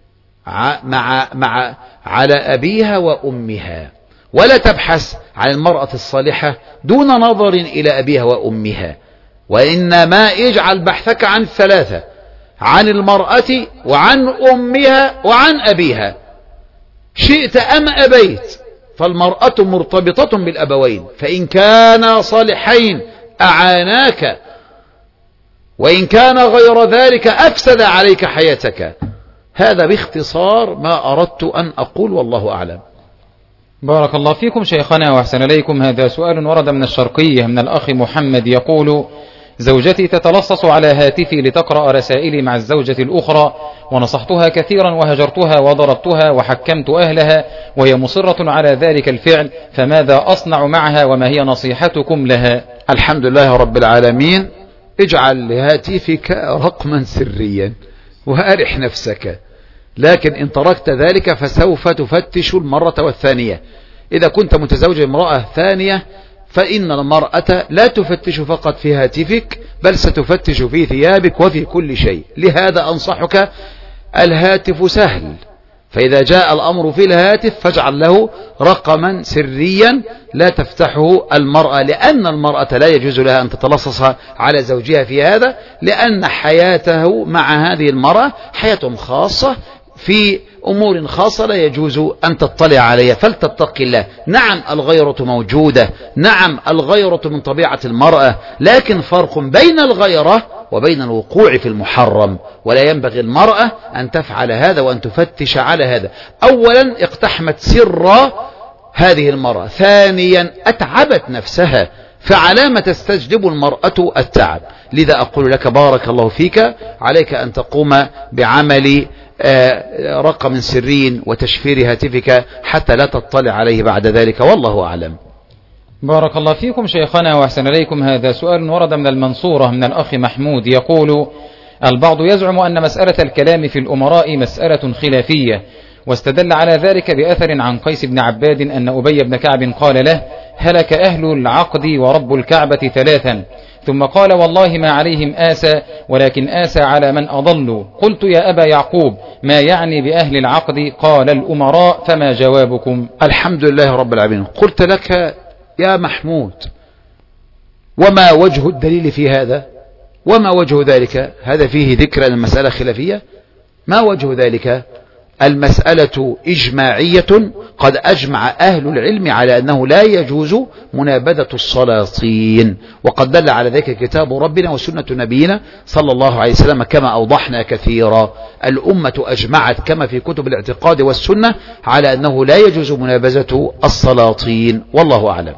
مع مع على أبيها وأمها، ولا تبحث عن المرأة الصالحة دون نظر إلى أبيها وأمها، وإنما اجعل بحثك عن الثلاثة: عن المرأة وعن أمها وعن أبيها، شئت أم أبيت، فالمرأة مرتبطة بالأبوين، فإن كانا صالحين أعاناك، وإن كان غير ذلك أفسد عليك حياتك. هذا باختصار ما أردت أن أقول، والله أعلم. بارك الله فيكم شيخنا وأحسن إليكم. هذا سؤال ورد من الشرقية من الأخ محمد يقول: زوجتي تتلصص على هاتفي لتقرأ رسائلي مع الزوجة الأخرى، ونصحتها كثيرا وهجرتها وضربتها وحكمت أهلها، وهي مصرة على ذلك الفعل، فماذا أصنع معها وما هي نصيحتكم لها؟ الحمد لله رب العالمين. اجعل لهاتفك رقما سريا وأرح نفسك، لكن إن تركت ذلك فسوف تفتش المرة والثانية. إذا كنت متزوج امرأة ثانية فإن المرأة لا تفتش فقط في هاتفك، بل ستفتش في ثيابك وفي كل شيء. لهذا أنصحك، الهاتف سهل، فإذا جاء الأمر في الهاتف فاجعل له رقما سريا لا تفتحه المرأة، لأن المرأة لا يجوز لها أن تتلصص على زوجها في هذا، لأن حياته مع هذه المرأة حياة خاصة في أمور خاصة لا يجوز أن تطلع عليها، فلتتق الله. نعم الغيرة موجودة، نعم الغيرة من طبيعة المرأة، لكن فرق بين الغيرة وبين الوقوع في المحرم، ولا ينبغي المرأة أن تفعل هذا وأن تفتش على هذا. أولا اقتحمت سر هذه المرأة، ثانيا أتعبت نفسها فعلامة تستجلب المرأة التعب. لذا أقول لك بارك الله فيك، عليك أن تقوم بعمل رقم سري وتشفير هاتفك حتى لا تطلع عليه بعد ذلك، والله أعلم. بارك الله فيكم شيخنا وأحسن إليكم. هذا سؤال ورد من المنصورة من الأخ محمود يقول: البعض يزعم أن مسألة الكلام في الأمراء مسألة خلافية، واستدل على ذلك بأثر عن قيس بن عباد أن أبي بن كعب قال له: هلك أهل العقد ورب الكعبة ثلاثا، ثم قال: والله ما عليهم آسى ولكن آسى على من أضلوا. قلت: يا أبا يعقوب، ما يعني بأهل العقد؟ قال: الأمراء. فما جوابكم؟ الحمد لله رب العالمين. قلت لك يا محمود: وما وجه الدليل في هذا؟ وما وجه ذلك؟ هذا فيه ذكر أن المسألة خلافية؟ ما وجه ذلك؟ المسألة إجماعية، قد أجمع أهل العلم على أنه لا يجوز منابذة السلاطين، وقد دل على ذلك كتاب ربنا وسنة نبينا صلى الله عليه وسلم كما أوضحنا كثيرا. الأمة أجمعت كما في كتب الاعتقاد والسنة على أنه لا يجوز منابذة السلاطين، والله أعلم.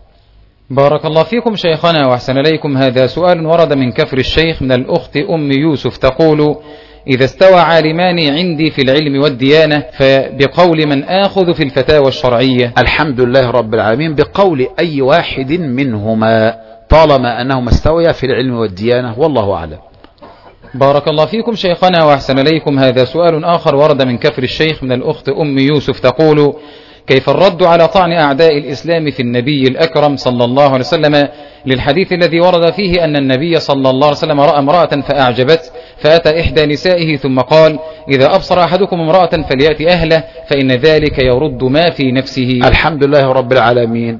بارك الله فيكم شيخنا وأحسن إليكم. هذا سؤال ورد من كفر الشيخ من الأخت أم يوسف تقول: إذا استوى عالمان عندي في العلم والديانة فبقول من آخذ في الفتاوى الشرعية؟ الحمد لله رب العالمين، بقول أي واحد منهما طالما أنهما استويا في العلم والديانة، والله أعلم. بارك الله فيكم شيخنا وأحسن إليكم. هذا سؤال آخر ورد من كفر الشيخ من الأخت أم يوسف تقول: كيف الرد على طعن أعداء الإسلام في النبي الأكرم صلى الله عليه وسلم للحديث الذي ورد فيه أن النبي صلى الله عليه وسلم رأى امرأة فأعجبت فأتى إحدى نسائه ثم قال: إذا أبصر أحدكم امرأة فليأتي أهله فإن ذلك يرد ما في نفسه؟ الحمد لله رب العالمين.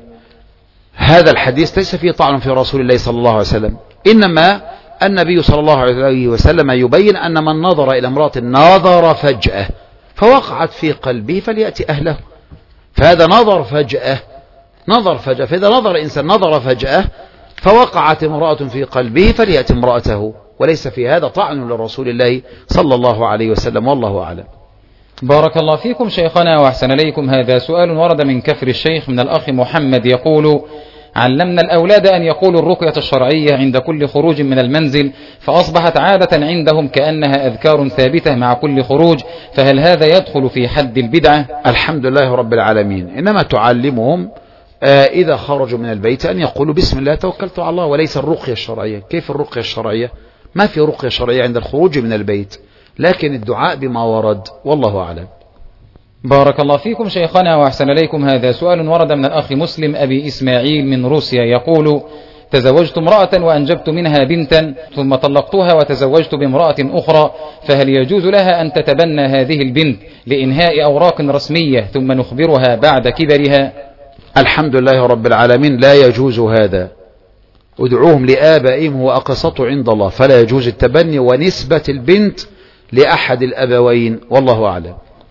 هذا الحديث ليس فيه طعن في رسول الله صلى الله عليه وسلم، إنما النبي صلى الله عليه وسلم يبين أن من نظر إلى امرأة نظر فجأة فوقعت في قلبه فليأتي أهله، فهذا نظر فجأة نظر فجأة فإذا نظر إنسان نظر فجأة فوقعت امرأة في قلبه فليأتي امرأته، وليس في هذا طعن لرسول الله صلى الله عليه وسلم، والله أعلم. بارك الله فيكم شيخنا وأحسن إليكم. هذا سؤال ورد من كفر الشيخ من الأخ محمد يقول: علمنا الأولاد أن يقولوا الرقية الشرعية عند كل خروج من المنزل، فأصبحت عادة عندهم كأنها أذكار ثابتة مع كل خروج، فهل هذا يدخل في حد البدعة؟ الحمد لله رب العالمين. إنما تعلمهم آه إذا خرجوا من البيت أن يقولوا بسم الله توكلت على الله، وليس الرقية الشرعية. كيف الرقية الشرعية؟ ما في رقية شرعية عند الخروج من البيت، لكن الدعاء بما ورد، والله أعلم. بارك الله فيكم شيخنا وأحسن إليكم. هذا سؤال ورد من الأخ مسلم أبي إسماعيل من روسيا يقول: تزوجت امرأة وأنجبت منها بنتا ثم طلقتها وتزوجت بامرأة أخرى، فهل يجوز لها أن تتبنى هذه البنت لإنهاء أوراق رسمية ثم نخبرها بعد كبرها؟ الحمد لله رب العالمين، لا يجوز هذا. ادعوهم لآبائهم هو أقسط عند الله، فلا يجوز التبني ونسبة البنت لأحد الأبوين، والله أعلم.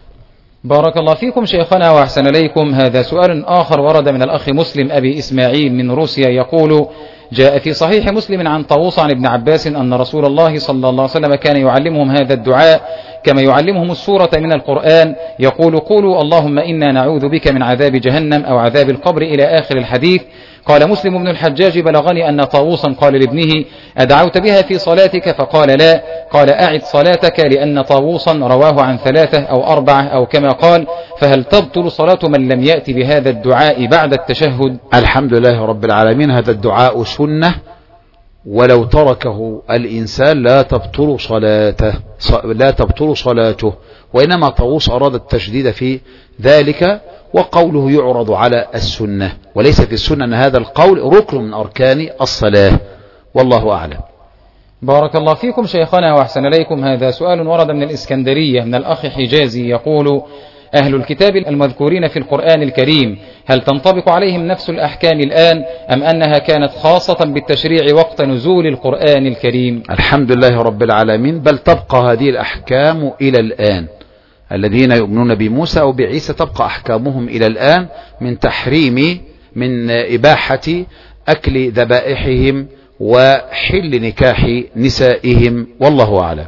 بارك الله فيكم شيخنا وأحسن إليكم. هذا سؤال آخر ورد من الأخ مسلم أبي إسماعيل من روسيا يقول: جاء في صحيح مسلم عن طاووس عن ابن عباس أن رسول الله صلى الله عليه وسلم كان يعلمهم هذا الدعاء كما يعلمهم السورة من القرآن، يقول: قولوا اللهم إنا نعوذ بك من عذاب جهنم أو عذاب القبر إلى آخر الحديث. قال مسلم بن الحجاج: بلغني أن طاووسا قال لابنه: أدعوت بها في صلاتك؟ فقال: لا. قال: أعد صلاتك، لأن طاووسا رواه عن ثلاثة أو أربعة أو كما قال، فهل تبطل صلاة من لم يأتي بهذا الدعاء بعد التشهد؟ الحمد لله رب العالمين، هذا الدعاء سنة، ولو تركه الإنسان لا تبطل صلاته لا تبطل صلاته وإنما طاووس أراد التشديد في ذلك، وقوله يعرض على السنة، وليس في السنة أن هذا القول ركن من أركان الصلاة، والله أعلم. بارك الله فيكم شيخنا وأحسن إليكم. هذا سؤال ورد من الإسكندرية من الأخ حجازي يقول: أهل الكتاب المذكورين في القرآن الكريم هل تنطبق عليهم نفس الأحكام الآن أم أنها كانت خاصة بالتشريع وقت نزول القرآن الكريم؟ الحمد لله رب العالمين، بل تبقى هذه الأحكام إلى الآن. الذين يؤمنون بموسى أو بعيسى تبقى أحكامهم إلى الآن، من تحريم من إباحة أكل ذبائحهم وحل نكاح نسائهم، والله أعلم.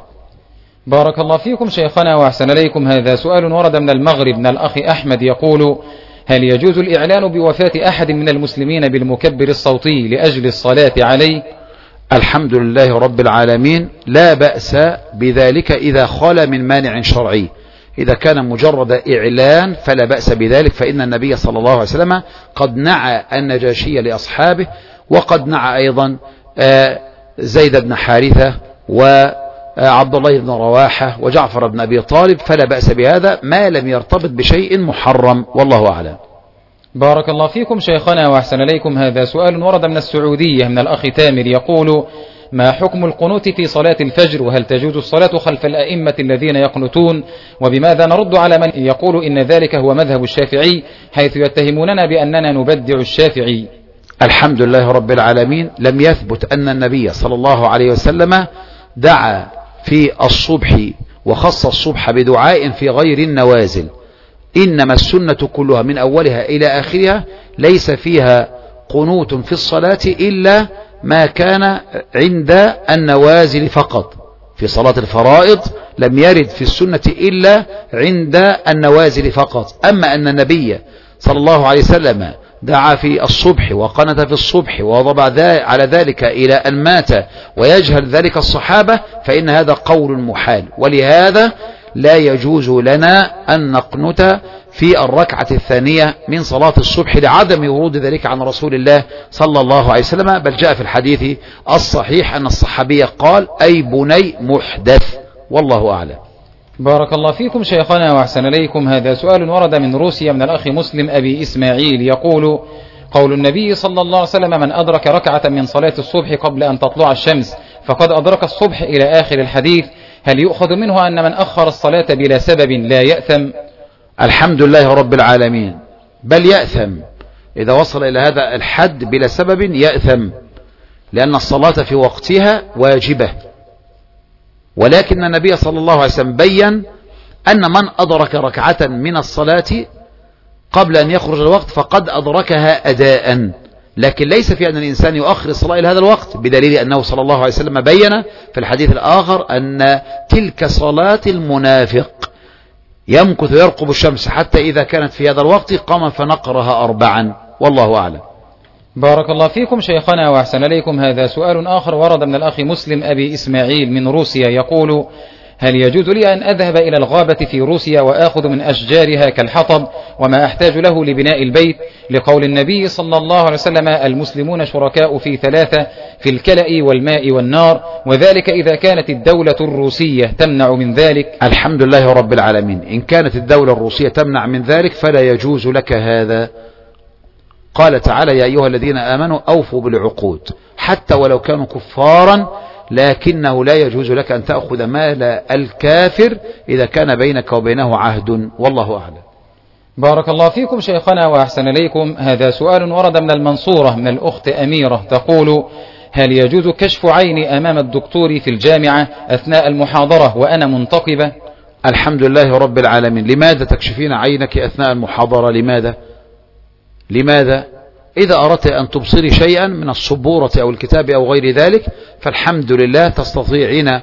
بارك الله فيكم شيخنا وأحسن إليكم. هذا سؤال ورد من المغرب من الأخ أحمد يقول: هل يجوز الإعلان بوفاة أحد من المسلمين بالمكبر الصوتي لأجل الصلاة عليه؟ الحمد لله رب العالمين، لا بأس بذلك إذا خلا من مانع شرعي. إذا كان مجرد إعلان فلا بأس بذلك، فإن النبي صلى الله عليه وسلم قد نعى النجاشي لأصحابه، وقد نعى أيضا زيد بن حارثة وعبد الله بن رواحة وجعفر بن أبي طالب، فلا بأس بهذا ما لم يرتبط بشيء محرم، والله أعلم. بارك الله فيكم شيخنا وأحسن إليكم. هذا سؤال ورد من السعودية من الأخ تامر، يقول: ما حكم القنوت في صلاة الفجر؟ وهل تجوز الصلاة خلف الأئمة الذين يقنتون؟ وبماذا نرد على من يقول إن ذلك هو مذهب الشافعي، حيث يتهموننا بأننا نبدع الشافعي؟ الحمد لله رب العالمين، لم يثبت أن النبي صلى الله عليه وسلم دعا في الصبح وخص الصبح بدعاء في غير النوازل، إنما السنة كلها من أولها إلى آخرها ليس فيها قنوت في الصلاة إلا ما كان عند النوازل فقط. في صلاة الفرائض لم يرد في السنة إلا عند النوازل فقط. أما أن النبي صلى الله عليه وسلم دعا في الصبح وقنت في الصبح ووضع على ذلك إلى أن مات ويجهل ذلك الصحابة، فإن هذا قول محال، ولهذا لا يجوز لنا أن نقنت في الركعة الثانية من صلاة الصبح لعدم ورود ذلك عن رسول الله صلى الله عليه وسلم، بل جاء في الحديث الصحيح أن الصحابي قال: أي بني محدث، والله أعلم. بارك الله فيكم شيخنا وأحسن إليكم. هذا سؤال ورد من روسيا من الأخ مسلم أبي إسماعيل، يقول: قول النبي صلى الله عليه وسلم: من أدرك ركعة من صلاة الصبح قبل أن تطلع الشمس فقد أدرك الصبح إلى آخر الحديث، هل يؤخذ منه أن من أخر الصلاة بلا سبب لا يأثم؟ الحمد لله رب العالمين، بل يأثم إذا وصل إلى هذا الحد بلا سبب، يأثم، لأن الصلاة في وقتها واجبة. ولكن النبي صلى الله عليه وسلم بيّن أن من أدرك ركعة من الصلاة قبل أن يخرج الوقت فقد أدركها أداء، لكن ليس في أن الإنسان يؤخر الصلاة إلى هذا الوقت، بدليل أنه صلى الله عليه وسلم بيّن في الحديث الآخر أن تلك صلاة المنافق، يمكث يرقب الشمس حتى إذا كانت في هذا الوقت قام فنقرها أربعا، والله أعلم. بارك الله فيكم شيخنا وأحسن إليكم. هذا سؤال آخر ورد من الأخ مسلم أبي إسماعيل من روسيا، يقول: هل يجوز لي أن أذهب إلى الغابة في روسيا وآخذ من أشجارها كالحطب وما أحتاج له لبناء البيت، لقول النبي صلى الله عليه وسلم: المسلمون شركاء في ثلاثة، في الكلأ والماء والنار، وذلك إذا كانت الدولة الروسية تمنع من ذلك؟ الحمد لله رب العالمين، إن كانت الدولة الروسية تمنع من ذلك فلا يجوز لك هذا. قال تعالى: يا أيها الذين آمنوا أوفوا بالعقود، حتى ولو كانوا كفارا، لكنه لا يجوز لك أن تأخذ مال الكافر إذا كان بينك وبينه عهد، والله أعلم. بارك الله فيكم شيخنا وأحسن إليكم. هذا سؤال ورد من المنصورة من الأخت أميرة، تقول: هل يجوز كشف عيني أمام الدكتور في الجامعة أثناء المحاضرة وأنا منتقبة؟ الحمد لله رب العالمين. لماذا تكشفين عينك أثناء المحاضرة؟ لماذا؟ لماذا؟ إذا أردت أن تبصري شيئا من السبورة أو الكتاب أو غير ذلك فالحمد لله تستطيعين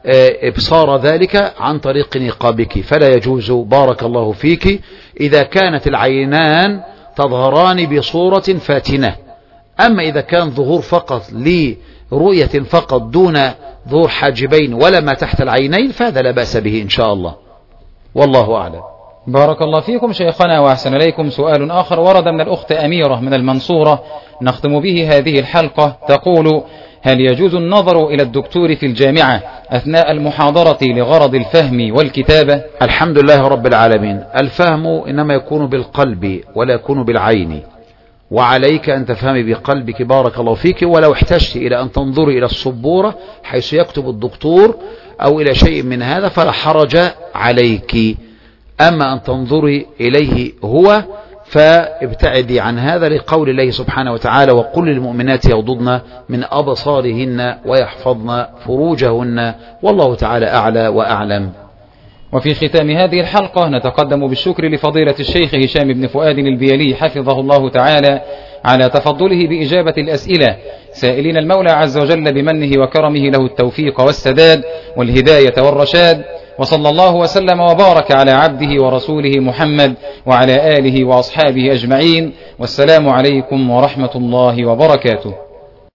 إبصار ذلك عن طريق نقابك، فلا يجوز، بارك الله فيك، إذا كانت العينان تظهران بصورة فاتنة. أما إذا كان ظهور فقط لرؤية فقط دون ظهور حاجبين ولا ما تحت العينين فهذا لا بأس به إن شاء الله، والله أعلم. بارك الله فيكم شيخنا وأحسن إليكم. سؤال آخر ورد من الأخت أميرة من المنصورة، نختم به هذه الحلقة، تقول: هل يجوز النظر إلى الدكتور في الجامعة أثناء المحاضرة لغرض الفهم والكتابة؟ الحمد لله رب العالمين. الفهم إنما يكون بالقلب ولا يكون بالعين، وعليك أن تفهمي بقلبك، بارك الله فيك، ولو احتجت إلى أن تنظري إلى السبورة حيث يكتب الدكتور أو إلى شيء من هذا فلا حرج عليك. أما أن تنظري إليه هو فابتعدي عن هذا، لقول الله سبحانه وتعالى: وقل للمؤمنات يغضضن من أبصارهن ويحفظن فروجهن، والله تعالى أعلى وأعلم. وفي ختام هذه الحلقة نتقدم بالشكر لفضيلة الشيخ هشام بن فؤاد البيلي حفظه الله تعالى على تفضله بإجابة الأسئلة، سائلين المولى عز وجل بمنه وكرمه له التوفيق والسداد والهداية والرشاد، وصلى الله وسلم وبارك على عبده ورسوله محمد وعلى آله وأصحابه أجمعين، والسلام عليكم ورحمة الله وبركاته.